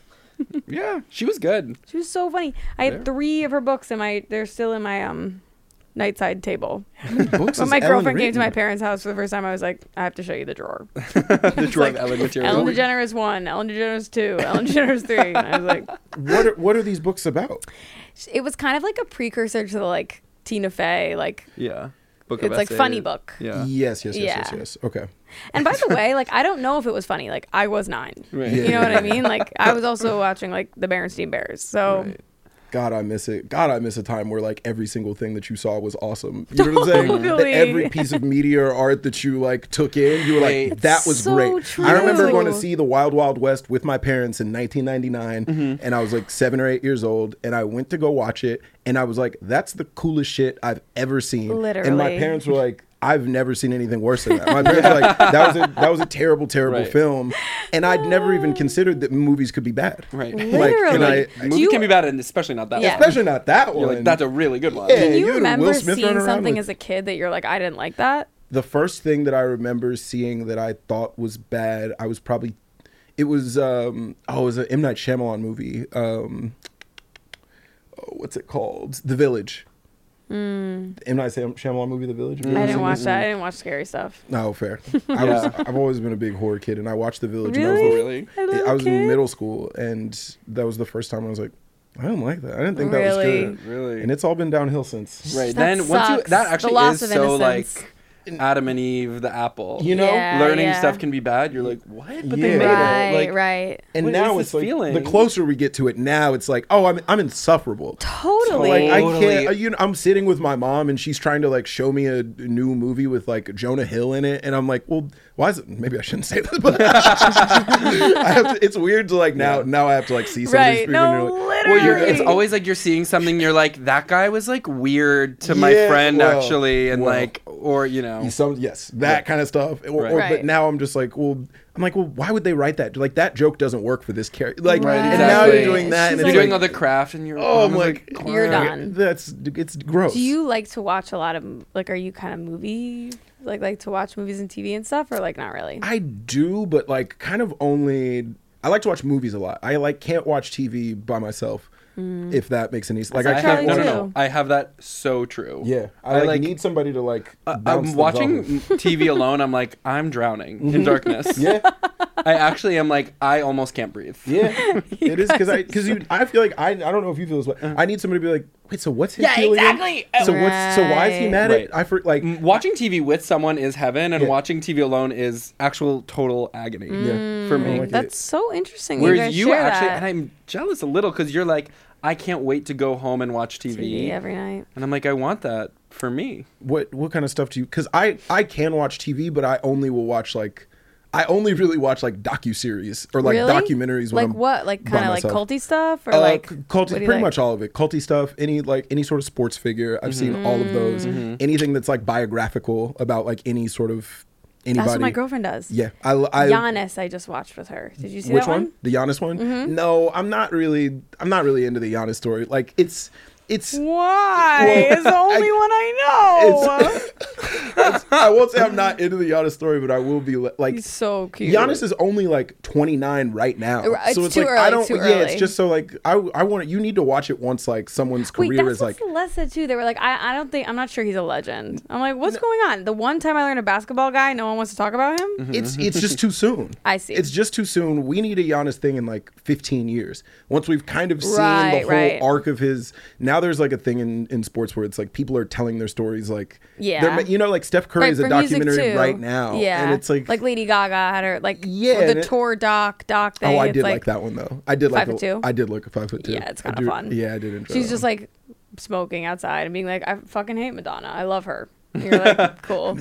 [SPEAKER 5] Yeah. She was good.
[SPEAKER 6] She was so funny. I had
[SPEAKER 5] Yeah.
[SPEAKER 6] three of her books in my. They're still in my um, nightside table.
[SPEAKER 7] Books
[SPEAKER 6] When
[SPEAKER 7] is
[SPEAKER 6] my
[SPEAKER 7] Ellen
[SPEAKER 6] girlfriend came to my
[SPEAKER 7] written?
[SPEAKER 6] parents' house for the first time, I was like, I have to show you the drawer.
[SPEAKER 5] The drawer of Ellen material.
[SPEAKER 6] Ellen DeGeneres one, Ellen DeGeneres two, Ellen DeGeneres three. And I was like,
[SPEAKER 7] What are, what are these books about?
[SPEAKER 6] it was kind of like a precursor to the like Tina Fey, like
[SPEAKER 5] Yeah. Book of
[SPEAKER 6] it's like funny
[SPEAKER 5] essays.
[SPEAKER 6] book.
[SPEAKER 5] Yeah.
[SPEAKER 7] Yes, yes, yes, yes,
[SPEAKER 6] Yeah.
[SPEAKER 7] yes. Okay.
[SPEAKER 6] And by the way, like I don't know if it was funny. Like I was nine.
[SPEAKER 5] Right.
[SPEAKER 7] Yeah.
[SPEAKER 6] You know what I mean? Like I was also watching like the Berenstain Bears. So
[SPEAKER 5] Right.
[SPEAKER 7] God, I miss it. God, I miss a time where like every single thing that you saw was awesome. You know what I'm saying? That
[SPEAKER 6] Totally.
[SPEAKER 7] every piece of media or art that you like took in, you were like,
[SPEAKER 5] Right.
[SPEAKER 7] that was
[SPEAKER 6] So
[SPEAKER 7] great.
[SPEAKER 6] true.
[SPEAKER 7] I remember going to see The Wild Wild West with my parents in nineteen ninety-nine,
[SPEAKER 6] Mm-hmm.
[SPEAKER 7] and I was like seven or eight years old, and I went to go watch it, and I was like, that's the coolest shit I've ever seen. And my
[SPEAKER 6] Literally.
[SPEAKER 7] parents were like, I've never seen anything worse than that. My parents were like, that was a that was a terrible, terrible
[SPEAKER 5] Right.
[SPEAKER 7] film, and I'd never even considered that movies could be bad.
[SPEAKER 5] Right.
[SPEAKER 7] Like, and
[SPEAKER 6] Literally.
[SPEAKER 7] I,
[SPEAKER 5] The movie
[SPEAKER 6] you-
[SPEAKER 5] can be bad, and especially not that
[SPEAKER 6] Yeah.
[SPEAKER 5] one.
[SPEAKER 7] especially not that
[SPEAKER 5] You're
[SPEAKER 7] one.
[SPEAKER 5] like, that's a really good one.
[SPEAKER 7] Yeah.
[SPEAKER 6] can
[SPEAKER 7] you
[SPEAKER 6] you
[SPEAKER 7] had Will
[SPEAKER 6] remember
[SPEAKER 7] Smith
[SPEAKER 6] seeing
[SPEAKER 7] running around
[SPEAKER 6] something
[SPEAKER 7] with-
[SPEAKER 6] as a kid that you're like, I didn't like that?
[SPEAKER 7] The first thing that I remember seeing that I thought was bad, I was probably, it was, um, oh, it was an M. Night Shyamalan movie. Um, oh, what's it called? The Village. Mm. M. Night Shyam- Shyamalan movie, The Village. Have you
[SPEAKER 6] I
[SPEAKER 7] ever
[SPEAKER 6] didn't
[SPEAKER 7] seen
[SPEAKER 6] watch
[SPEAKER 7] this?
[SPEAKER 6] that. I didn't watch scary stuff.
[SPEAKER 7] No, fair. I was, I've always been a big horror kid, and I watched The Village. And I was,
[SPEAKER 6] Really?
[SPEAKER 5] Really?
[SPEAKER 6] I,
[SPEAKER 7] the- I was in middle school, and that was the first time I was like, I don't like that. I didn't think that was
[SPEAKER 6] Really?
[SPEAKER 7] good.
[SPEAKER 5] Really.
[SPEAKER 7] And it's all been downhill since.
[SPEAKER 5] Right.
[SPEAKER 6] That
[SPEAKER 5] then once you
[SPEAKER 6] sucks.
[SPEAKER 5] that
[SPEAKER 6] The
[SPEAKER 5] actually
[SPEAKER 6] loss
[SPEAKER 5] is
[SPEAKER 6] of
[SPEAKER 5] so
[SPEAKER 6] innocence.
[SPEAKER 5] like Adam and Eve, the apple.
[SPEAKER 7] You know?
[SPEAKER 6] Yeah,
[SPEAKER 5] learning
[SPEAKER 6] yeah.
[SPEAKER 5] stuff can be bad. You're like, what? But
[SPEAKER 7] Yeah.
[SPEAKER 5] they made
[SPEAKER 6] Right,
[SPEAKER 5] it. Like,
[SPEAKER 6] right.
[SPEAKER 7] And
[SPEAKER 5] What
[SPEAKER 7] now
[SPEAKER 5] is
[SPEAKER 7] it's
[SPEAKER 5] this
[SPEAKER 7] like
[SPEAKER 5] feeling?
[SPEAKER 7] the closer we get to it, now it's like, oh, I'm I'm insufferable.
[SPEAKER 6] Totally.
[SPEAKER 7] Like I
[SPEAKER 5] Totally.
[SPEAKER 7] can't. uh, You know, I'm sitting with my mom and she's trying to like show me a new movie with like Jonah Hill in it, and I'm like, well, why is it? Maybe I shouldn't say this, but I have to, it's weird to like now. Now I have to like see some of these
[SPEAKER 6] Right.
[SPEAKER 7] people.
[SPEAKER 6] No,
[SPEAKER 7] and you're like,
[SPEAKER 6] literally.
[SPEAKER 5] Well, you're, it's always like you're seeing something. You're like, that guy was like weird to my
[SPEAKER 7] Yeah,
[SPEAKER 5] friend
[SPEAKER 7] well,
[SPEAKER 5] actually, and
[SPEAKER 7] well.
[SPEAKER 5] like, or you know,
[SPEAKER 7] some yes, that kind of stuff. Or,
[SPEAKER 5] Right.
[SPEAKER 7] or,
[SPEAKER 6] Right.
[SPEAKER 7] But now I'm just like, well, I'm like, well, why would they write that? Like that joke doesn't work for this character. Like,
[SPEAKER 6] Right,
[SPEAKER 7] and now you're
[SPEAKER 5] exactly.
[SPEAKER 7] doing that,
[SPEAKER 6] She's
[SPEAKER 7] and
[SPEAKER 5] you're
[SPEAKER 7] it's
[SPEAKER 5] doing
[SPEAKER 7] like,
[SPEAKER 5] all the craft, and you're
[SPEAKER 7] oh, I'm
[SPEAKER 5] mom is
[SPEAKER 7] like,
[SPEAKER 6] You're
[SPEAKER 5] "Wow."
[SPEAKER 6] done.
[SPEAKER 7] That's it's gross.
[SPEAKER 6] Do you like to watch a lot of like? Are you kind of movie like like to watch movies and T V and stuff, or like not really?
[SPEAKER 7] I do, but like kind of only. I like to watch movies a lot. I like can't watch T V by myself. If that makes any sense. Like
[SPEAKER 6] That's
[SPEAKER 7] I
[SPEAKER 5] I
[SPEAKER 7] can't
[SPEAKER 5] have,
[SPEAKER 6] Charlie
[SPEAKER 5] no,
[SPEAKER 7] watch.
[SPEAKER 5] no,
[SPEAKER 6] too.
[SPEAKER 5] no. I have that so true.
[SPEAKER 7] Yeah, I,
[SPEAKER 5] I
[SPEAKER 7] like,
[SPEAKER 5] like-
[SPEAKER 7] need somebody to like.
[SPEAKER 5] Uh,
[SPEAKER 7] bounce
[SPEAKER 5] I'm
[SPEAKER 7] things
[SPEAKER 5] watching
[SPEAKER 7] off of.
[SPEAKER 5] T V alone. I'm like, I'm drowning in darkness.
[SPEAKER 7] Yeah,
[SPEAKER 5] I actually am like, I almost can't breathe.
[SPEAKER 7] yeah, it is because I because you. I feel like I. I don't know if you feel this way. I need somebody to be like, wait, so what's his
[SPEAKER 5] Yeah,
[SPEAKER 7] deal again?
[SPEAKER 5] exactly.
[SPEAKER 7] So what's so why is he
[SPEAKER 6] Right.
[SPEAKER 7] mad
[SPEAKER 5] Right.
[SPEAKER 7] at? I for like.
[SPEAKER 5] M- Watching T V with someone is heaven, and
[SPEAKER 7] Yeah.
[SPEAKER 5] watching T V alone is actual total agony
[SPEAKER 7] Yeah.
[SPEAKER 5] for me.
[SPEAKER 7] like it.
[SPEAKER 6] That's so interesting. you
[SPEAKER 5] Whereas
[SPEAKER 6] guys
[SPEAKER 5] you
[SPEAKER 6] share
[SPEAKER 5] actually,
[SPEAKER 6] that.
[SPEAKER 5] and I'm jealous a little because you're like, I can't wait to go home and watch T V.
[SPEAKER 6] T V every night.
[SPEAKER 5] And I'm like, I want that for me.
[SPEAKER 7] What what kind of stuff do you? Because I I can watch T V, but I only will watch like. I only really watch like docuseries or like
[SPEAKER 6] Really?
[SPEAKER 7] documentaries. When
[SPEAKER 6] Like
[SPEAKER 7] I'm
[SPEAKER 6] what? Like
[SPEAKER 7] by
[SPEAKER 6] kind of like
[SPEAKER 7] myself.
[SPEAKER 6] culty stuff, or
[SPEAKER 7] Uh,
[SPEAKER 6] like
[SPEAKER 7] c- culty,
[SPEAKER 6] what do you
[SPEAKER 7] pretty
[SPEAKER 6] like?
[SPEAKER 7] much all of it. Culty stuff, any like any sort of sports figure. I've seen all of those.
[SPEAKER 6] Mm-hmm.
[SPEAKER 7] Anything that's like biographical about like any sort of anybody.
[SPEAKER 6] That's what my girlfriend does.
[SPEAKER 7] Yeah, I, I
[SPEAKER 6] Giannis, I just watched with her. Did you see
[SPEAKER 7] which
[SPEAKER 6] that
[SPEAKER 7] one?
[SPEAKER 6] one?
[SPEAKER 7] The Giannis one?
[SPEAKER 6] Mm-hmm.
[SPEAKER 7] No, I'm not really. I'm not really into the Giannis story. Like it's it's.
[SPEAKER 6] Why?
[SPEAKER 7] Well,
[SPEAKER 6] it's the only
[SPEAKER 7] I-
[SPEAKER 6] one I know.
[SPEAKER 7] it's I won't say I'm not into the Giannis story, but I will be li- like.
[SPEAKER 6] He's so cute.
[SPEAKER 7] Giannis is only like twenty-nine right now,
[SPEAKER 6] Right,
[SPEAKER 7] so
[SPEAKER 6] it's
[SPEAKER 7] it's
[SPEAKER 6] too
[SPEAKER 7] like
[SPEAKER 6] early,
[SPEAKER 7] I don't.
[SPEAKER 6] too
[SPEAKER 7] yeah, it's
[SPEAKER 6] early.
[SPEAKER 7] just so like I I want you need to watch it once like someone's
[SPEAKER 6] Wait,
[SPEAKER 7] career
[SPEAKER 6] that's
[SPEAKER 7] is
[SPEAKER 6] what
[SPEAKER 7] like
[SPEAKER 6] Celeste said too. They were like, I, I don't think, I'm not sure he's a legend. I'm like, what's going on? The one time I learned a basketball guy, no one wants to talk about him.
[SPEAKER 7] it's it's just too soon.
[SPEAKER 6] I see.
[SPEAKER 7] It's just too soon. We need a Giannis thing in like fifteen years. Once we've kind of seen
[SPEAKER 6] Right,
[SPEAKER 7] the whole
[SPEAKER 6] right.
[SPEAKER 7] arc of his. Now there's like a thing in, in sports where it's like people are telling their stories like
[SPEAKER 6] Yeah.
[SPEAKER 7] they're ma- you know like Steph Curry
[SPEAKER 6] Right,
[SPEAKER 7] is a
[SPEAKER 6] for music,
[SPEAKER 7] documentary
[SPEAKER 6] too.
[SPEAKER 7] right now.
[SPEAKER 6] Yeah,
[SPEAKER 7] and it's like
[SPEAKER 6] like Lady Gaga had her like
[SPEAKER 7] Yeah,
[SPEAKER 6] the
[SPEAKER 7] and it-
[SPEAKER 6] tour doc doc thing.
[SPEAKER 7] oh I
[SPEAKER 6] It's
[SPEAKER 7] did like, that one though. I did like
[SPEAKER 6] Five foot
[SPEAKER 7] a-
[SPEAKER 6] two?
[SPEAKER 7] I did look at five foot two.
[SPEAKER 6] Yeah, it's
[SPEAKER 7] I
[SPEAKER 6] kinda
[SPEAKER 7] do-
[SPEAKER 6] fun.
[SPEAKER 7] Yeah, I did enjoy.
[SPEAKER 6] She's
[SPEAKER 7] that
[SPEAKER 6] just
[SPEAKER 7] one.
[SPEAKER 6] like smoking outside and being like, I fucking hate Madonna. I love her. And you're like, cool.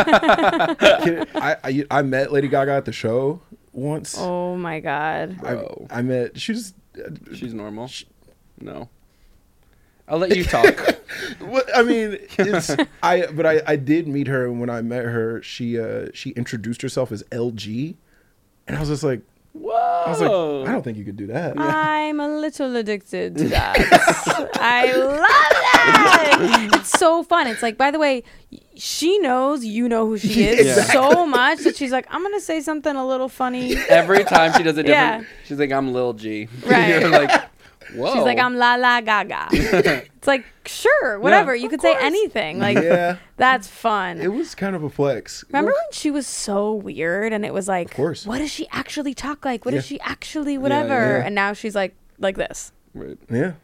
[SPEAKER 7] Yeah. Kid- I, I I met Lady Gaga at the show once.
[SPEAKER 6] Oh my god.
[SPEAKER 5] Bro.
[SPEAKER 7] I, I met she was
[SPEAKER 5] She's normal. No. I'll let you talk.
[SPEAKER 7] what I mean it's I but I I did meet her, and when I met her she uh she introduced herself as L G, and I was just like
[SPEAKER 5] Whoa.
[SPEAKER 7] I was like I don't think you could do that.
[SPEAKER 6] I'm a little addicted to that. I love that. It's so fun. It's like, by the way, she knows you know who she is
[SPEAKER 7] Yeah.
[SPEAKER 6] so much that she's like, I'm gonna say something a little funny.
[SPEAKER 5] Every time she does a different,
[SPEAKER 6] Yeah.
[SPEAKER 5] she's like, I'm Lil G.
[SPEAKER 6] Right.
[SPEAKER 5] You're like, whoa.
[SPEAKER 6] She's like, I'm La La Gaga. It's like, sure, whatever. you
[SPEAKER 5] of
[SPEAKER 6] could say
[SPEAKER 5] course.
[SPEAKER 6] anything. Like,
[SPEAKER 7] Yeah.
[SPEAKER 6] that's fun.
[SPEAKER 7] It was kind of a flex.
[SPEAKER 6] Remember when she was so weird and it was like,
[SPEAKER 7] course.
[SPEAKER 6] what does she actually talk like? What does
[SPEAKER 7] Yeah.
[SPEAKER 6] she actually whatever?
[SPEAKER 7] yeah.
[SPEAKER 6] And now she's like like this.
[SPEAKER 5] Right.
[SPEAKER 7] Yeah.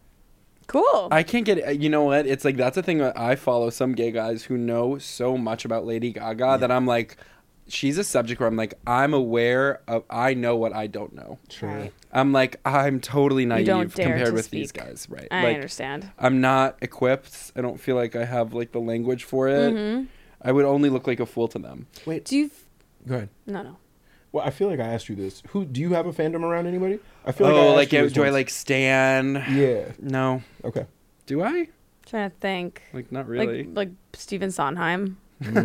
[SPEAKER 6] Cool.
[SPEAKER 5] I can't get. You know what? It's like that's the thing that I follow some gay guys who know so much about Lady Gaga that I'm like, she's a subject where I'm like, I'm aware of. I know what I don't know.
[SPEAKER 7] Sure.
[SPEAKER 5] I'm like, I'm totally naive
[SPEAKER 6] don't dare
[SPEAKER 5] compared
[SPEAKER 6] to
[SPEAKER 5] with these
[SPEAKER 6] speak.
[SPEAKER 5] guys, right?
[SPEAKER 6] I
[SPEAKER 5] like,
[SPEAKER 6] understand.
[SPEAKER 5] I'm not equipped. I don't feel like I have like the language for it.
[SPEAKER 6] Mm-hmm.
[SPEAKER 5] I would only look like a fool to them.
[SPEAKER 7] Wait.
[SPEAKER 6] Do you
[SPEAKER 7] Go ahead.
[SPEAKER 6] No, no.
[SPEAKER 7] Well, I feel like I asked you this. Who do you have a fandom around anybody? I feel like I
[SPEAKER 5] Oh,
[SPEAKER 7] asked
[SPEAKER 5] like
[SPEAKER 7] you
[SPEAKER 5] uh,
[SPEAKER 7] this
[SPEAKER 5] do I
[SPEAKER 7] once.
[SPEAKER 5] like Stan?
[SPEAKER 7] Yeah.
[SPEAKER 5] No.
[SPEAKER 7] Okay.
[SPEAKER 5] Do I?
[SPEAKER 6] Trying to think.
[SPEAKER 5] Like not really.
[SPEAKER 6] Like like Stephen Sondheim.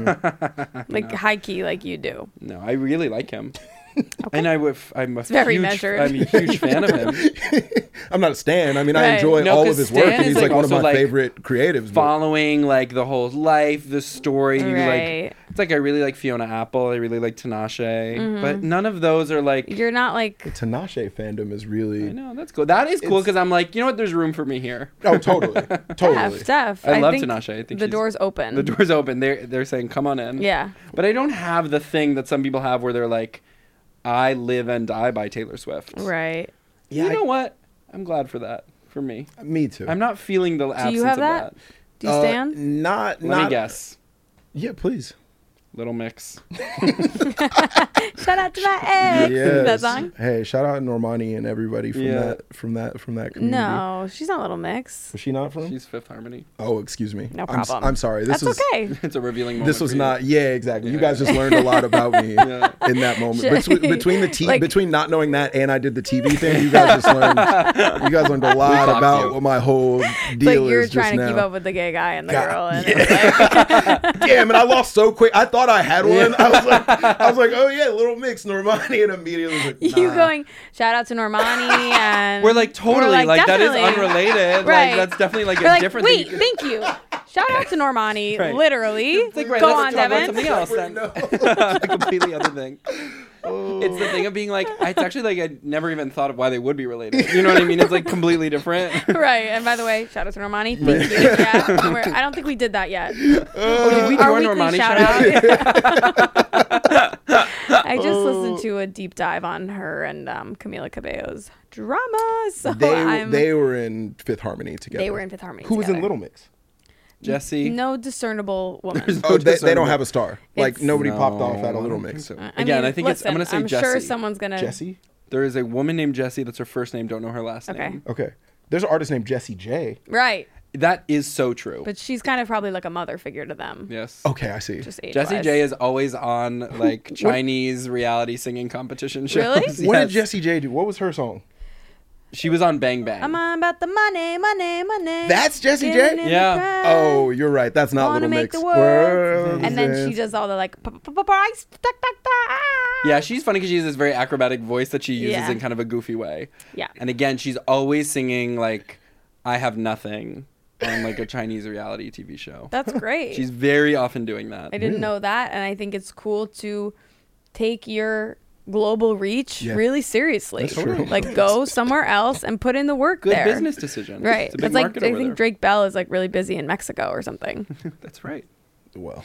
[SPEAKER 7] Mm.
[SPEAKER 6] Like high key like you do.
[SPEAKER 5] No, I really like him. And I would. I'm a
[SPEAKER 6] very
[SPEAKER 5] huge,
[SPEAKER 6] measured.
[SPEAKER 5] I'm a huge fan of him.
[SPEAKER 7] I'm not a stan. I mean, I
[SPEAKER 6] Right.
[SPEAKER 7] enjoy
[SPEAKER 5] No,
[SPEAKER 7] all
[SPEAKER 5] 'cause
[SPEAKER 7] of his work,
[SPEAKER 5] Stan
[SPEAKER 7] and
[SPEAKER 5] is,
[SPEAKER 7] he's
[SPEAKER 5] like,
[SPEAKER 7] like, one of
[SPEAKER 5] also,
[SPEAKER 7] my
[SPEAKER 5] like,
[SPEAKER 7] favorite creatives. but-
[SPEAKER 5] Following like the whole life, the story. You,
[SPEAKER 6] Right.
[SPEAKER 5] Like it's like I really like Fiona Apple. I really like Tinashe.
[SPEAKER 6] Mm-hmm.
[SPEAKER 5] But none of those are like.
[SPEAKER 6] You're not like
[SPEAKER 7] Tinashe fandom is really.
[SPEAKER 5] I know that's cool. That is cool
[SPEAKER 7] It's-
[SPEAKER 5] because I'm like, you know what? There's room for me here.
[SPEAKER 7] Oh, totally, totally.
[SPEAKER 6] Steph, Steph.
[SPEAKER 5] I love
[SPEAKER 6] think
[SPEAKER 5] Tinashe. I think
[SPEAKER 6] the
[SPEAKER 5] she's-
[SPEAKER 6] door's open.
[SPEAKER 5] The door's open. They're they're saying, come on in.
[SPEAKER 6] Yeah.
[SPEAKER 5] But I don't have the thing that some people have where they're like, I live and die by Taylor Swift.
[SPEAKER 6] Right.
[SPEAKER 7] Yeah,
[SPEAKER 5] You
[SPEAKER 7] I-
[SPEAKER 5] know what? I'm glad for that. For me,
[SPEAKER 7] Me too.
[SPEAKER 5] I'm not feeling the absence
[SPEAKER 6] you have
[SPEAKER 5] of
[SPEAKER 6] that?
[SPEAKER 5] that.
[SPEAKER 6] Do you
[SPEAKER 7] Uh,
[SPEAKER 6] stand?
[SPEAKER 7] Not.
[SPEAKER 5] Let
[SPEAKER 7] not,
[SPEAKER 5] me guess.
[SPEAKER 7] Yeah, please.
[SPEAKER 5] Little Mix.
[SPEAKER 6] Shout out to my ex.
[SPEAKER 7] Yes.
[SPEAKER 6] That song?
[SPEAKER 7] Hey, shout out Normani and everybody from
[SPEAKER 5] Yeah.
[SPEAKER 7] that from that from that community.
[SPEAKER 6] No, she's not Little Mix.
[SPEAKER 7] Was she not from?
[SPEAKER 5] She's Fifth Harmony.
[SPEAKER 7] Oh, excuse me.
[SPEAKER 6] No
[SPEAKER 7] I'm s-
[SPEAKER 6] problem.
[SPEAKER 7] I'm, sorry. This
[SPEAKER 6] That's
[SPEAKER 7] was
[SPEAKER 6] okay.
[SPEAKER 5] It's a revealing moment.
[SPEAKER 7] this was
[SPEAKER 5] for you.
[SPEAKER 7] not. Yeah, exactly. You
[SPEAKER 5] Yeah.
[SPEAKER 7] guys just learned a lot about me
[SPEAKER 5] Yeah.
[SPEAKER 7] in that moment.
[SPEAKER 6] Shit.
[SPEAKER 7] Between, between the t-
[SPEAKER 6] Like-
[SPEAKER 7] between not knowing that and I did the T V thing, you guys just learned. You guys learned a lot
[SPEAKER 5] clocked
[SPEAKER 7] about
[SPEAKER 5] you.
[SPEAKER 7] what my whole
[SPEAKER 6] It's
[SPEAKER 7] deal
[SPEAKER 6] like you're
[SPEAKER 7] is
[SPEAKER 6] trying
[SPEAKER 7] just
[SPEAKER 6] to keep
[SPEAKER 7] now.
[SPEAKER 6] up with the gay guy and the
[SPEAKER 7] God,
[SPEAKER 6] girl. And
[SPEAKER 7] yeah.
[SPEAKER 6] it's like,
[SPEAKER 7] Damn, and I lost so quick. I thought I had one. I was like, I was like, oh yeah, Little Mix, Normani, and immediately was like,
[SPEAKER 6] you
[SPEAKER 7] nah.
[SPEAKER 6] going, shout out to Normani. And
[SPEAKER 5] We're like totally
[SPEAKER 6] we're
[SPEAKER 5] like, that is
[SPEAKER 6] definitely.
[SPEAKER 5] unrelated.
[SPEAKER 6] Right.
[SPEAKER 5] Like that's definitely like
[SPEAKER 6] We're
[SPEAKER 5] a
[SPEAKER 6] like,
[SPEAKER 5] different
[SPEAKER 6] wait,
[SPEAKER 5] thing.
[SPEAKER 6] thank you. Shout out to Normani,
[SPEAKER 5] Right.
[SPEAKER 6] literally.
[SPEAKER 5] Like, right,
[SPEAKER 6] Go
[SPEAKER 5] let's
[SPEAKER 6] on,
[SPEAKER 5] talk about
[SPEAKER 6] Devin.
[SPEAKER 5] something else then.
[SPEAKER 7] No.
[SPEAKER 5] It's a completely other thing. It's the thing of being like, it's actually like I never even thought of why they would be related. You know what I mean? It's like completely different.
[SPEAKER 6] Right. And by the way, shout out to Normani. Thank you. Yeah. We're, I don't think we did that yet.
[SPEAKER 5] Oh, did we do
[SPEAKER 6] Our
[SPEAKER 5] a
[SPEAKER 6] weekly
[SPEAKER 5] Normani
[SPEAKER 6] shout
[SPEAKER 5] shout
[SPEAKER 6] out. I just
[SPEAKER 7] Oh.
[SPEAKER 6] listened to a deep dive on her and um, Camila Cabello's drama. So
[SPEAKER 7] They
[SPEAKER 6] I'm,
[SPEAKER 7] they were in Fifth Harmony together.
[SPEAKER 6] they were in Fifth Harmony.
[SPEAKER 7] Who was in
[SPEAKER 6] together.
[SPEAKER 7] Little Mix?
[SPEAKER 5] Jesse.
[SPEAKER 6] No discernible woman.
[SPEAKER 5] There's
[SPEAKER 7] Oh, they, they
[SPEAKER 5] discernible.
[SPEAKER 7] don't have a star. Like
[SPEAKER 6] It's-
[SPEAKER 7] nobody popped
[SPEAKER 5] No,
[SPEAKER 7] off at a
[SPEAKER 5] I
[SPEAKER 7] Little
[SPEAKER 5] don't
[SPEAKER 7] Mix.
[SPEAKER 5] think so.
[SPEAKER 6] I
[SPEAKER 5] Again,
[SPEAKER 6] mean,
[SPEAKER 5] I think it's. I'm
[SPEAKER 6] listen,
[SPEAKER 5] gonna say
[SPEAKER 6] I'm
[SPEAKER 5] Jesse.
[SPEAKER 6] sure someone's gonna.
[SPEAKER 7] Jesse.
[SPEAKER 5] There is a woman named Jessie. That's her first name. Don't know her last
[SPEAKER 6] Okay.
[SPEAKER 5] name.
[SPEAKER 7] Okay. There's an artist named Jessie J.
[SPEAKER 6] Right.
[SPEAKER 5] That is so true.
[SPEAKER 6] But she's kind of probably like a mother figure to them.
[SPEAKER 5] yes.
[SPEAKER 7] Okay, I see.
[SPEAKER 6] Just age
[SPEAKER 5] Jessie J is always on like Chinese reality singing competition shows.
[SPEAKER 6] Really?
[SPEAKER 7] What did
[SPEAKER 5] Yes.
[SPEAKER 7] Jessie J do? What was her song?
[SPEAKER 5] She was on Bang Bang.
[SPEAKER 6] I'm on about the money, money, money.
[SPEAKER 7] That's Jessie J?
[SPEAKER 6] Getting in the
[SPEAKER 5] Yeah.
[SPEAKER 6] crowd.
[SPEAKER 7] Oh, you're right. That's not
[SPEAKER 6] Wanna
[SPEAKER 7] Little
[SPEAKER 6] make
[SPEAKER 7] Mix.
[SPEAKER 6] the words.
[SPEAKER 7] Words
[SPEAKER 6] And then she
[SPEAKER 7] and-
[SPEAKER 6] does all the like p- p- p- price, tuck, tuck, tuck, ah.
[SPEAKER 5] Yeah, she's funny because she has this very acrobatic voice that she uses
[SPEAKER 6] Yeah.
[SPEAKER 5] in kind of a goofy way.
[SPEAKER 6] Yeah.
[SPEAKER 5] And again, she's always singing like "I Have Nothing" on like a Chinese reality T V show.
[SPEAKER 6] That's great.
[SPEAKER 5] She's very often doing that.
[SPEAKER 6] I didn't know that, and I think it's cool to take your global reach
[SPEAKER 7] Yeah.
[SPEAKER 6] really seriously.
[SPEAKER 7] That's true.
[SPEAKER 6] Like go somewhere else and put in the work
[SPEAKER 5] Good
[SPEAKER 6] there.
[SPEAKER 5] business decision.
[SPEAKER 6] Right.
[SPEAKER 5] It's a big
[SPEAKER 6] It's like
[SPEAKER 5] market
[SPEAKER 6] I
[SPEAKER 5] over
[SPEAKER 6] think
[SPEAKER 5] there.
[SPEAKER 6] Drake Bell is like really busy in Mexico or something.
[SPEAKER 5] That's right.
[SPEAKER 7] Well,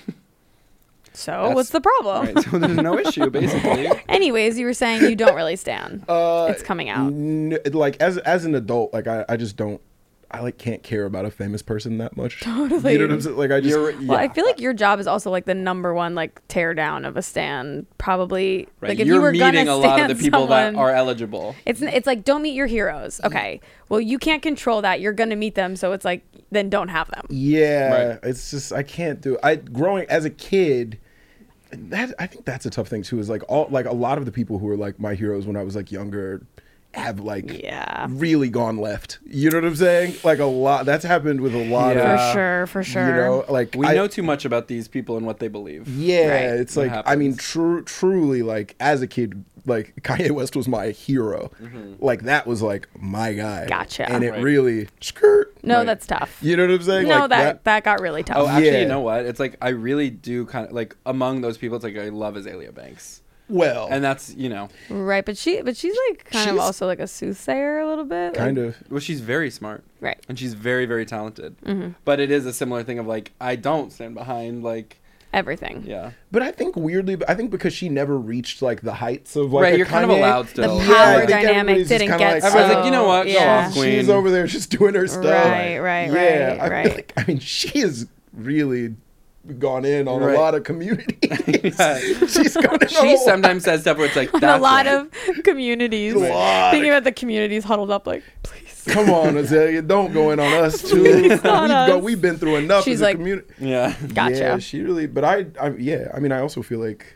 [SPEAKER 6] So
[SPEAKER 5] That's-
[SPEAKER 6] what's the problem?
[SPEAKER 5] Right. So there's no issue basically.
[SPEAKER 6] Anyways, you were saying you don't really stand.
[SPEAKER 7] uh,
[SPEAKER 6] It's coming out.
[SPEAKER 7] n- like as as an adult, like I, I just don't. I like can't care about a famous person that much.
[SPEAKER 6] Totally.
[SPEAKER 7] You know what I'm saying? Like I just.
[SPEAKER 5] You're-
[SPEAKER 6] Well, I
[SPEAKER 5] yeah.
[SPEAKER 6] feel like your job is also like the number one like tear down of a stand. Probably
[SPEAKER 5] Right.
[SPEAKER 6] like if
[SPEAKER 5] You're
[SPEAKER 6] you were
[SPEAKER 5] meeting
[SPEAKER 6] gonna
[SPEAKER 5] a lot of
[SPEAKER 6] stand
[SPEAKER 5] the people
[SPEAKER 6] someone,
[SPEAKER 5] that are eligible.
[SPEAKER 6] It's it's like don't meet your heroes. Okay. Well, you can't control that. You're gonna meet them, so it's like then don't have them.
[SPEAKER 7] Yeah,
[SPEAKER 5] Right.
[SPEAKER 7] it's just I can't do. I growing as a kid. That I think that's a tough thing too. Is like all like a lot of the people who were like my heroes when I was like younger have like
[SPEAKER 6] Yeah.
[SPEAKER 7] really gone left. You know what I'm saying? Like a lot. That's happened with a lot
[SPEAKER 5] Yeah.
[SPEAKER 6] For
[SPEAKER 7] of
[SPEAKER 6] sure, for sure.
[SPEAKER 7] you know like
[SPEAKER 5] We
[SPEAKER 7] I-
[SPEAKER 5] know too much about these people and what they believe.
[SPEAKER 7] Yeah,
[SPEAKER 6] Right.
[SPEAKER 7] it's
[SPEAKER 5] What
[SPEAKER 7] like I mean,
[SPEAKER 5] happens.
[SPEAKER 7] true, truly, like as a kid, like Kanye West was my hero. Like that was like my guy.
[SPEAKER 6] Gotcha.
[SPEAKER 7] And it
[SPEAKER 5] Right.
[SPEAKER 7] really skirt.
[SPEAKER 6] No,
[SPEAKER 5] Right.
[SPEAKER 6] that's tough.
[SPEAKER 7] You know what I'm saying?
[SPEAKER 6] no,
[SPEAKER 7] like,
[SPEAKER 6] that, that got really tough.
[SPEAKER 5] Oh, actually,
[SPEAKER 7] Yeah.
[SPEAKER 5] you know what? It's like I really do kind of like among those people. It's like I love Azalea Banks,
[SPEAKER 7] well,
[SPEAKER 5] and that's you know,
[SPEAKER 6] Right, but she but she's like kind of
[SPEAKER 7] She's-
[SPEAKER 6] also like a soothsayer a little bit.
[SPEAKER 7] kind
[SPEAKER 6] like,
[SPEAKER 7] of.
[SPEAKER 5] well, she's very smart,
[SPEAKER 6] Right.
[SPEAKER 5] and she's very very talented.
[SPEAKER 6] Mm-hmm.
[SPEAKER 5] But it is a similar thing of like I don't stand behind like
[SPEAKER 6] Everything.
[SPEAKER 5] yeah.
[SPEAKER 7] But I think weirdly, I think because she never reached like the heights of like
[SPEAKER 5] Right,
[SPEAKER 7] a
[SPEAKER 5] you're kind of
[SPEAKER 7] Kanye,
[SPEAKER 5] allowed
[SPEAKER 6] The
[SPEAKER 5] still.
[SPEAKER 7] Yeah,
[SPEAKER 6] power
[SPEAKER 7] I think
[SPEAKER 6] dynamic
[SPEAKER 7] everybody's just
[SPEAKER 6] didn't
[SPEAKER 7] kinda
[SPEAKER 6] get
[SPEAKER 7] like,
[SPEAKER 6] so.
[SPEAKER 5] Everyone's like, you know what? Go
[SPEAKER 6] Yeah.
[SPEAKER 5] off, queen.
[SPEAKER 7] She's over there just doing her stuff.
[SPEAKER 6] Right, right,
[SPEAKER 7] yeah,
[SPEAKER 6] right,
[SPEAKER 7] I
[SPEAKER 6] right.
[SPEAKER 7] feel like I mean she has really gone in on
[SPEAKER 5] Right.
[SPEAKER 7] a lot of communities.
[SPEAKER 5] Yeah.
[SPEAKER 7] She's gone in on
[SPEAKER 5] She
[SPEAKER 7] a
[SPEAKER 5] sometimes says stuff where it's like
[SPEAKER 6] On
[SPEAKER 5] that's
[SPEAKER 6] a lot
[SPEAKER 5] right.
[SPEAKER 6] of communities.
[SPEAKER 7] A lot.
[SPEAKER 6] Thinking about the communities huddled up like, please.
[SPEAKER 7] Come on, Azalea, don't go in on us too.
[SPEAKER 6] Please,
[SPEAKER 7] we've,
[SPEAKER 6] not
[SPEAKER 7] go,
[SPEAKER 6] us.
[SPEAKER 7] we've been through enough
[SPEAKER 6] She's
[SPEAKER 7] as a
[SPEAKER 6] like,
[SPEAKER 7] community.
[SPEAKER 5] yeah.
[SPEAKER 6] Gotcha.
[SPEAKER 7] Yeah, she really. But I, I, yeah, I mean, I also feel like,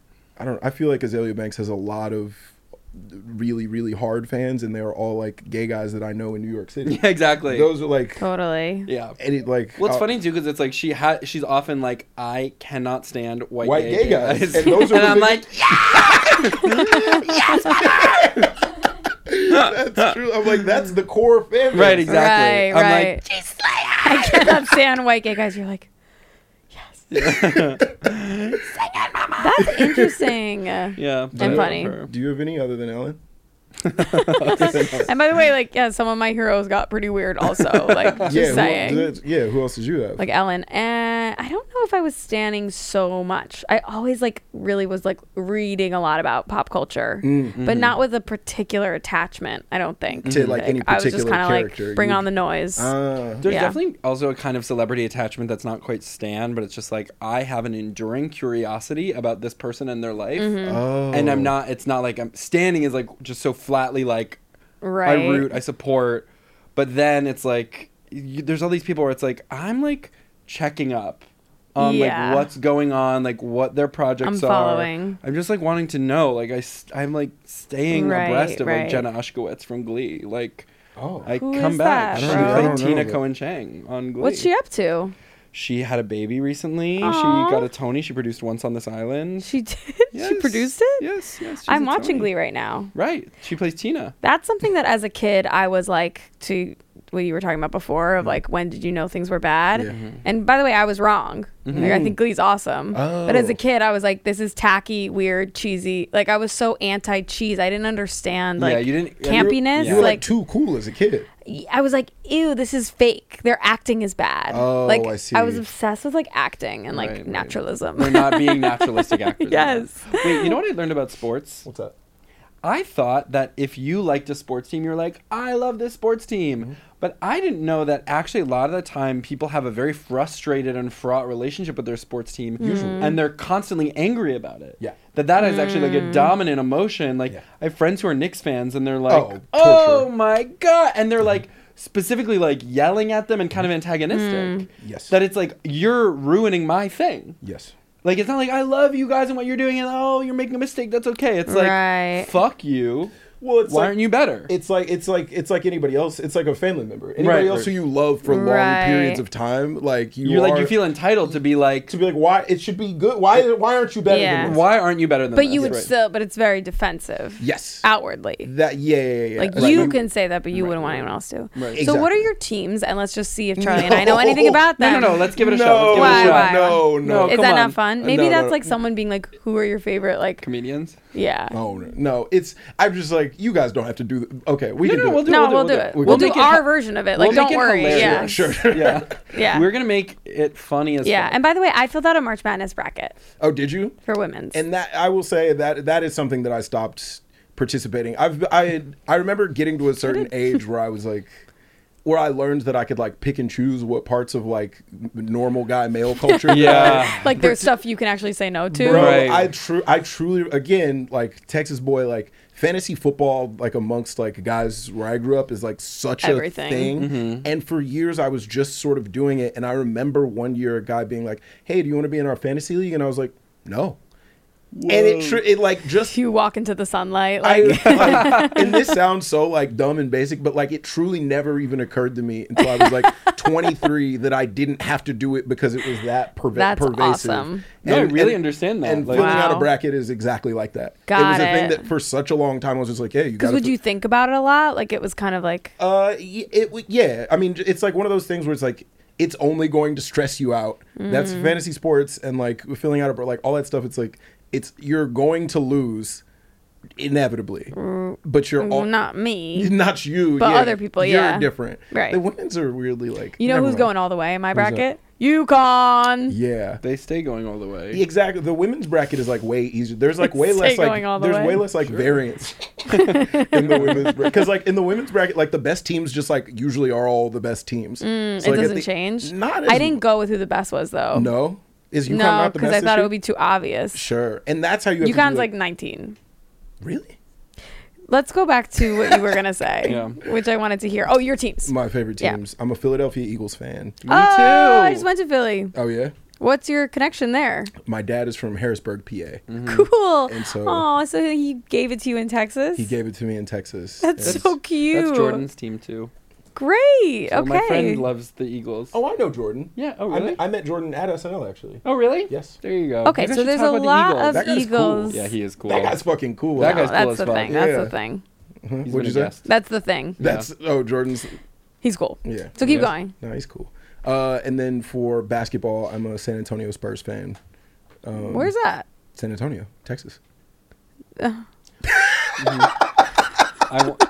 [SPEAKER 7] I don't. I feel like Azalea Banks has a lot of really, really hard fans, and they're all like gay guys that I know in New York City.
[SPEAKER 5] Yeah, exactly.
[SPEAKER 7] Those are like,
[SPEAKER 6] Totally.
[SPEAKER 5] yeah.
[SPEAKER 7] and it like.
[SPEAKER 5] Well, it's
[SPEAKER 7] uh,
[SPEAKER 5] funny too because it's like she ha- she's often like I cannot stand white,
[SPEAKER 7] White
[SPEAKER 5] gay,
[SPEAKER 7] gay guys.
[SPEAKER 5] guys,
[SPEAKER 7] And those are the
[SPEAKER 5] I'm
[SPEAKER 7] big-
[SPEAKER 5] like
[SPEAKER 7] That's true. I'm like, that's the core fan. base.
[SPEAKER 5] right, exactly.
[SPEAKER 6] Right,
[SPEAKER 5] I'm
[SPEAKER 6] right.
[SPEAKER 5] like
[SPEAKER 6] I cannot stand white gay guys. You're like, yes. That's interesting. Uh,
[SPEAKER 5] yeah,
[SPEAKER 6] And
[SPEAKER 5] I
[SPEAKER 6] funny.
[SPEAKER 5] love her.
[SPEAKER 7] Do you have any other than Ellen?
[SPEAKER 6] And by the way, like, yeah, some of my heroes got pretty weird also. Like, just
[SPEAKER 7] yeah,
[SPEAKER 6] saying.
[SPEAKER 7] Who, yeah. Who else did you have?
[SPEAKER 6] Like Ellen. And I don't know if I was standing so much. I always like really was like reading a lot about pop culture,
[SPEAKER 7] Mm-hmm.
[SPEAKER 6] but not with a particular attachment, I don't think.
[SPEAKER 7] To, like, any
[SPEAKER 6] I was just
[SPEAKER 7] particular
[SPEAKER 6] kind of
[SPEAKER 7] character,
[SPEAKER 6] like bring
[SPEAKER 7] you-
[SPEAKER 6] on the noise.
[SPEAKER 7] Uh,
[SPEAKER 5] There's
[SPEAKER 6] Yeah.
[SPEAKER 5] definitely also a kind of celebrity attachment that's not quite stan, but it's just like I have an enduring curiosity about this person and their life,
[SPEAKER 6] Mm-hmm.
[SPEAKER 7] oh.
[SPEAKER 5] and I'm not. It's not like I'm standing is like just so flatly like
[SPEAKER 6] right.
[SPEAKER 5] I root, I support, but then it's like you, there's all these people where it's like I'm like checking up on
[SPEAKER 6] Yeah.
[SPEAKER 5] like what's going on, like what their projects
[SPEAKER 6] I'm
[SPEAKER 5] are.
[SPEAKER 6] following.
[SPEAKER 5] I'm just like wanting to know. Like I, st- I'm like staying
[SPEAKER 6] Right,
[SPEAKER 5] abreast of
[SPEAKER 6] right.
[SPEAKER 5] like Jenna Ushkowitz from Glee. Like
[SPEAKER 7] Oh.
[SPEAKER 5] I
[SPEAKER 6] Who
[SPEAKER 5] come
[SPEAKER 6] is
[SPEAKER 5] back.
[SPEAKER 6] that,
[SPEAKER 5] She
[SPEAKER 6] bro?
[SPEAKER 7] I
[SPEAKER 5] played
[SPEAKER 7] don't know
[SPEAKER 5] Tina
[SPEAKER 7] that.
[SPEAKER 5] Cohen Chang on Glee.
[SPEAKER 6] What's she up to?
[SPEAKER 5] She had a baby recently.
[SPEAKER 6] Aw.
[SPEAKER 5] She got a Tony. She produced Once on This Island.
[SPEAKER 6] She did? She
[SPEAKER 5] Yes.
[SPEAKER 6] produced it?
[SPEAKER 5] Yes, yes. she's
[SPEAKER 6] I'm
[SPEAKER 5] a
[SPEAKER 6] watching
[SPEAKER 5] Tony.
[SPEAKER 6] Glee right now.
[SPEAKER 5] Right. She plays Tina.
[SPEAKER 6] That's something that as a kid I was like to what you were talking about before of like when did you know things were bad?
[SPEAKER 7] Yeah.
[SPEAKER 5] Mm-hmm.
[SPEAKER 6] And by the way, I was wrong. Like, I think Glee's awesome. But as a
[SPEAKER 7] Oh.
[SPEAKER 6] kid, I was like, this is tacky, weird, cheesy. Like I was so anti-cheese. I didn't understand like
[SPEAKER 5] Yeah, you didn't- yeah, you were-
[SPEAKER 6] campiness.
[SPEAKER 7] You were like,
[SPEAKER 6] like
[SPEAKER 7] too cool as a kid.
[SPEAKER 6] I was like, ew, this is fake. Their acting is bad.
[SPEAKER 7] Oh,
[SPEAKER 6] like
[SPEAKER 7] I see.
[SPEAKER 6] I was obsessed with like acting and like
[SPEAKER 5] Right, right.
[SPEAKER 6] naturalism.
[SPEAKER 5] They're not being naturalistic actors.
[SPEAKER 6] Yes.
[SPEAKER 5] Wait, you know what I learned about sports?
[SPEAKER 7] What's that?
[SPEAKER 5] I thought that if you liked a sports team, you're like, I love this sports team.
[SPEAKER 7] Mm-hmm.
[SPEAKER 5] But I didn't know that actually a lot of the time people have a very frustrated and fraught relationship with their sports team. And they're constantly angry about it.
[SPEAKER 7] Yeah.
[SPEAKER 5] That that is actually like a dominant emotion. Like
[SPEAKER 7] Yeah.
[SPEAKER 5] I have friends who are Knicks fans and they're like,
[SPEAKER 7] Oh,
[SPEAKER 5] oh,
[SPEAKER 7] torture.
[SPEAKER 5] my God. And they're like specifically like yelling at them and kind of antagonistic.
[SPEAKER 7] Yes.
[SPEAKER 5] That it's like, you're ruining my thing.
[SPEAKER 7] Yes.
[SPEAKER 5] Like, it's not like, I love you guys and what you're doing, and oh, you're making a mistake, that's okay. It's like,
[SPEAKER 6] Right.
[SPEAKER 5] fuck you.
[SPEAKER 7] Well, it's
[SPEAKER 5] Why
[SPEAKER 7] like,
[SPEAKER 5] aren't you better?
[SPEAKER 7] It's like it's like it's like anybody else. It's like a family member. Anybody
[SPEAKER 5] Right,
[SPEAKER 7] else
[SPEAKER 5] right.
[SPEAKER 7] who you love for long
[SPEAKER 6] Right.
[SPEAKER 7] periods of time, like you
[SPEAKER 5] You're like,
[SPEAKER 7] are-
[SPEAKER 5] you feel entitled to be like,
[SPEAKER 7] to be like, why it should be good. Why why aren't you better
[SPEAKER 6] Yeah.
[SPEAKER 7] than this?
[SPEAKER 5] why aren't you better than
[SPEAKER 6] But
[SPEAKER 5] this?
[SPEAKER 6] you would
[SPEAKER 5] Right.
[SPEAKER 6] still, but it's very defensive.
[SPEAKER 7] Yes.
[SPEAKER 6] Outwardly.
[SPEAKER 7] That yeah yeah yeah. yeah.
[SPEAKER 6] Like
[SPEAKER 7] Like,
[SPEAKER 6] you can say that, but you wouldn't want anyone else to.
[SPEAKER 5] Right.
[SPEAKER 6] So what are
[SPEAKER 7] Exactly.
[SPEAKER 6] your teams? And let's just see if Charlie and I know anything about
[SPEAKER 5] No,
[SPEAKER 6] them.
[SPEAKER 5] no, no, let's give it a
[SPEAKER 7] no,
[SPEAKER 5] shot. Let's give
[SPEAKER 6] Why,
[SPEAKER 5] it a shot.
[SPEAKER 6] why?
[SPEAKER 7] no, no.
[SPEAKER 5] No,
[SPEAKER 6] Is
[SPEAKER 5] come
[SPEAKER 6] that
[SPEAKER 5] on.
[SPEAKER 6] not fun? Maybe
[SPEAKER 7] No, no,
[SPEAKER 6] that's
[SPEAKER 7] no.
[SPEAKER 6] like someone being like, "Who are your favorite?" Like,
[SPEAKER 5] Comedians?
[SPEAKER 6] yeah.
[SPEAKER 7] Oh no, no, it's I'm just like you guys don't have to do. The, okay, we
[SPEAKER 5] No,
[SPEAKER 7] can
[SPEAKER 5] no,
[SPEAKER 7] do
[SPEAKER 5] we'll
[SPEAKER 7] it.
[SPEAKER 5] do
[SPEAKER 6] No,
[SPEAKER 5] it.
[SPEAKER 6] we'll do it.
[SPEAKER 7] We'll
[SPEAKER 6] We'll do
[SPEAKER 5] make it
[SPEAKER 6] our
[SPEAKER 5] ha-
[SPEAKER 6] version of it.
[SPEAKER 5] we'll
[SPEAKER 6] Like,
[SPEAKER 5] make
[SPEAKER 6] don't
[SPEAKER 5] it
[SPEAKER 6] worry.
[SPEAKER 5] hilarious.
[SPEAKER 6] Yeah.
[SPEAKER 7] Sure, sure.
[SPEAKER 5] Yeah.
[SPEAKER 6] Yeah.
[SPEAKER 5] We're going to make it funny as
[SPEAKER 6] Yeah.
[SPEAKER 5] fuck.
[SPEAKER 6] And by the way, I filled out a March Madness bracket
[SPEAKER 7] Oh, did you?
[SPEAKER 6] for women's.
[SPEAKER 7] And that I will say that that is something that I stopped participating. I've I I remember getting to a certain age where I was like, where I learned that I could like pick and choose what parts of like n- normal guy male culture. that
[SPEAKER 5] Yeah.
[SPEAKER 7] I-
[SPEAKER 6] like, there's stuff you can actually say no to.
[SPEAKER 7] Bro,
[SPEAKER 5] Right.
[SPEAKER 7] I true I truly again like Texas boy like fantasy football like amongst like guys where I grew up is like such
[SPEAKER 6] Everything.
[SPEAKER 7] a thing.
[SPEAKER 5] Mm-hmm.
[SPEAKER 7] And for years I was just sort of doing it. And I remember one year a guy being like, "Hey, do you want to be in our fantasy league?" And I was like, "No." And it tr- it like just
[SPEAKER 6] You walk into the sunlight.
[SPEAKER 7] I,
[SPEAKER 6] Like,
[SPEAKER 7] like, and this sounds so like dumb and basic, but like it truly never even occurred to me until I was like twenty-three that I didn't have to do it because it was that perva-
[SPEAKER 6] That's
[SPEAKER 7] pervasive.
[SPEAKER 6] awesome.
[SPEAKER 5] No, I really understand that.
[SPEAKER 7] And
[SPEAKER 5] Like-
[SPEAKER 7] filling out a
[SPEAKER 6] Wow.
[SPEAKER 7] bracket is exactly like that. it
[SPEAKER 6] Got
[SPEAKER 7] was a thing
[SPEAKER 6] it.
[SPEAKER 7] that for such a long time I was just like, hey, you
[SPEAKER 6] because
[SPEAKER 7] got
[SPEAKER 6] would you think about it a lot? Like, it was kind of like,
[SPEAKER 7] Uh, y- it w- yeah. I mean, it's like one of those things where it's like it's only going to stress you out. That's
[SPEAKER 6] Mm.
[SPEAKER 7] fantasy sports and like filling out a bra- like all that stuff. It's like it's you're going to lose inevitably, but you're all,
[SPEAKER 6] not me.
[SPEAKER 7] not you,
[SPEAKER 6] But
[SPEAKER 7] yeah,
[SPEAKER 6] other people,
[SPEAKER 7] you're
[SPEAKER 6] yeah.
[SPEAKER 7] different.
[SPEAKER 6] Right.
[SPEAKER 7] The women's are weirdly like
[SPEAKER 6] You know
[SPEAKER 7] never
[SPEAKER 6] who's
[SPEAKER 7] mind.
[SPEAKER 6] going all the way in my
[SPEAKER 7] that?
[SPEAKER 6] bracket? UConn.
[SPEAKER 7] Yeah.
[SPEAKER 5] They stay going all the way.
[SPEAKER 7] Exactly. The women's bracket is like way easier. There's like way
[SPEAKER 6] Stay
[SPEAKER 7] less like
[SPEAKER 6] going all the
[SPEAKER 7] there's
[SPEAKER 6] way.
[SPEAKER 7] way less like variance in the women's bracket because like in the women's bracket like the best teams just like usually are all the best teams. So,
[SPEAKER 6] Mm, it
[SPEAKER 7] like, at
[SPEAKER 6] doesn't
[SPEAKER 7] the-
[SPEAKER 6] change.
[SPEAKER 7] Not. As,
[SPEAKER 6] I didn't go with who the best was though.
[SPEAKER 7] No. Is UConn
[SPEAKER 6] no,
[SPEAKER 7] not the
[SPEAKER 6] because
[SPEAKER 7] best?
[SPEAKER 6] I thought
[SPEAKER 7] this
[SPEAKER 6] it would be too obvious.
[SPEAKER 7] year? Sure. And that's how you. Have to do,
[SPEAKER 6] UConn's like nineteen.
[SPEAKER 7] really.
[SPEAKER 6] Let's go back to what you were gonna say,
[SPEAKER 5] Yeah.
[SPEAKER 6] which I wanted to hear. Oh, your teams.
[SPEAKER 7] My favorite
[SPEAKER 6] Yeah.
[SPEAKER 7] teams. I'm a Philadelphia Eagles fan.
[SPEAKER 5] Me
[SPEAKER 6] oh,
[SPEAKER 5] too.
[SPEAKER 6] I just went to Philly.
[SPEAKER 7] Oh yeah.
[SPEAKER 6] What's your connection there?
[SPEAKER 7] My dad is from Harrisburg, P A.
[SPEAKER 6] Cool.
[SPEAKER 7] And so-
[SPEAKER 6] oh, so he gave it to you in Texas.
[SPEAKER 7] He gave it to me in Texas.
[SPEAKER 6] That's
[SPEAKER 7] And-
[SPEAKER 6] so cute.
[SPEAKER 5] That's Jordan's team too.
[SPEAKER 6] Great.
[SPEAKER 5] So
[SPEAKER 6] okay.
[SPEAKER 5] My friend loves the Eagles.
[SPEAKER 7] Oh, I know Jordan.
[SPEAKER 5] Yeah. Oh,
[SPEAKER 7] I
[SPEAKER 5] really?
[SPEAKER 7] met, I met Jordan at S N L actually.
[SPEAKER 5] oh, really?
[SPEAKER 7] Yes.
[SPEAKER 5] There you go.
[SPEAKER 6] Okay,
[SPEAKER 5] You guys
[SPEAKER 6] so
[SPEAKER 5] should
[SPEAKER 6] there's
[SPEAKER 5] talk
[SPEAKER 6] a
[SPEAKER 5] about the
[SPEAKER 6] lot
[SPEAKER 5] Eagles.
[SPEAKER 6] of
[SPEAKER 7] That guy's
[SPEAKER 6] Eagles.
[SPEAKER 7] cool.
[SPEAKER 5] Yeah, he is cool.
[SPEAKER 7] That guy's fucking cool.
[SPEAKER 5] That
[SPEAKER 6] Oh,
[SPEAKER 5] guy's cool
[SPEAKER 6] that's
[SPEAKER 5] as
[SPEAKER 6] the
[SPEAKER 5] fuck.
[SPEAKER 6] thing. That's
[SPEAKER 7] Yeah.
[SPEAKER 6] the thing.
[SPEAKER 5] He's
[SPEAKER 7] What'd
[SPEAKER 5] been
[SPEAKER 7] you
[SPEAKER 5] a
[SPEAKER 7] say?
[SPEAKER 5] guest.
[SPEAKER 6] That's the thing.
[SPEAKER 7] That's oh Jordan's.
[SPEAKER 6] He's cool.
[SPEAKER 7] Yeah.
[SPEAKER 6] So keep
[SPEAKER 5] Yeah.
[SPEAKER 6] going.
[SPEAKER 7] No, he's cool. Uh, and then for basketball, I'm a San Antonio Spurs fan. Um,
[SPEAKER 6] Where's that?
[SPEAKER 7] San Antonio, Texas?
[SPEAKER 5] I wa-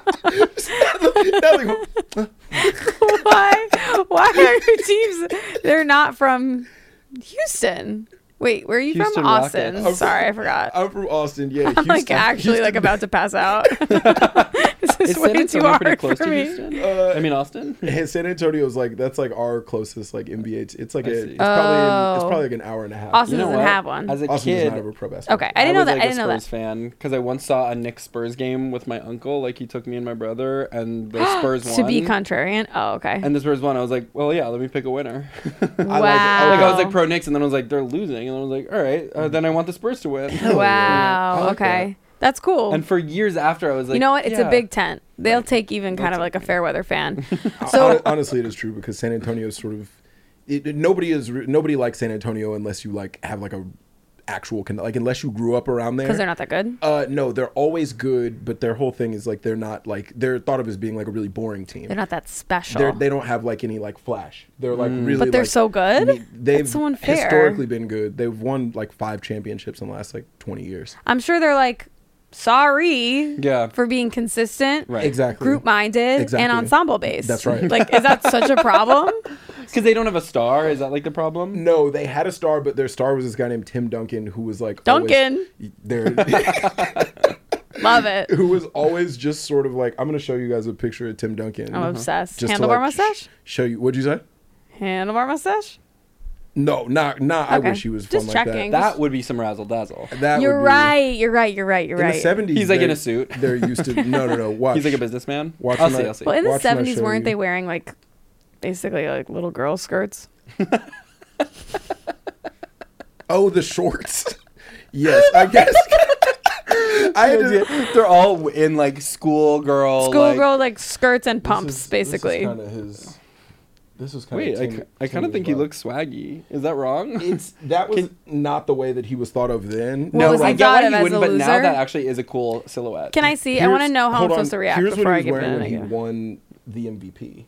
[SPEAKER 6] Why? Why are your teams? They're not from Houston. Wait, where are you
[SPEAKER 5] Houston
[SPEAKER 6] from? Austin.
[SPEAKER 5] Rockets.
[SPEAKER 6] Sorry, I forgot.
[SPEAKER 7] I'm from Austin. Yeah,
[SPEAKER 6] I'm like
[SPEAKER 7] Houston-
[SPEAKER 6] actually
[SPEAKER 7] Houston-
[SPEAKER 6] like about to pass out. This is
[SPEAKER 5] Is San
[SPEAKER 6] way too
[SPEAKER 5] Antonio pretty
[SPEAKER 6] hard
[SPEAKER 5] close
[SPEAKER 6] for
[SPEAKER 5] to
[SPEAKER 6] me.
[SPEAKER 5] Houston?
[SPEAKER 7] Uh,
[SPEAKER 5] I mean Austin.
[SPEAKER 7] And San Antonio's like that's like our closest like N B A. It's, it's like
[SPEAKER 5] I
[SPEAKER 7] a,
[SPEAKER 5] see.
[SPEAKER 7] it's probably in, it's
[SPEAKER 6] Oh.
[SPEAKER 7] probably like an hour and a half.
[SPEAKER 6] Austin
[SPEAKER 5] You know
[SPEAKER 6] doesn't
[SPEAKER 5] what?
[SPEAKER 6] have one.
[SPEAKER 5] As a
[SPEAKER 7] Austin does
[SPEAKER 5] kid,
[SPEAKER 7] not have a pro basketball.
[SPEAKER 6] Okay, I didn't know
[SPEAKER 5] was,
[SPEAKER 6] that.
[SPEAKER 5] Like,
[SPEAKER 6] I didn't
[SPEAKER 5] a
[SPEAKER 6] know that.
[SPEAKER 5] Spurs fan because I once saw a Knicks Spurs game with my uncle. Like he took me and my brother, and the Spurs won.
[SPEAKER 6] To be contrarian. Oh, okay.
[SPEAKER 5] And the Spurs won. I was like, well, yeah, let me pick a winner.
[SPEAKER 6] wow.
[SPEAKER 7] like it.
[SPEAKER 5] Like I was
[SPEAKER 6] Oh.
[SPEAKER 5] like pro Knicks, and then I was like, they're losing, and I was like, all right, uh, then I want the Spurs to win.
[SPEAKER 6] Wow.
[SPEAKER 7] I like
[SPEAKER 6] Okay. That's cool.
[SPEAKER 5] And for years after, I was like,
[SPEAKER 6] you know what? It's
[SPEAKER 5] yeah.
[SPEAKER 6] a big tent. They'll take even kind of like a fair weather fan. So
[SPEAKER 7] Hon- honestly, it is true because San Antonio is sort of it, it- nobody is re- nobody likes San Antonio unless you like have like a actual con- like unless you grew up around there.
[SPEAKER 6] because they're not that good.
[SPEAKER 7] Uh, no, they're always good, but their whole thing is like they're not like they're thought of as being like a really boring team.
[SPEAKER 6] They're not that special.
[SPEAKER 7] They're, they don't have like any like flash. They're like really.
[SPEAKER 6] But they're
[SPEAKER 7] like,
[SPEAKER 6] so good?
[SPEAKER 7] me- They've
[SPEAKER 6] That's so unfair.
[SPEAKER 7] historically been good. They've won like five championships in the last like twenty years.
[SPEAKER 6] I'm sure they're like sorry
[SPEAKER 5] Yeah.
[SPEAKER 6] for being consistent,
[SPEAKER 5] Right.
[SPEAKER 7] Exactly.
[SPEAKER 6] group minded,
[SPEAKER 7] Exactly.
[SPEAKER 6] and ensemble based.
[SPEAKER 7] That's right.
[SPEAKER 6] Like, is that such a problem?
[SPEAKER 5] Because they don't have a star. Is that like the problem?
[SPEAKER 7] No, they had a star, but their star was this guy named Tim Duncan, who was like always-
[SPEAKER 6] Duncan.
[SPEAKER 7] They're
[SPEAKER 6] Love it.
[SPEAKER 7] who was always just sort of like I'm gonna show you guys a picture of Tim Duncan.
[SPEAKER 6] I'm obsessed.
[SPEAKER 7] Just to,
[SPEAKER 6] Handlebar
[SPEAKER 7] like, sh-
[SPEAKER 6] mustache?
[SPEAKER 7] show you. What'd you say?
[SPEAKER 6] Handlebar mustache?
[SPEAKER 7] No, not not. I
[SPEAKER 6] Okay.
[SPEAKER 7] wish he was
[SPEAKER 6] Just
[SPEAKER 7] fun
[SPEAKER 6] checking.
[SPEAKER 7] like
[SPEAKER 5] That would be some razzle dazzle.
[SPEAKER 7] that. That
[SPEAKER 6] You're
[SPEAKER 7] would be-
[SPEAKER 6] right. You're right. You're right. You're
[SPEAKER 7] In
[SPEAKER 6] right.
[SPEAKER 7] the seventies,
[SPEAKER 5] He's like in
[SPEAKER 7] they're-
[SPEAKER 5] a suit.
[SPEAKER 7] They're used to no, no, no. Watch.
[SPEAKER 5] He's like a businessman.
[SPEAKER 7] Watch
[SPEAKER 5] I'll
[SPEAKER 7] when
[SPEAKER 5] see.
[SPEAKER 7] I-
[SPEAKER 5] I'll see.
[SPEAKER 6] Well, in the
[SPEAKER 7] Watch when I
[SPEAKER 6] seventies,
[SPEAKER 7] show
[SPEAKER 6] weren't
[SPEAKER 7] you.
[SPEAKER 6] they wearing like basically like little girl skirts?
[SPEAKER 7] Oh, the shorts. Yes, I guess. I had to,
[SPEAKER 5] They're all in like schoolgirl.
[SPEAKER 6] Schoolgirl like skirts and pumps,
[SPEAKER 7] This is-
[SPEAKER 6] basically.
[SPEAKER 7] This is kind of his. This was kind
[SPEAKER 5] Wait,
[SPEAKER 7] of.
[SPEAKER 5] I, ki- I kind of think he looks swaggy. Is that wrong?
[SPEAKER 7] It's that was not the way that he was thought of then.
[SPEAKER 6] What was
[SPEAKER 5] I
[SPEAKER 6] he
[SPEAKER 5] get
[SPEAKER 6] thought
[SPEAKER 5] why
[SPEAKER 6] of
[SPEAKER 5] he
[SPEAKER 6] as
[SPEAKER 5] wouldn't,
[SPEAKER 6] a
[SPEAKER 5] but now
[SPEAKER 6] loser?
[SPEAKER 5] that actually is a cool silhouette.
[SPEAKER 6] Can I see? I want to
[SPEAKER 7] Here's-
[SPEAKER 6] know how I'm
[SPEAKER 7] hold on.
[SPEAKER 6] supposed to react
[SPEAKER 7] Here's
[SPEAKER 6] before
[SPEAKER 7] what
[SPEAKER 6] I
[SPEAKER 7] he was
[SPEAKER 6] give it
[SPEAKER 7] wearing
[SPEAKER 6] an
[SPEAKER 7] when he
[SPEAKER 6] idea.
[SPEAKER 7] won the M V P.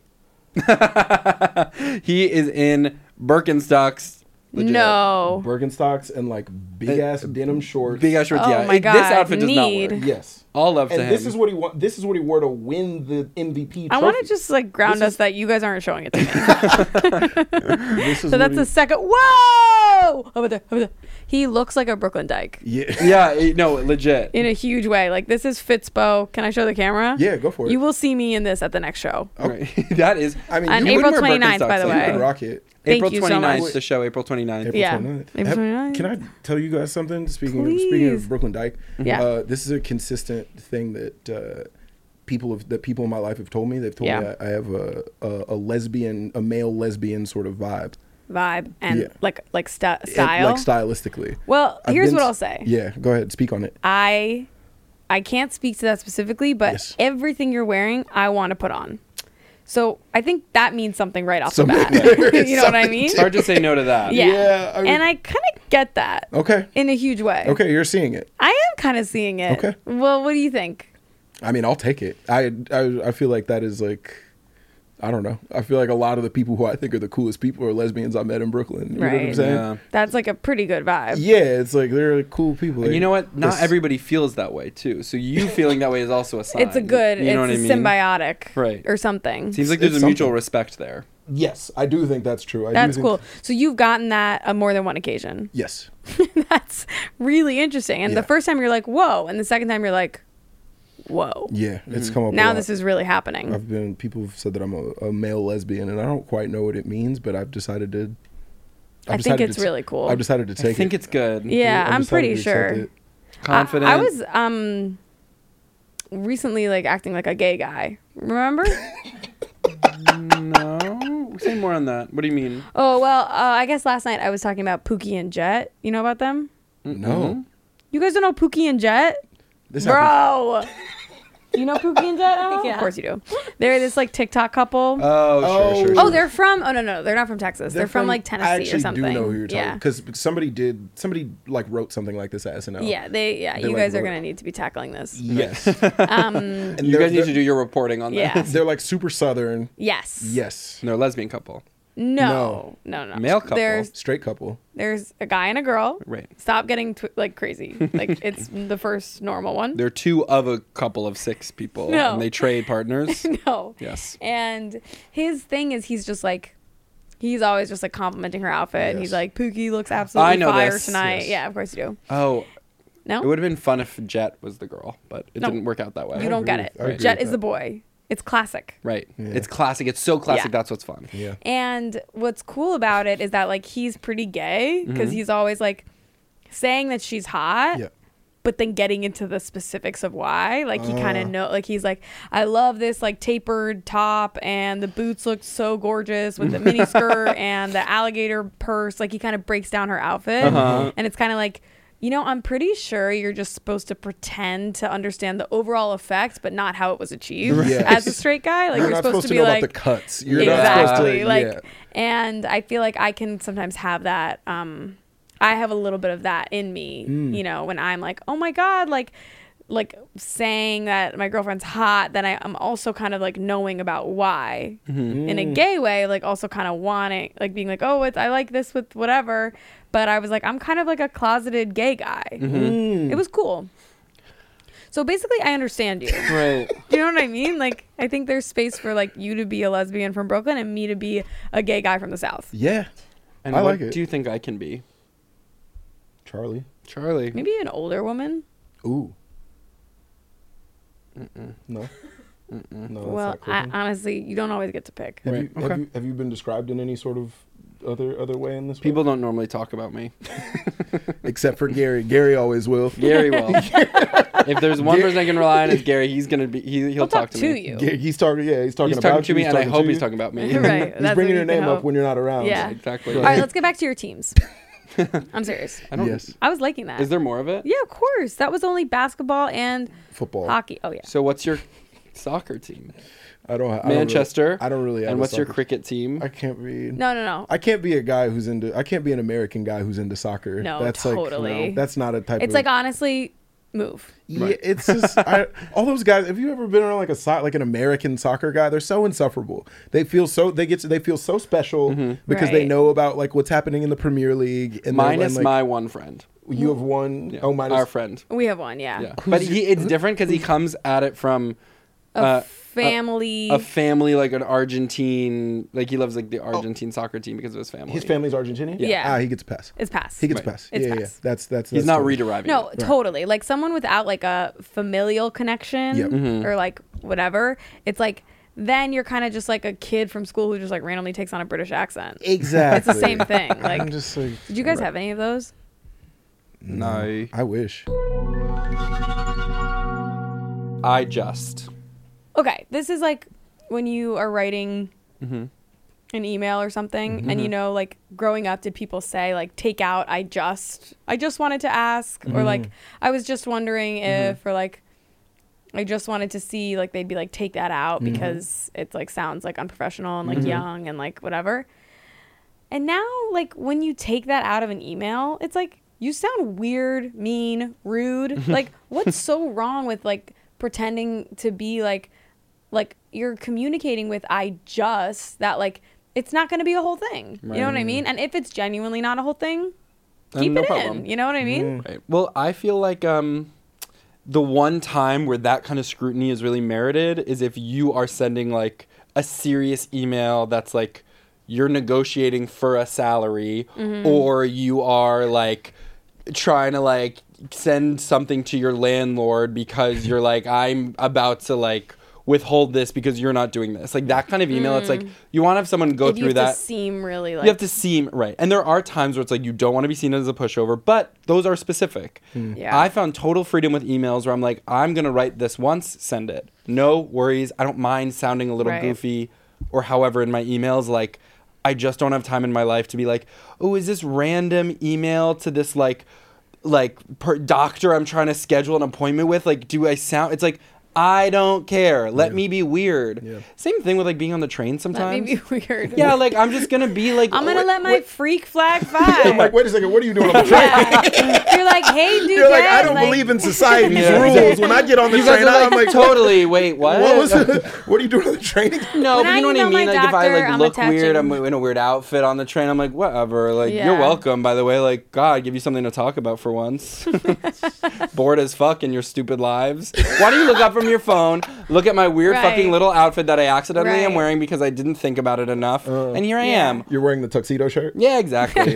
[SPEAKER 5] He is in Birkenstocks. Legit.
[SPEAKER 6] No.
[SPEAKER 7] Birkenstocks and like big ass denim shorts.
[SPEAKER 5] Big ass shorts.
[SPEAKER 6] Oh
[SPEAKER 5] yeah,
[SPEAKER 6] my
[SPEAKER 5] It-
[SPEAKER 6] God,
[SPEAKER 5] this outfit does
[SPEAKER 6] need.
[SPEAKER 5] not work.
[SPEAKER 7] Yes.
[SPEAKER 5] All love to
[SPEAKER 7] And
[SPEAKER 5] him.
[SPEAKER 7] this is what he wa- This is what he wore to win the M V P.
[SPEAKER 6] I want to
[SPEAKER 7] trophy.
[SPEAKER 6] just like ground
[SPEAKER 7] This
[SPEAKER 6] us
[SPEAKER 7] is-
[SPEAKER 6] that you guys aren't showing it to me.
[SPEAKER 7] This is
[SPEAKER 6] So that's
[SPEAKER 7] what
[SPEAKER 6] the
[SPEAKER 7] he-
[SPEAKER 6] second. Whoa! Over there, over there. He looks like a Brooklyn Dyke
[SPEAKER 7] Yeah.
[SPEAKER 5] yeah, it- no, legit.
[SPEAKER 6] in a huge way. Like this is Fitzbo. Can I show the camera?
[SPEAKER 7] Yeah, go for it.
[SPEAKER 6] You will see me in this at the next show.
[SPEAKER 5] Right. that is.
[SPEAKER 7] I mean,
[SPEAKER 6] On
[SPEAKER 7] you
[SPEAKER 6] April
[SPEAKER 5] wouldn't wear
[SPEAKER 6] twenty-ninth, by
[SPEAKER 5] Birkenstocks,
[SPEAKER 6] the
[SPEAKER 5] so
[SPEAKER 7] You
[SPEAKER 6] way.
[SPEAKER 7] could rock it.
[SPEAKER 6] Thank
[SPEAKER 5] April
[SPEAKER 6] you so
[SPEAKER 5] twenty-ninth,
[SPEAKER 6] much.
[SPEAKER 5] the show, April twenty-ninth.
[SPEAKER 7] April
[SPEAKER 6] Yeah.
[SPEAKER 7] twenty-ninth.
[SPEAKER 6] April
[SPEAKER 7] Have-
[SPEAKER 6] twenty-ninth.
[SPEAKER 7] Can I tell you guys something? Speaking of, speaking
[SPEAKER 6] Please.
[SPEAKER 7] of Brooklyn Dyke,
[SPEAKER 6] Yeah.
[SPEAKER 7] uh, this is a consistent thing that uh, people have, that people in my life have told me. They've told
[SPEAKER 6] Yeah.
[SPEAKER 7] me I, I have a, a a lesbian, a male lesbian sort of vibe,
[SPEAKER 6] Vibe and
[SPEAKER 7] Yeah.
[SPEAKER 6] like like sta-
[SPEAKER 7] And,
[SPEAKER 6] style.
[SPEAKER 7] like stylistically.
[SPEAKER 6] well,
[SPEAKER 7] I've
[SPEAKER 6] here's
[SPEAKER 7] been
[SPEAKER 6] what
[SPEAKER 7] s-
[SPEAKER 6] I'll say.
[SPEAKER 7] Yeah, go ahead, speak on it.
[SPEAKER 6] I I can't speak to that specifically, but
[SPEAKER 7] Yes.
[SPEAKER 6] everything you're wearing, I want to put on. So I think that means something right off
[SPEAKER 7] So
[SPEAKER 6] the bat.
[SPEAKER 7] there is
[SPEAKER 6] You know what I
[SPEAKER 7] something
[SPEAKER 6] mean?
[SPEAKER 5] It's hard to say no to that.
[SPEAKER 6] Yeah.
[SPEAKER 7] Yeah, I mean-
[SPEAKER 6] and I kind of get that
[SPEAKER 7] Okay,
[SPEAKER 6] in a huge way.
[SPEAKER 7] okay, you're seeing it.
[SPEAKER 6] I am kind of seeing it.
[SPEAKER 7] Okay.
[SPEAKER 6] Well, what do you think?
[SPEAKER 7] I mean, I'll take it. I, I I feel like that is like, I don't know. I feel like a lot of the people who I think are the coolest people are lesbians I met in Brooklyn. You know what I'm
[SPEAKER 6] Right.
[SPEAKER 7] saying?
[SPEAKER 5] Yeah.
[SPEAKER 6] That's like a pretty good vibe.
[SPEAKER 7] Yeah, it's like they're like, cool people.
[SPEAKER 5] And
[SPEAKER 7] They-
[SPEAKER 5] you know what? Not
[SPEAKER 7] this-
[SPEAKER 5] everybody feels that way too. So you feeling that way is also a sign.
[SPEAKER 6] It's a good,
[SPEAKER 5] You know
[SPEAKER 6] it's
[SPEAKER 5] what
[SPEAKER 6] a
[SPEAKER 5] I mean?
[SPEAKER 6] symbiotic
[SPEAKER 5] Right.
[SPEAKER 6] or something.
[SPEAKER 5] Seems like
[SPEAKER 7] It's
[SPEAKER 5] there's a mutual
[SPEAKER 7] something.
[SPEAKER 5] respect there.
[SPEAKER 7] Yes, I do think that's true. I do
[SPEAKER 6] That's
[SPEAKER 7] think-
[SPEAKER 6] cool. So you've gotten that on more than one occasion.
[SPEAKER 7] Yes.
[SPEAKER 6] That's really interesting. And
[SPEAKER 7] Yeah.
[SPEAKER 6] the first time you're like, whoa. And the second time you're like, whoa.
[SPEAKER 7] Yeah, it's come up. a
[SPEAKER 6] Now
[SPEAKER 7] lot.
[SPEAKER 6] this is really happening.
[SPEAKER 7] I've been. People have said that I'm a, a male lesbian, and I don't quite know what it means, but I've decided to. I've
[SPEAKER 6] I think
[SPEAKER 7] decided
[SPEAKER 6] it's
[SPEAKER 7] to t-
[SPEAKER 6] really cool.
[SPEAKER 7] I've decided to take
[SPEAKER 5] I think
[SPEAKER 7] it.
[SPEAKER 5] it's good.
[SPEAKER 6] Yeah,
[SPEAKER 7] I've
[SPEAKER 6] I'm
[SPEAKER 7] decided
[SPEAKER 6] pretty
[SPEAKER 7] to accept
[SPEAKER 6] sure.
[SPEAKER 7] it.
[SPEAKER 5] Confident.
[SPEAKER 6] I, I was um recently like acting like a gay guy. Remember?
[SPEAKER 5] No. Say more on that. What do you mean?
[SPEAKER 6] Oh well, uh, I guess last night I was talking about Pookie and Jet. You know about them?
[SPEAKER 7] No,
[SPEAKER 6] You guys don't know Pookie and Jet?
[SPEAKER 7] this happened.
[SPEAKER 6] Bro. You know Pookie and Jet? Al?
[SPEAKER 9] Yeah.
[SPEAKER 6] Of course you do. They're this like TikTok couple.
[SPEAKER 5] Oh, sure,
[SPEAKER 7] Oh.
[SPEAKER 5] sure, sure.
[SPEAKER 6] oh, they're from. Oh no, no, they're not from Texas. They're, from, like Tennessee
[SPEAKER 7] I actually
[SPEAKER 6] or something.
[SPEAKER 7] do know who you're talking
[SPEAKER 6] yeah.
[SPEAKER 7] because somebody did. Somebody like wrote something like this at S N L.
[SPEAKER 6] Yeah, they. Yeah,
[SPEAKER 7] They,
[SPEAKER 6] you
[SPEAKER 7] like,
[SPEAKER 6] guys are
[SPEAKER 7] wrote-
[SPEAKER 6] gonna need to be tackling this.
[SPEAKER 7] Yes.
[SPEAKER 6] Um.
[SPEAKER 7] And
[SPEAKER 5] You
[SPEAKER 7] they're-
[SPEAKER 5] guys need
[SPEAKER 7] they're-
[SPEAKER 5] to do your reporting on
[SPEAKER 6] Yeah.
[SPEAKER 5] that.
[SPEAKER 7] They're like super southern.
[SPEAKER 6] Yes.
[SPEAKER 7] Yes.
[SPEAKER 5] No, lesbian couple.
[SPEAKER 6] No, no, no.
[SPEAKER 5] Male couple.
[SPEAKER 6] There's
[SPEAKER 7] Straight couple.
[SPEAKER 6] there's a guy and a girl.
[SPEAKER 5] Right.
[SPEAKER 6] Stop getting tw- like crazy. Like it's the first normal one.
[SPEAKER 5] They're two of a couple of six people,
[SPEAKER 6] No.
[SPEAKER 5] and they trade partners.
[SPEAKER 6] No.
[SPEAKER 5] Yes.
[SPEAKER 6] And his thing is he's just like, he's always just like complimenting her outfit. And he's
[SPEAKER 7] Yes.
[SPEAKER 6] like, Pookie looks absolutely
[SPEAKER 5] I know
[SPEAKER 6] fire
[SPEAKER 5] this,
[SPEAKER 6] tonight.
[SPEAKER 5] yes.
[SPEAKER 6] Yeah, of course you do.
[SPEAKER 5] Oh,
[SPEAKER 6] No,
[SPEAKER 5] it would have been fun if Jet was the girl, but it
[SPEAKER 6] No.
[SPEAKER 5] didn't work out that way.
[SPEAKER 6] you don't get it.
[SPEAKER 7] with- I agree
[SPEAKER 6] Jet
[SPEAKER 7] with
[SPEAKER 6] is
[SPEAKER 7] that.
[SPEAKER 6] the boy. It's classic.
[SPEAKER 5] Right.
[SPEAKER 7] Yeah.
[SPEAKER 5] It's classic. It's so classic.
[SPEAKER 6] Yeah.
[SPEAKER 5] That's what's fun.
[SPEAKER 7] Yeah.
[SPEAKER 6] And what's cool about it is that like he's pretty gay because
[SPEAKER 5] Mm-hmm.
[SPEAKER 6] he's always like saying that she's hot.
[SPEAKER 7] Yeah.
[SPEAKER 6] But then getting into the specifics of why, like he kind
[SPEAKER 7] Uh.
[SPEAKER 6] of know, like he's like, I love this like tapered top, and the boots look so gorgeous with the mini skirt and the alligator purse. Like he kind of breaks down her outfit,
[SPEAKER 5] Uh-huh.
[SPEAKER 6] and it's kind of like, you know, I'm pretty sure you're just supposed to pretend to understand the overall effect, but not how it was achieved.
[SPEAKER 7] Yes.
[SPEAKER 6] As a straight guy, like
[SPEAKER 7] You're,
[SPEAKER 6] you're,
[SPEAKER 7] not supposed,
[SPEAKER 6] to
[SPEAKER 7] to
[SPEAKER 6] be
[SPEAKER 7] know
[SPEAKER 6] like
[SPEAKER 7] about the cuts. You're
[SPEAKER 6] exactly
[SPEAKER 7] not supposed to.
[SPEAKER 6] like
[SPEAKER 7] yeah.
[SPEAKER 6] and I feel like I can sometimes have that um I have a little bit of that in me,
[SPEAKER 7] Mm.
[SPEAKER 6] you know, when I'm like, oh my god, like like saying that my girlfriend's hot, then I, I'm also kind of like knowing about why
[SPEAKER 7] Mm-hmm.
[SPEAKER 6] in a gay way, like also kind of wanting, like being like, oh, it's I like this with whatever, but I was like, I'm kind of like a closeted gay guy.
[SPEAKER 7] Mm.
[SPEAKER 6] It was cool. So basically, I understand you.
[SPEAKER 5] Right.
[SPEAKER 6] Do you know what I mean? Like, I think there's space for like you to be a lesbian from Brooklyn and me to be a gay guy from the South.
[SPEAKER 7] Yeah.
[SPEAKER 5] And
[SPEAKER 7] I
[SPEAKER 5] what
[SPEAKER 7] like it.
[SPEAKER 5] do you think I can be?
[SPEAKER 7] Charlie.
[SPEAKER 5] Charlie.
[SPEAKER 6] Maybe an older woman.
[SPEAKER 7] Ooh. No. No. that's
[SPEAKER 6] Well,
[SPEAKER 7] not
[SPEAKER 6] I,
[SPEAKER 7] clicking.
[SPEAKER 6] honestly, you don't always get to pick.
[SPEAKER 7] have,
[SPEAKER 5] Right,
[SPEAKER 7] you, have
[SPEAKER 5] okay.
[SPEAKER 7] you have you been described in any sort of other other way in this?
[SPEAKER 5] People don't normally talk about me.
[SPEAKER 7] book? Except for Gary. Gary always will.
[SPEAKER 5] Gary will. If there's one person I can rely on, it's Gary. He's gonna be. He, he'll
[SPEAKER 6] He'll
[SPEAKER 5] talk,
[SPEAKER 6] talk
[SPEAKER 5] to
[SPEAKER 6] to
[SPEAKER 5] me.
[SPEAKER 6] you.
[SPEAKER 7] Ga- He's talking. Yeah, he's talking
[SPEAKER 5] He's
[SPEAKER 7] about
[SPEAKER 5] talking to
[SPEAKER 7] you,
[SPEAKER 5] me,
[SPEAKER 7] he's
[SPEAKER 5] and I
[SPEAKER 7] talking
[SPEAKER 5] hope
[SPEAKER 7] to
[SPEAKER 5] he's
[SPEAKER 7] you.
[SPEAKER 5] talking about me.
[SPEAKER 6] Right.
[SPEAKER 7] He's
[SPEAKER 6] That's
[SPEAKER 7] bringing
[SPEAKER 6] what
[SPEAKER 7] your
[SPEAKER 6] you can
[SPEAKER 7] name up
[SPEAKER 6] hope.
[SPEAKER 7] when you're not around.
[SPEAKER 6] Yeah.
[SPEAKER 5] Exactly.
[SPEAKER 6] All right, let's get back to your teams. I'm serious.
[SPEAKER 5] I don't.
[SPEAKER 7] Yes.
[SPEAKER 6] I was liking that.
[SPEAKER 5] Is there more of it?
[SPEAKER 6] Yeah, of course. That was only basketball and
[SPEAKER 7] Football.
[SPEAKER 6] hockey. Oh yeah.
[SPEAKER 5] So what's your soccer team?
[SPEAKER 7] I don't. ha- I don't really-
[SPEAKER 5] Manchester.
[SPEAKER 7] I don't really. Have
[SPEAKER 5] And
[SPEAKER 7] a
[SPEAKER 5] what's your
[SPEAKER 7] soccer-
[SPEAKER 5] cricket team?
[SPEAKER 7] I can't be.
[SPEAKER 6] No, no, no.
[SPEAKER 7] I can't be a guy who's into. I can't be an American guy who's into soccer.
[SPEAKER 6] No,
[SPEAKER 7] that's
[SPEAKER 6] totally.
[SPEAKER 7] Like, no, that's not a type.
[SPEAKER 6] It's
[SPEAKER 7] of,
[SPEAKER 6] like honestly, move.
[SPEAKER 7] Yeah, it's just I, all those guys. Have you ever been around like a so- like an American soccer guy? They're so insufferable. They feel so they get to, they feel so special because they
[SPEAKER 6] Right.
[SPEAKER 7] know about like what's happening in the Premier League. And they're-
[SPEAKER 5] Minus
[SPEAKER 7] and, like,
[SPEAKER 5] my one friend.
[SPEAKER 7] you have one.
[SPEAKER 5] Yeah.
[SPEAKER 7] Oh, minus
[SPEAKER 5] Our friend.
[SPEAKER 6] We have one, yeah.
[SPEAKER 5] Yeah. But he, it's different because he comes at it from
[SPEAKER 6] A
[SPEAKER 5] uh,
[SPEAKER 6] family.
[SPEAKER 5] a family like an Argentine. Like he loves like the Argentine soccer team because of his family.
[SPEAKER 7] His family's Argentinian.
[SPEAKER 6] Yeah.
[SPEAKER 7] Ah, he gets a pass.
[SPEAKER 6] it's pass.
[SPEAKER 7] He gets
[SPEAKER 5] Right.
[SPEAKER 7] a pass.
[SPEAKER 6] It's
[SPEAKER 7] yeah, yeah,
[SPEAKER 6] pass.
[SPEAKER 7] That's that's.
[SPEAKER 5] He's
[SPEAKER 7] that's
[SPEAKER 5] not
[SPEAKER 7] totally-
[SPEAKER 5] rederiving.
[SPEAKER 6] No,
[SPEAKER 5] it.
[SPEAKER 6] totally. Like someone without like a familial connection
[SPEAKER 7] Yep.
[SPEAKER 5] Mm-hmm.
[SPEAKER 6] or like whatever. It's like then you're kind of just like a kid from school who just like randomly takes on a British accent.
[SPEAKER 7] Exactly.
[SPEAKER 6] It's the same thing.
[SPEAKER 7] I'm
[SPEAKER 6] Like,
[SPEAKER 7] just like.
[SPEAKER 6] did you guys have any of those?
[SPEAKER 5] No.
[SPEAKER 7] I wish.
[SPEAKER 5] I just.
[SPEAKER 6] Okay, this is like when you are writing
[SPEAKER 5] Mm-hmm.
[SPEAKER 6] an email or something, and you know, like growing up, did people say like take out I just I just wanted to ask, or like I was just wondering if, or like I just wanted to see, like they'd be like take that out because it's like sounds like unprofessional and like young and like whatever. And now, like when you take that out of an email, it's like you sound weird, mean, rude. Like what's so wrong with like pretending to be like like you're communicating with I just that like it's not going to be a whole thing. You know what I mean? And if it's genuinely not a whole thing,
[SPEAKER 5] Then
[SPEAKER 6] keep
[SPEAKER 5] no
[SPEAKER 6] it
[SPEAKER 5] problem.
[SPEAKER 6] in. You know what I mean?
[SPEAKER 5] Right. Well, I feel like um, the one time where that kind of scrutiny is really merited is if you are sending like a serious email that's like you're negotiating for a salary, or you are like trying to like send something to your landlord because you're like I'm about to like withhold this because you're not doing this. Like that kind of email, it's like you want to have someone go
[SPEAKER 6] If you
[SPEAKER 5] through
[SPEAKER 6] have
[SPEAKER 5] that.
[SPEAKER 6] to seem really like
[SPEAKER 5] You have to seem right. And there are times where it's like you don't want to be seen as a pushover, but those are specific.
[SPEAKER 6] Yeah.
[SPEAKER 5] I found total freedom with emails where I'm like, I'm going to write this once, send it. No worries. I don't mind sounding a little
[SPEAKER 6] Right.
[SPEAKER 5] goofy or however in my emails. Like, I just don't have time in my life to be like, oh, is this random email to this like, like per doctor I'm trying to schedule an appointment with? Like, do I sound, it's like, I don't care. Let
[SPEAKER 7] Yeah.
[SPEAKER 5] me be weird.
[SPEAKER 7] Yeah.
[SPEAKER 5] Same thing with like being on the train
[SPEAKER 6] That
[SPEAKER 5] sometimes.
[SPEAKER 6] made me weird.
[SPEAKER 5] Yeah, like I'm just gonna be like.
[SPEAKER 6] I'm gonna
[SPEAKER 5] wait,
[SPEAKER 6] let my
[SPEAKER 5] wait.
[SPEAKER 6] freak flag fly.
[SPEAKER 7] I'm like, wait a second, what are you doing on the train?
[SPEAKER 6] Yeah. You're like, hey, dude.
[SPEAKER 7] You're like, I don't believe in society's
[SPEAKER 5] Yeah.
[SPEAKER 7] rules. When I get on the
[SPEAKER 5] You guys
[SPEAKER 7] train,
[SPEAKER 5] are like,
[SPEAKER 7] I'm like,
[SPEAKER 5] totally. Wait, what?
[SPEAKER 7] what was it? What are you doing on the train?
[SPEAKER 5] No,
[SPEAKER 6] When
[SPEAKER 5] but
[SPEAKER 6] I
[SPEAKER 5] you know what I
[SPEAKER 6] email my
[SPEAKER 5] mean. Like if I
[SPEAKER 6] doctor,
[SPEAKER 5] like
[SPEAKER 6] I'm
[SPEAKER 5] look weird,
[SPEAKER 6] attaching-
[SPEAKER 5] I'm in a weird outfit on the train. I'm like, whatever. Like
[SPEAKER 6] Yeah.
[SPEAKER 5] you're welcome. By the way, like God, give you something to talk about for once. Bored as fuck in your stupid lives. Why don't you look up from your phone? Look at my weird
[SPEAKER 6] Right.
[SPEAKER 5] fucking little outfit that I accidentally am
[SPEAKER 6] Right.
[SPEAKER 5] wearing because I didn't think about it enough, and here I
[SPEAKER 6] Yeah.
[SPEAKER 5] am.
[SPEAKER 7] You're wearing the tuxedo shirt?
[SPEAKER 5] Yeah, exactly.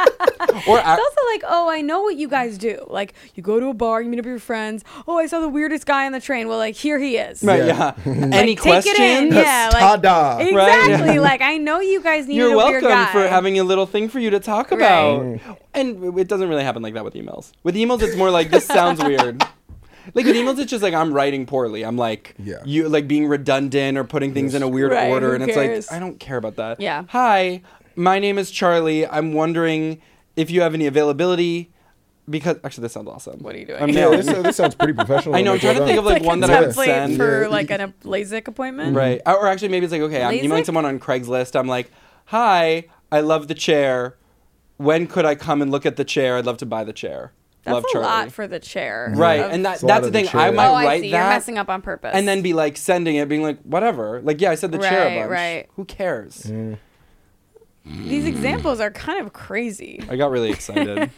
[SPEAKER 5] Or I,
[SPEAKER 6] It's also like, oh, I know what you guys do. Like, you go to a bar, you meet up with your friends. Oh, I saw the weirdest guy on the train. Well, like, here he is.
[SPEAKER 5] right,
[SPEAKER 7] Yeah.
[SPEAKER 5] yeah. Any
[SPEAKER 6] Like, take it in.
[SPEAKER 5] questions?
[SPEAKER 6] Yeah, like,
[SPEAKER 7] Ta-da.
[SPEAKER 6] exactly.
[SPEAKER 5] Right, yeah.
[SPEAKER 6] Like, I know you guys needed
[SPEAKER 5] You're
[SPEAKER 6] a weird
[SPEAKER 5] welcome
[SPEAKER 6] guy.
[SPEAKER 5] for having a little thing for you to talk
[SPEAKER 6] Right.
[SPEAKER 5] about. And it doesn't really happen like that with emails. With emails, it's more like, this sounds weird. Like with emails, it's just like I'm writing poorly. I'm like,
[SPEAKER 7] Yeah.
[SPEAKER 5] you like being redundant or putting things in a weird
[SPEAKER 6] Right,
[SPEAKER 5] order,
[SPEAKER 6] who
[SPEAKER 5] and it's
[SPEAKER 6] cares?
[SPEAKER 5] like I don't care about that.
[SPEAKER 6] Yeah.
[SPEAKER 5] Hi, my name is Charlie. I'm wondering if you have any availability because actually this sounds awesome.
[SPEAKER 6] What are you doing?
[SPEAKER 5] I'm
[SPEAKER 7] Yeah,
[SPEAKER 5] now-
[SPEAKER 7] this, this sounds pretty professional.
[SPEAKER 5] I know. I'm
[SPEAKER 7] Like,
[SPEAKER 5] trying to
[SPEAKER 7] well
[SPEAKER 5] think of
[SPEAKER 7] done.
[SPEAKER 5] like one
[SPEAKER 6] a
[SPEAKER 5] that I would
[SPEAKER 6] template
[SPEAKER 5] send.
[SPEAKER 6] for
[SPEAKER 7] Yeah.
[SPEAKER 6] like an, a LASIK appointment.
[SPEAKER 5] Right. Or actually, maybe it's like, okay, I'm emailing
[SPEAKER 6] LASIK?
[SPEAKER 5] someone on Craigslist. I'm like, hi, I love the chair. When could I come and look at the chair? I'd love to buy the chair.
[SPEAKER 6] That's
[SPEAKER 5] love
[SPEAKER 6] a
[SPEAKER 5] Charlie.
[SPEAKER 6] lot for the chair.
[SPEAKER 5] Right.
[SPEAKER 6] Of-
[SPEAKER 5] And that
[SPEAKER 7] It's a lot
[SPEAKER 5] that's the
[SPEAKER 7] of the
[SPEAKER 5] thing. I
[SPEAKER 7] chair.
[SPEAKER 5] might
[SPEAKER 6] oh, I
[SPEAKER 5] write
[SPEAKER 6] see.
[SPEAKER 5] that.
[SPEAKER 6] You're messing up on purpose.
[SPEAKER 5] and then be like sending it, being like, whatever. Like, yeah, I said the chair a
[SPEAKER 6] Right,
[SPEAKER 5] bunch.
[SPEAKER 6] right.
[SPEAKER 5] Who cares?
[SPEAKER 7] Mm.
[SPEAKER 6] These examples are kind of crazy.
[SPEAKER 5] I got really excited.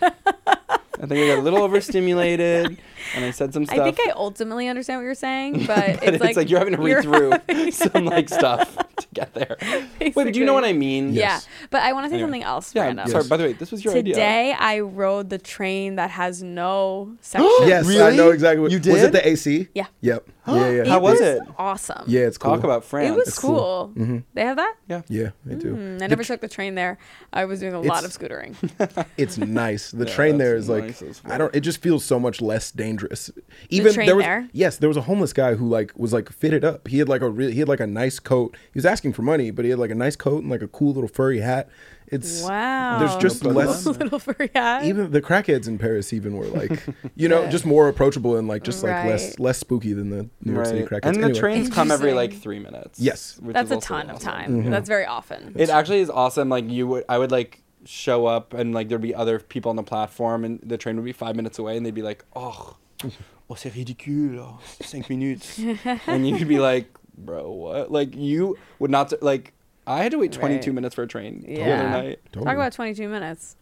[SPEAKER 5] I think I got a little overstimulated, and I said some stuff.
[SPEAKER 6] I think I ultimately understand what you're saying, but,
[SPEAKER 5] but
[SPEAKER 6] it's, like,
[SPEAKER 5] you're having to read
[SPEAKER 6] you're
[SPEAKER 5] through
[SPEAKER 6] having-
[SPEAKER 5] some like stuff to get there. Wait, but do you know what I mean?
[SPEAKER 7] Yes.
[SPEAKER 6] Yeah, but I want to say
[SPEAKER 5] Anyway.
[SPEAKER 6] something else
[SPEAKER 5] Yeah.
[SPEAKER 6] random.
[SPEAKER 5] Sorry. By the way, this was your idea.
[SPEAKER 6] Today I rode the train that has no section.
[SPEAKER 7] Yes, I
[SPEAKER 5] Really?
[SPEAKER 7] know exactly what.
[SPEAKER 5] You
[SPEAKER 7] Was
[SPEAKER 5] did?
[SPEAKER 7] it the A C?
[SPEAKER 6] Yeah.
[SPEAKER 7] Yep. Yeah, yeah.
[SPEAKER 5] How was it?
[SPEAKER 6] Awesome.
[SPEAKER 7] Yeah, it's cool.
[SPEAKER 5] Talk about France.
[SPEAKER 6] It was
[SPEAKER 7] It's
[SPEAKER 6] cool.
[SPEAKER 7] cool.
[SPEAKER 6] They have that?
[SPEAKER 5] Yeah.
[SPEAKER 7] Yeah, they do.
[SPEAKER 6] Mm, I never took the train there. I was doing a lot of
[SPEAKER 7] It's-
[SPEAKER 6] scootering.
[SPEAKER 7] It's nice. The
[SPEAKER 5] Yeah,
[SPEAKER 7] train there
[SPEAKER 5] that's
[SPEAKER 7] is like
[SPEAKER 5] nice as
[SPEAKER 7] I don't. It just feels so much less dangerous.
[SPEAKER 6] train
[SPEAKER 7] there was
[SPEAKER 6] there?
[SPEAKER 7] yes, there was a homeless guy who like was like fitted up. He had like a really he had like a nice coat. He was asking for money, but he had like a nice coat and like a cool little furry hat. It's
[SPEAKER 6] Wow.
[SPEAKER 7] There's just
[SPEAKER 5] No, but
[SPEAKER 7] less.
[SPEAKER 6] Little furry hat.
[SPEAKER 7] Even the crackheads in Paris even were like, you know, just more approachable and like just like less
[SPEAKER 6] Right.
[SPEAKER 7] less spooky than the New York City
[SPEAKER 5] Right.
[SPEAKER 7] crackheads.
[SPEAKER 5] And the
[SPEAKER 7] Anyway.
[SPEAKER 5] trains come every like
[SPEAKER 6] Interesting.
[SPEAKER 5] three minutes.
[SPEAKER 7] Yes.
[SPEAKER 5] which
[SPEAKER 6] That's
[SPEAKER 5] is
[SPEAKER 6] a
[SPEAKER 5] also
[SPEAKER 6] ton of
[SPEAKER 5] awesome.
[SPEAKER 6] time.
[SPEAKER 7] Mm-hmm.
[SPEAKER 6] That's very often.
[SPEAKER 5] It actually is awesome. Like you would, I would like show up and like there'd be other people on the platform and the train would be five minutes away and they'd be like, oh, oh c'est ridicule, oh, cinq minutes, and you'd be like, bro, what? Like you would not like. I had to wait twenty-two
[SPEAKER 6] Right.
[SPEAKER 5] minutes for a train the
[SPEAKER 6] Yeah.
[SPEAKER 5] other night.
[SPEAKER 7] Totally.
[SPEAKER 6] Talk about twenty-two minutes.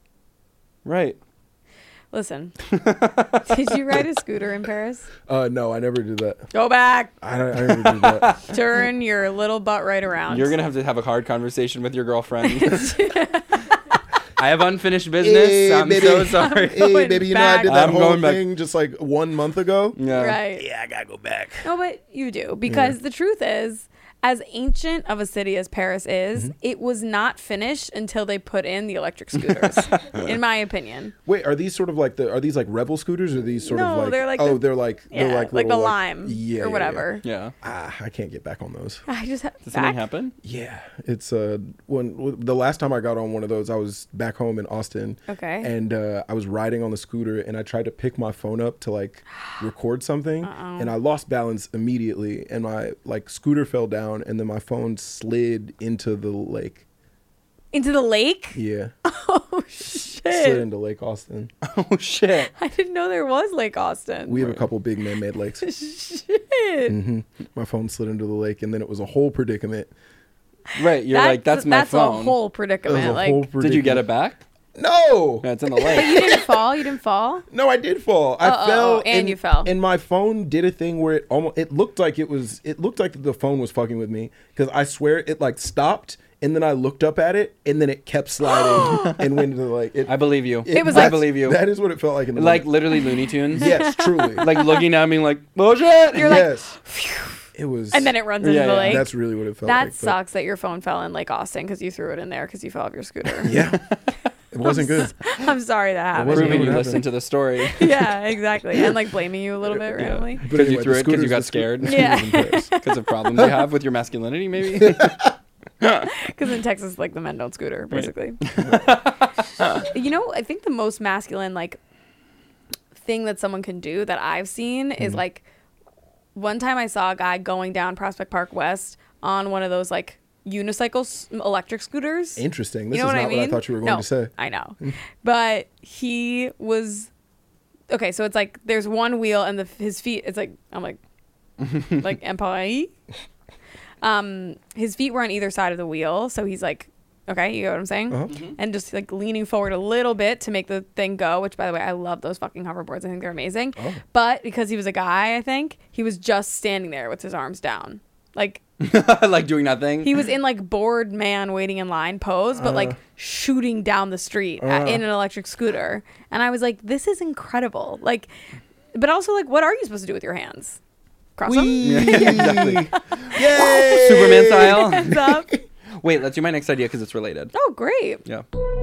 [SPEAKER 5] Right.
[SPEAKER 6] Listen, did you ride a scooter in Paris?
[SPEAKER 7] Uh, no, I never did that.
[SPEAKER 6] Go back.
[SPEAKER 7] I, don't, I never did that.
[SPEAKER 6] Turn your little butt right around.
[SPEAKER 5] You're gonna have to have a hard conversation with your girlfriend. I have unfinished business.
[SPEAKER 7] Hey,
[SPEAKER 5] I'm
[SPEAKER 7] baby.
[SPEAKER 5] so sorry.
[SPEAKER 7] Hey,
[SPEAKER 6] going
[SPEAKER 7] baby, you know I
[SPEAKER 6] back.
[SPEAKER 7] did that
[SPEAKER 5] I'm
[SPEAKER 7] whole
[SPEAKER 5] going back.
[SPEAKER 7] thing just like one month ago.
[SPEAKER 5] Yeah.
[SPEAKER 6] Right.
[SPEAKER 7] Yeah, I gotta go back.
[SPEAKER 6] No, but you do. Because the truth is, as ancient of a city as Paris is,
[SPEAKER 7] Mm-hmm.
[SPEAKER 6] it was not finished until they put in the electric scooters, in my opinion.
[SPEAKER 7] Wait, are these sort of like the are these like rebel scooters or are these sort
[SPEAKER 6] No,
[SPEAKER 7] of like
[SPEAKER 6] they're like
[SPEAKER 7] oh
[SPEAKER 6] the-
[SPEAKER 7] they're like
[SPEAKER 6] Yeah,
[SPEAKER 7] they're like
[SPEAKER 6] like, the
[SPEAKER 7] little,
[SPEAKER 6] lime
[SPEAKER 7] yeah,
[SPEAKER 6] or
[SPEAKER 7] yeah,
[SPEAKER 6] whatever.
[SPEAKER 5] Yeah.
[SPEAKER 7] Ah, I can't get back on those.
[SPEAKER 6] I just ha-
[SPEAKER 5] Did something
[SPEAKER 6] back?
[SPEAKER 5] happen?
[SPEAKER 7] Yeah, it's uh when w- the last time I got on one of those, I was back home in Austin.
[SPEAKER 6] Okay.
[SPEAKER 7] And uh, I was riding on the scooter, and I tried to pick my phone up to like record something, and I lost balance immediately, and my like scooter fell down, and then my phone slid into the lake.
[SPEAKER 6] Into the lake?
[SPEAKER 7] Yeah,
[SPEAKER 6] Oh,
[SPEAKER 7] slid
[SPEAKER 6] shit.
[SPEAKER 7] into Lake Austin.
[SPEAKER 5] Oh shit.
[SPEAKER 6] I didn't know there was Lake Austin.
[SPEAKER 7] We have a couple big man-made lakes.
[SPEAKER 6] Shit.
[SPEAKER 7] hmm My phone slid into the lake, and then it was a whole predicament.
[SPEAKER 5] Right. You're like, that's my
[SPEAKER 6] that's
[SPEAKER 5] phone.
[SPEAKER 6] a whole
[SPEAKER 7] It was
[SPEAKER 6] predicament.
[SPEAKER 7] a
[SPEAKER 6] like,
[SPEAKER 7] whole
[SPEAKER 5] Did you get it
[SPEAKER 7] predicament.
[SPEAKER 5] back?
[SPEAKER 7] No.
[SPEAKER 5] Yeah, it's in the
[SPEAKER 6] but
[SPEAKER 5] lake.
[SPEAKER 6] you didn't fall. You didn't fall.
[SPEAKER 7] No, I did fall. I
[SPEAKER 6] Uh-oh,
[SPEAKER 7] fell,
[SPEAKER 6] and
[SPEAKER 7] and
[SPEAKER 6] you fell.
[SPEAKER 7] And my phone did a thing where it almost it looked like it was it looked like the phone was fucking with me because I swear it like stopped and then I looked up at it and then it kept sliding and went into the lake. It,
[SPEAKER 5] I believe you.
[SPEAKER 6] It was
[SPEAKER 5] I
[SPEAKER 6] like-
[SPEAKER 5] believe you.
[SPEAKER 7] That is what it felt like in the
[SPEAKER 5] Like
[SPEAKER 7] moment.
[SPEAKER 5] literally Looney Tunes.
[SPEAKER 7] Yes, truly.
[SPEAKER 5] Like looking at me like, bullshit.
[SPEAKER 6] You're like,
[SPEAKER 7] yes. It was.
[SPEAKER 6] and then it runs into
[SPEAKER 5] Yeah,
[SPEAKER 6] the
[SPEAKER 5] yeah.
[SPEAKER 6] lake.
[SPEAKER 7] That's really what it felt
[SPEAKER 6] that
[SPEAKER 7] like. but-
[SPEAKER 6] sucks that your phone fell in Lake Austin because you threw it in there because you fell off your scooter.
[SPEAKER 7] Yeah. It wasn't good.
[SPEAKER 6] I'm sorry that happened.
[SPEAKER 7] wasn't
[SPEAKER 5] Proving
[SPEAKER 7] good.
[SPEAKER 5] you
[SPEAKER 7] What
[SPEAKER 5] listened
[SPEAKER 7] happened?
[SPEAKER 5] to the story.
[SPEAKER 6] Yeah, exactly. And like blaming you a little bit randomly.
[SPEAKER 7] But
[SPEAKER 5] Because you
[SPEAKER 7] anyway,
[SPEAKER 5] threw
[SPEAKER 7] the
[SPEAKER 5] it because you
[SPEAKER 7] scooters-
[SPEAKER 5] got
[SPEAKER 7] the sco-
[SPEAKER 5] scared.
[SPEAKER 7] the scooters
[SPEAKER 6] Yeah.
[SPEAKER 7] in Paris.
[SPEAKER 5] Because of problems you have with your masculinity, maybe.
[SPEAKER 6] Because in Texas, like the men don't scooter, basically. You know, I think the most masculine like thing that someone can do that I've seen
[SPEAKER 7] Mm-hmm.
[SPEAKER 6] is like one time I saw a guy going down Prospect Park West on one of those like unicycle s- electric scooters.
[SPEAKER 7] Interesting. This
[SPEAKER 6] You know
[SPEAKER 7] is
[SPEAKER 6] what
[SPEAKER 7] not
[SPEAKER 6] I mean?
[SPEAKER 7] what I thought you were going
[SPEAKER 6] No,
[SPEAKER 7] to say.
[SPEAKER 6] I know. But he was okay, so it's like there's one wheel and the his feet it's like I'm like like empire. Um his feet were on either side of the wheel, so he's like okay, you know what I'm saying?
[SPEAKER 7] Uh-huh.
[SPEAKER 5] Mm-hmm.
[SPEAKER 6] And just like leaning forward a little bit to make the thing go, which by the way, I love those fucking hoverboards. I think they're amazing.
[SPEAKER 7] Oh.
[SPEAKER 6] But because he was a guy, I think, he was just standing there with his arms down. Like
[SPEAKER 5] Like doing nothing.
[SPEAKER 6] he was in like bored man waiting in line pose, but like shooting down the street at, in an electric scooter. And I was like, this is incredible. Like, but also like, what are you supposed to do with your hands? Cross them?
[SPEAKER 5] Yeah, exactly.
[SPEAKER 7] Yay!
[SPEAKER 5] Superman style.
[SPEAKER 6] Hands up.
[SPEAKER 5] Wait, let's do my next idea because it's related.
[SPEAKER 6] Oh, great.
[SPEAKER 5] Yeah.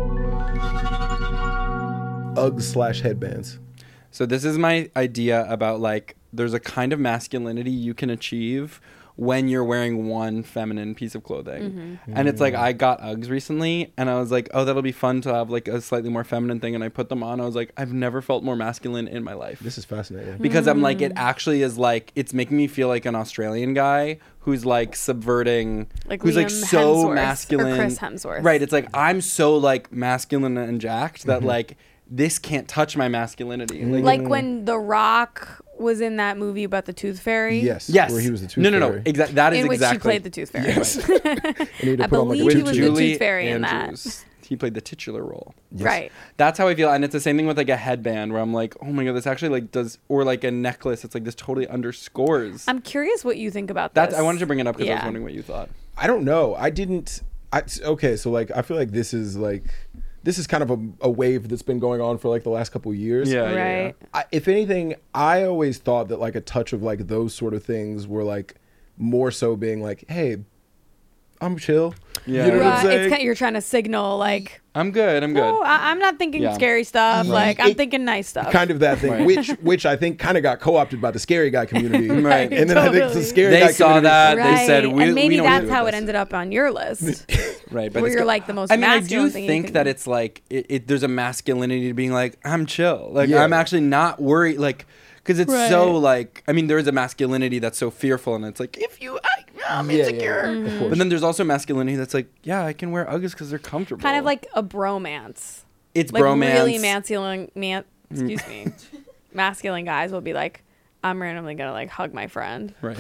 [SPEAKER 7] Uggs slash headbands.
[SPEAKER 5] So this is my idea about like there's a kind of masculinity you can achieve when you're wearing one feminine piece of clothing.
[SPEAKER 6] Mm-hmm.
[SPEAKER 5] And it's like I got Uggs recently and I was like, oh, that'll be fun to have like a slightly more feminine thing. And I put them on. I was like, I've never felt more masculine in my life.
[SPEAKER 7] This is fascinating.
[SPEAKER 5] Because I'm like, it
[SPEAKER 6] Mm.
[SPEAKER 5] actually is like, it's making me feel like an Australian guy who's like subverting,
[SPEAKER 6] Like
[SPEAKER 5] who's like
[SPEAKER 6] Liam
[SPEAKER 5] so
[SPEAKER 6] Hemsworth or
[SPEAKER 5] masculine.
[SPEAKER 6] Chris Hemsworth.
[SPEAKER 5] Right. It's like, I'm so like masculine and jacked that
[SPEAKER 7] Mm-hmm.
[SPEAKER 5] like, this can't touch my masculinity. Like,
[SPEAKER 6] Like when The Rock was in that movie about the Tooth Fairy.
[SPEAKER 7] Yes.
[SPEAKER 5] yes.
[SPEAKER 7] Where he was the tooth
[SPEAKER 5] no, no,
[SPEAKER 7] fairy.
[SPEAKER 5] no. Exactly. That is
[SPEAKER 6] In which
[SPEAKER 5] exactly.
[SPEAKER 6] he played the Tooth Fairy.
[SPEAKER 7] Yes. And he had to
[SPEAKER 6] I
[SPEAKER 7] put on, like, a
[SPEAKER 6] believe he
[SPEAKER 7] tutu.
[SPEAKER 6] was the
[SPEAKER 5] Julie
[SPEAKER 6] Tooth Fairy in that.
[SPEAKER 5] Andrews. He played the titular role.
[SPEAKER 6] Right.
[SPEAKER 5] That's how I feel, and it's the same thing with like a headband, where I'm like, oh my god, this actually like does, or like a necklace. It's like this totally underscores.
[SPEAKER 6] I'm curious what you think about
[SPEAKER 5] That's
[SPEAKER 6] this.
[SPEAKER 5] I wanted to bring it up because I was
[SPEAKER 6] Yeah.
[SPEAKER 5] wondering what you thought.
[SPEAKER 7] I don't know. I didn't. I, okay, so like I feel like this is like this is kind of a, a wave that's been going on for like the last couple of years.
[SPEAKER 5] Yeah, yeah, yeah.
[SPEAKER 6] Right.
[SPEAKER 7] I, if anything, I always thought that like a touch of like those sort of things were like more so being like, hey, I'm chill.
[SPEAKER 5] Yeah.
[SPEAKER 7] You know what I'm
[SPEAKER 6] Right.
[SPEAKER 7] saying?
[SPEAKER 6] It's kind of, you're trying to signal like,
[SPEAKER 5] I'm good. I'm good.
[SPEAKER 6] oh, I, I'm not thinking
[SPEAKER 5] Yeah.
[SPEAKER 6] scary stuff. Like I'm
[SPEAKER 7] It-
[SPEAKER 6] thinking nice stuff.
[SPEAKER 7] kind of that thing,
[SPEAKER 5] Right.
[SPEAKER 7] which which I think kind of got co-opted by the scary guy community.
[SPEAKER 5] Right.
[SPEAKER 7] And then I think the
[SPEAKER 6] Totally.
[SPEAKER 7] scary
[SPEAKER 5] They
[SPEAKER 7] guy
[SPEAKER 5] saw
[SPEAKER 7] community-
[SPEAKER 5] that.
[SPEAKER 6] Right.
[SPEAKER 5] They said, we,
[SPEAKER 6] and maybe
[SPEAKER 5] we know what to
[SPEAKER 6] that's
[SPEAKER 5] do
[SPEAKER 6] how
[SPEAKER 5] with
[SPEAKER 6] it
[SPEAKER 5] this.
[SPEAKER 6] ended up on your list.
[SPEAKER 5] Right, but
[SPEAKER 6] where
[SPEAKER 5] it's
[SPEAKER 6] you're
[SPEAKER 5] go-
[SPEAKER 6] like the most
[SPEAKER 5] I mean, I
[SPEAKER 6] masculine
[SPEAKER 5] do
[SPEAKER 6] thing you
[SPEAKER 5] think
[SPEAKER 6] can
[SPEAKER 5] that
[SPEAKER 6] do.
[SPEAKER 5] it's like it, it. There's a masculinity to being like I'm chill. Like
[SPEAKER 7] Yeah.
[SPEAKER 5] I'm actually not worried. Like because it's so
[SPEAKER 6] Right.
[SPEAKER 5] like I mean, there is a masculinity that's so fearful, and it's like if you, I, I'm
[SPEAKER 7] Yeah, yeah,
[SPEAKER 5] insecure.
[SPEAKER 7] yeah,
[SPEAKER 6] Mm-hmm.
[SPEAKER 7] of course.
[SPEAKER 5] But then there's also masculinity that's like, yeah, I can wear Uggs because they're comfortable.
[SPEAKER 6] Kind of like a bromance.
[SPEAKER 5] it's
[SPEAKER 6] Like
[SPEAKER 5] bromance.
[SPEAKER 6] really masculine, man, excuse me, masculine guys will be like, I'm randomly gonna like hug my friend.
[SPEAKER 5] Right,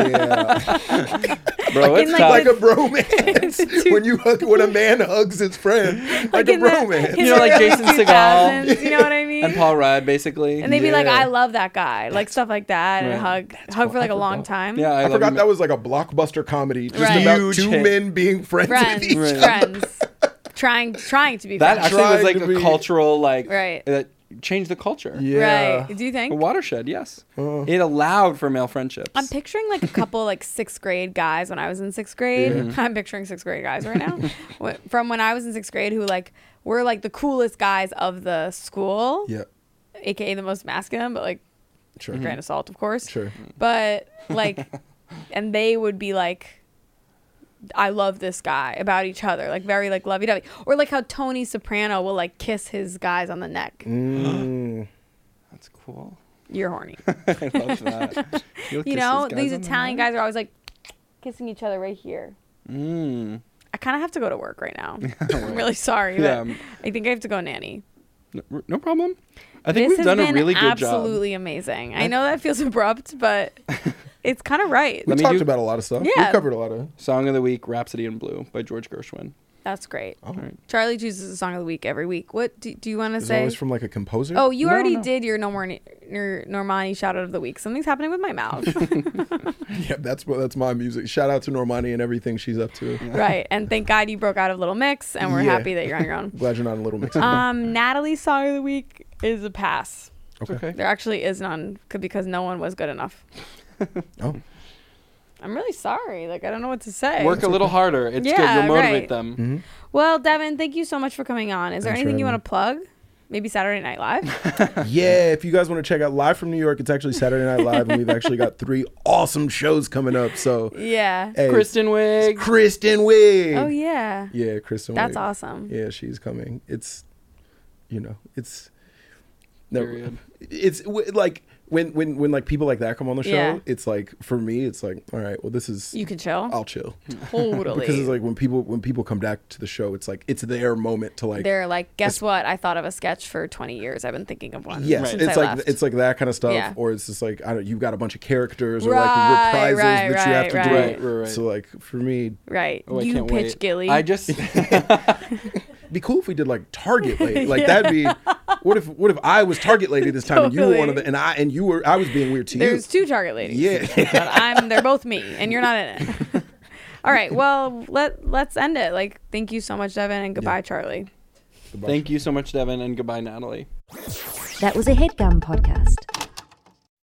[SPEAKER 7] Yeah.
[SPEAKER 5] bro.
[SPEAKER 6] in,
[SPEAKER 5] It's
[SPEAKER 6] like,
[SPEAKER 5] tough.
[SPEAKER 7] like a bromance. when you hug, when a man hugs his friend, like, a
[SPEAKER 6] in the-
[SPEAKER 7] bromance.
[SPEAKER 6] in
[SPEAKER 5] You know,
[SPEAKER 6] the
[SPEAKER 5] like
[SPEAKER 6] early
[SPEAKER 5] Jason
[SPEAKER 6] two thousands,
[SPEAKER 5] Segel.
[SPEAKER 6] You know what I mean?
[SPEAKER 5] and Paul Rudd, basically.
[SPEAKER 6] And they'd be like,
[SPEAKER 7] Yeah.
[SPEAKER 6] I love that guy, like stuff like that, and
[SPEAKER 5] Right.
[SPEAKER 6] hug, hug for like a long time.
[SPEAKER 5] yeah, I,
[SPEAKER 7] I
[SPEAKER 5] love
[SPEAKER 7] forgot
[SPEAKER 5] him.
[SPEAKER 7] that was like a blockbuster comedy, just
[SPEAKER 6] Right.
[SPEAKER 7] about
[SPEAKER 5] Huge
[SPEAKER 7] two
[SPEAKER 5] hit.
[SPEAKER 7] men being friends,
[SPEAKER 6] Friends,
[SPEAKER 7] with each
[SPEAKER 5] Right.
[SPEAKER 7] other.
[SPEAKER 6] friends, trying, trying to be
[SPEAKER 5] That
[SPEAKER 6] friends.
[SPEAKER 5] actually was
[SPEAKER 7] Trying
[SPEAKER 5] like
[SPEAKER 7] to
[SPEAKER 5] a
[SPEAKER 7] be-
[SPEAKER 5] cultural like
[SPEAKER 6] Right.
[SPEAKER 5] that changed the culture.
[SPEAKER 7] Yeah.
[SPEAKER 6] Right? Do you think?
[SPEAKER 5] A watershed, yes.
[SPEAKER 7] Uh.
[SPEAKER 5] It allowed for male friendships.
[SPEAKER 6] I'm picturing like a couple like sixth grade guys when I was in sixth grade. I'm picturing sixth grade guys right now Wh- from when I was in sixth grade who like were like the coolest guys of the school,
[SPEAKER 7] Yeah,
[SPEAKER 6] aka the most masculine, but like
[SPEAKER 7] sure.
[SPEAKER 6] a grain of salt, of course.
[SPEAKER 7] Sure.
[SPEAKER 6] But like, and they would be like, I love this guy about each other, like very like lovey dovey, or like how Tony Soprano will like kiss his guys on the neck.
[SPEAKER 7] Mm.
[SPEAKER 5] That's cool.
[SPEAKER 6] You're horny.
[SPEAKER 5] I love that. He'll
[SPEAKER 6] You
[SPEAKER 5] kiss
[SPEAKER 6] know,
[SPEAKER 5] his guys
[SPEAKER 6] these
[SPEAKER 5] on the
[SPEAKER 6] Italian
[SPEAKER 5] neck.
[SPEAKER 6] guys are always like kissing each other right here.
[SPEAKER 5] Mm.
[SPEAKER 6] I kind of have to go to work right now. I'm really sorry, but
[SPEAKER 5] Yeah, um,
[SPEAKER 6] I think I have to go nanny.
[SPEAKER 5] No, no problem. I think
[SPEAKER 6] This
[SPEAKER 5] we've
[SPEAKER 6] has
[SPEAKER 5] done
[SPEAKER 6] been
[SPEAKER 5] a really good job.
[SPEAKER 6] absolutely amazing. I know that feels abrupt, but it's kind of right.
[SPEAKER 7] We
[SPEAKER 5] Let me
[SPEAKER 7] talked
[SPEAKER 5] do-
[SPEAKER 7] about a lot of stuff.
[SPEAKER 6] Yeah.
[SPEAKER 7] We covered a lot of.
[SPEAKER 5] Song of the Week, Rhapsody in Blue by George Gershwin.
[SPEAKER 6] That's great.
[SPEAKER 5] All right.
[SPEAKER 6] Charlie chooses a song of the week every week. What do, do you want to
[SPEAKER 7] Is it
[SPEAKER 6] say?
[SPEAKER 7] always from like a composer?
[SPEAKER 6] Oh, you
[SPEAKER 5] No,
[SPEAKER 6] already
[SPEAKER 5] no.
[SPEAKER 6] did your no more your Normani shout out of the week. Something's happening with my mouth.
[SPEAKER 7] yeah, that's what that's my music. Shout out to Normani and everything she's up to.
[SPEAKER 6] Right. And thank God you broke out of Little Mix and we're
[SPEAKER 7] Yeah.
[SPEAKER 6] happy that you're on your own.
[SPEAKER 7] Glad you're not in Little Mix.
[SPEAKER 6] Um, Natalie's song of the week is a pass.
[SPEAKER 7] okay.
[SPEAKER 5] Okay.
[SPEAKER 6] There actually is none c- because no one was good enough.
[SPEAKER 7] Oh,
[SPEAKER 6] I'm really sorry. Like I don't know what to say.
[SPEAKER 5] Work a little harder. It's good.
[SPEAKER 6] Yeah,
[SPEAKER 5] You'll motivate
[SPEAKER 6] right.
[SPEAKER 5] them.
[SPEAKER 7] Mm-hmm.
[SPEAKER 6] Well, Devin, thank you so much for coming on. Is there
[SPEAKER 7] Thanks for
[SPEAKER 6] anything you
[SPEAKER 7] having
[SPEAKER 6] want to plug? Maybe Saturday Night Live?
[SPEAKER 7] yeah. If you guys want to check out Live from New York, it's actually Saturday Night Live, and we've actually got three awesome shows coming up. So,
[SPEAKER 6] Yeah.
[SPEAKER 7] hey,
[SPEAKER 5] Kristen Wiig.
[SPEAKER 7] Kristen Wiig.
[SPEAKER 6] Oh yeah.
[SPEAKER 7] Yeah, Kristen.
[SPEAKER 6] That's
[SPEAKER 7] Wiig.
[SPEAKER 6] awesome.
[SPEAKER 7] Yeah, she's coming. It's, you know, it's, no,
[SPEAKER 5] Period.
[SPEAKER 7] it's w- like when when when like people like that come on the show,
[SPEAKER 6] Yeah.
[SPEAKER 7] it's like for me, it's like, all right, well, this is
[SPEAKER 6] You can chill.
[SPEAKER 7] I'll chill
[SPEAKER 6] Totally.
[SPEAKER 7] because it's like when people when people come back to the show, it's like it's their moment to like.
[SPEAKER 6] They're like, guess what? I thought of a sketch for twenty years. I've been thinking of one.
[SPEAKER 7] Yes,
[SPEAKER 6] since
[SPEAKER 7] it's
[SPEAKER 6] I
[SPEAKER 7] like
[SPEAKER 6] left.
[SPEAKER 7] it's like that kind of stuff,
[SPEAKER 6] Yeah.
[SPEAKER 7] or it's just like I don't. You've got a bunch of characters or
[SPEAKER 6] Right,
[SPEAKER 7] like reprises
[SPEAKER 6] right,
[SPEAKER 7] that you have to
[SPEAKER 6] right,
[SPEAKER 7] do.
[SPEAKER 5] right. Right, right.
[SPEAKER 7] So like for me,
[SPEAKER 6] right.
[SPEAKER 5] Oh, I
[SPEAKER 6] you
[SPEAKER 5] can't
[SPEAKER 6] pitch
[SPEAKER 5] wait.
[SPEAKER 6] Gilly.
[SPEAKER 5] I just
[SPEAKER 7] it'd be cool if we did like Target Lady. Like that'd be. What if what if I was Target Lady this time and you were one of the and I and you were I was being weird to
[SPEAKER 6] There's
[SPEAKER 7] you.
[SPEAKER 6] two Target ladies.
[SPEAKER 7] Yeah.
[SPEAKER 6] But I'm. They're both me, and you're not in it. All right. Well, let let's end it. Like, thank you so much, Devin, and goodbye, Charlie.
[SPEAKER 5] thank you so much, Devin, and goodbye, Natalie.
[SPEAKER 9] That was a HeadGum podcast.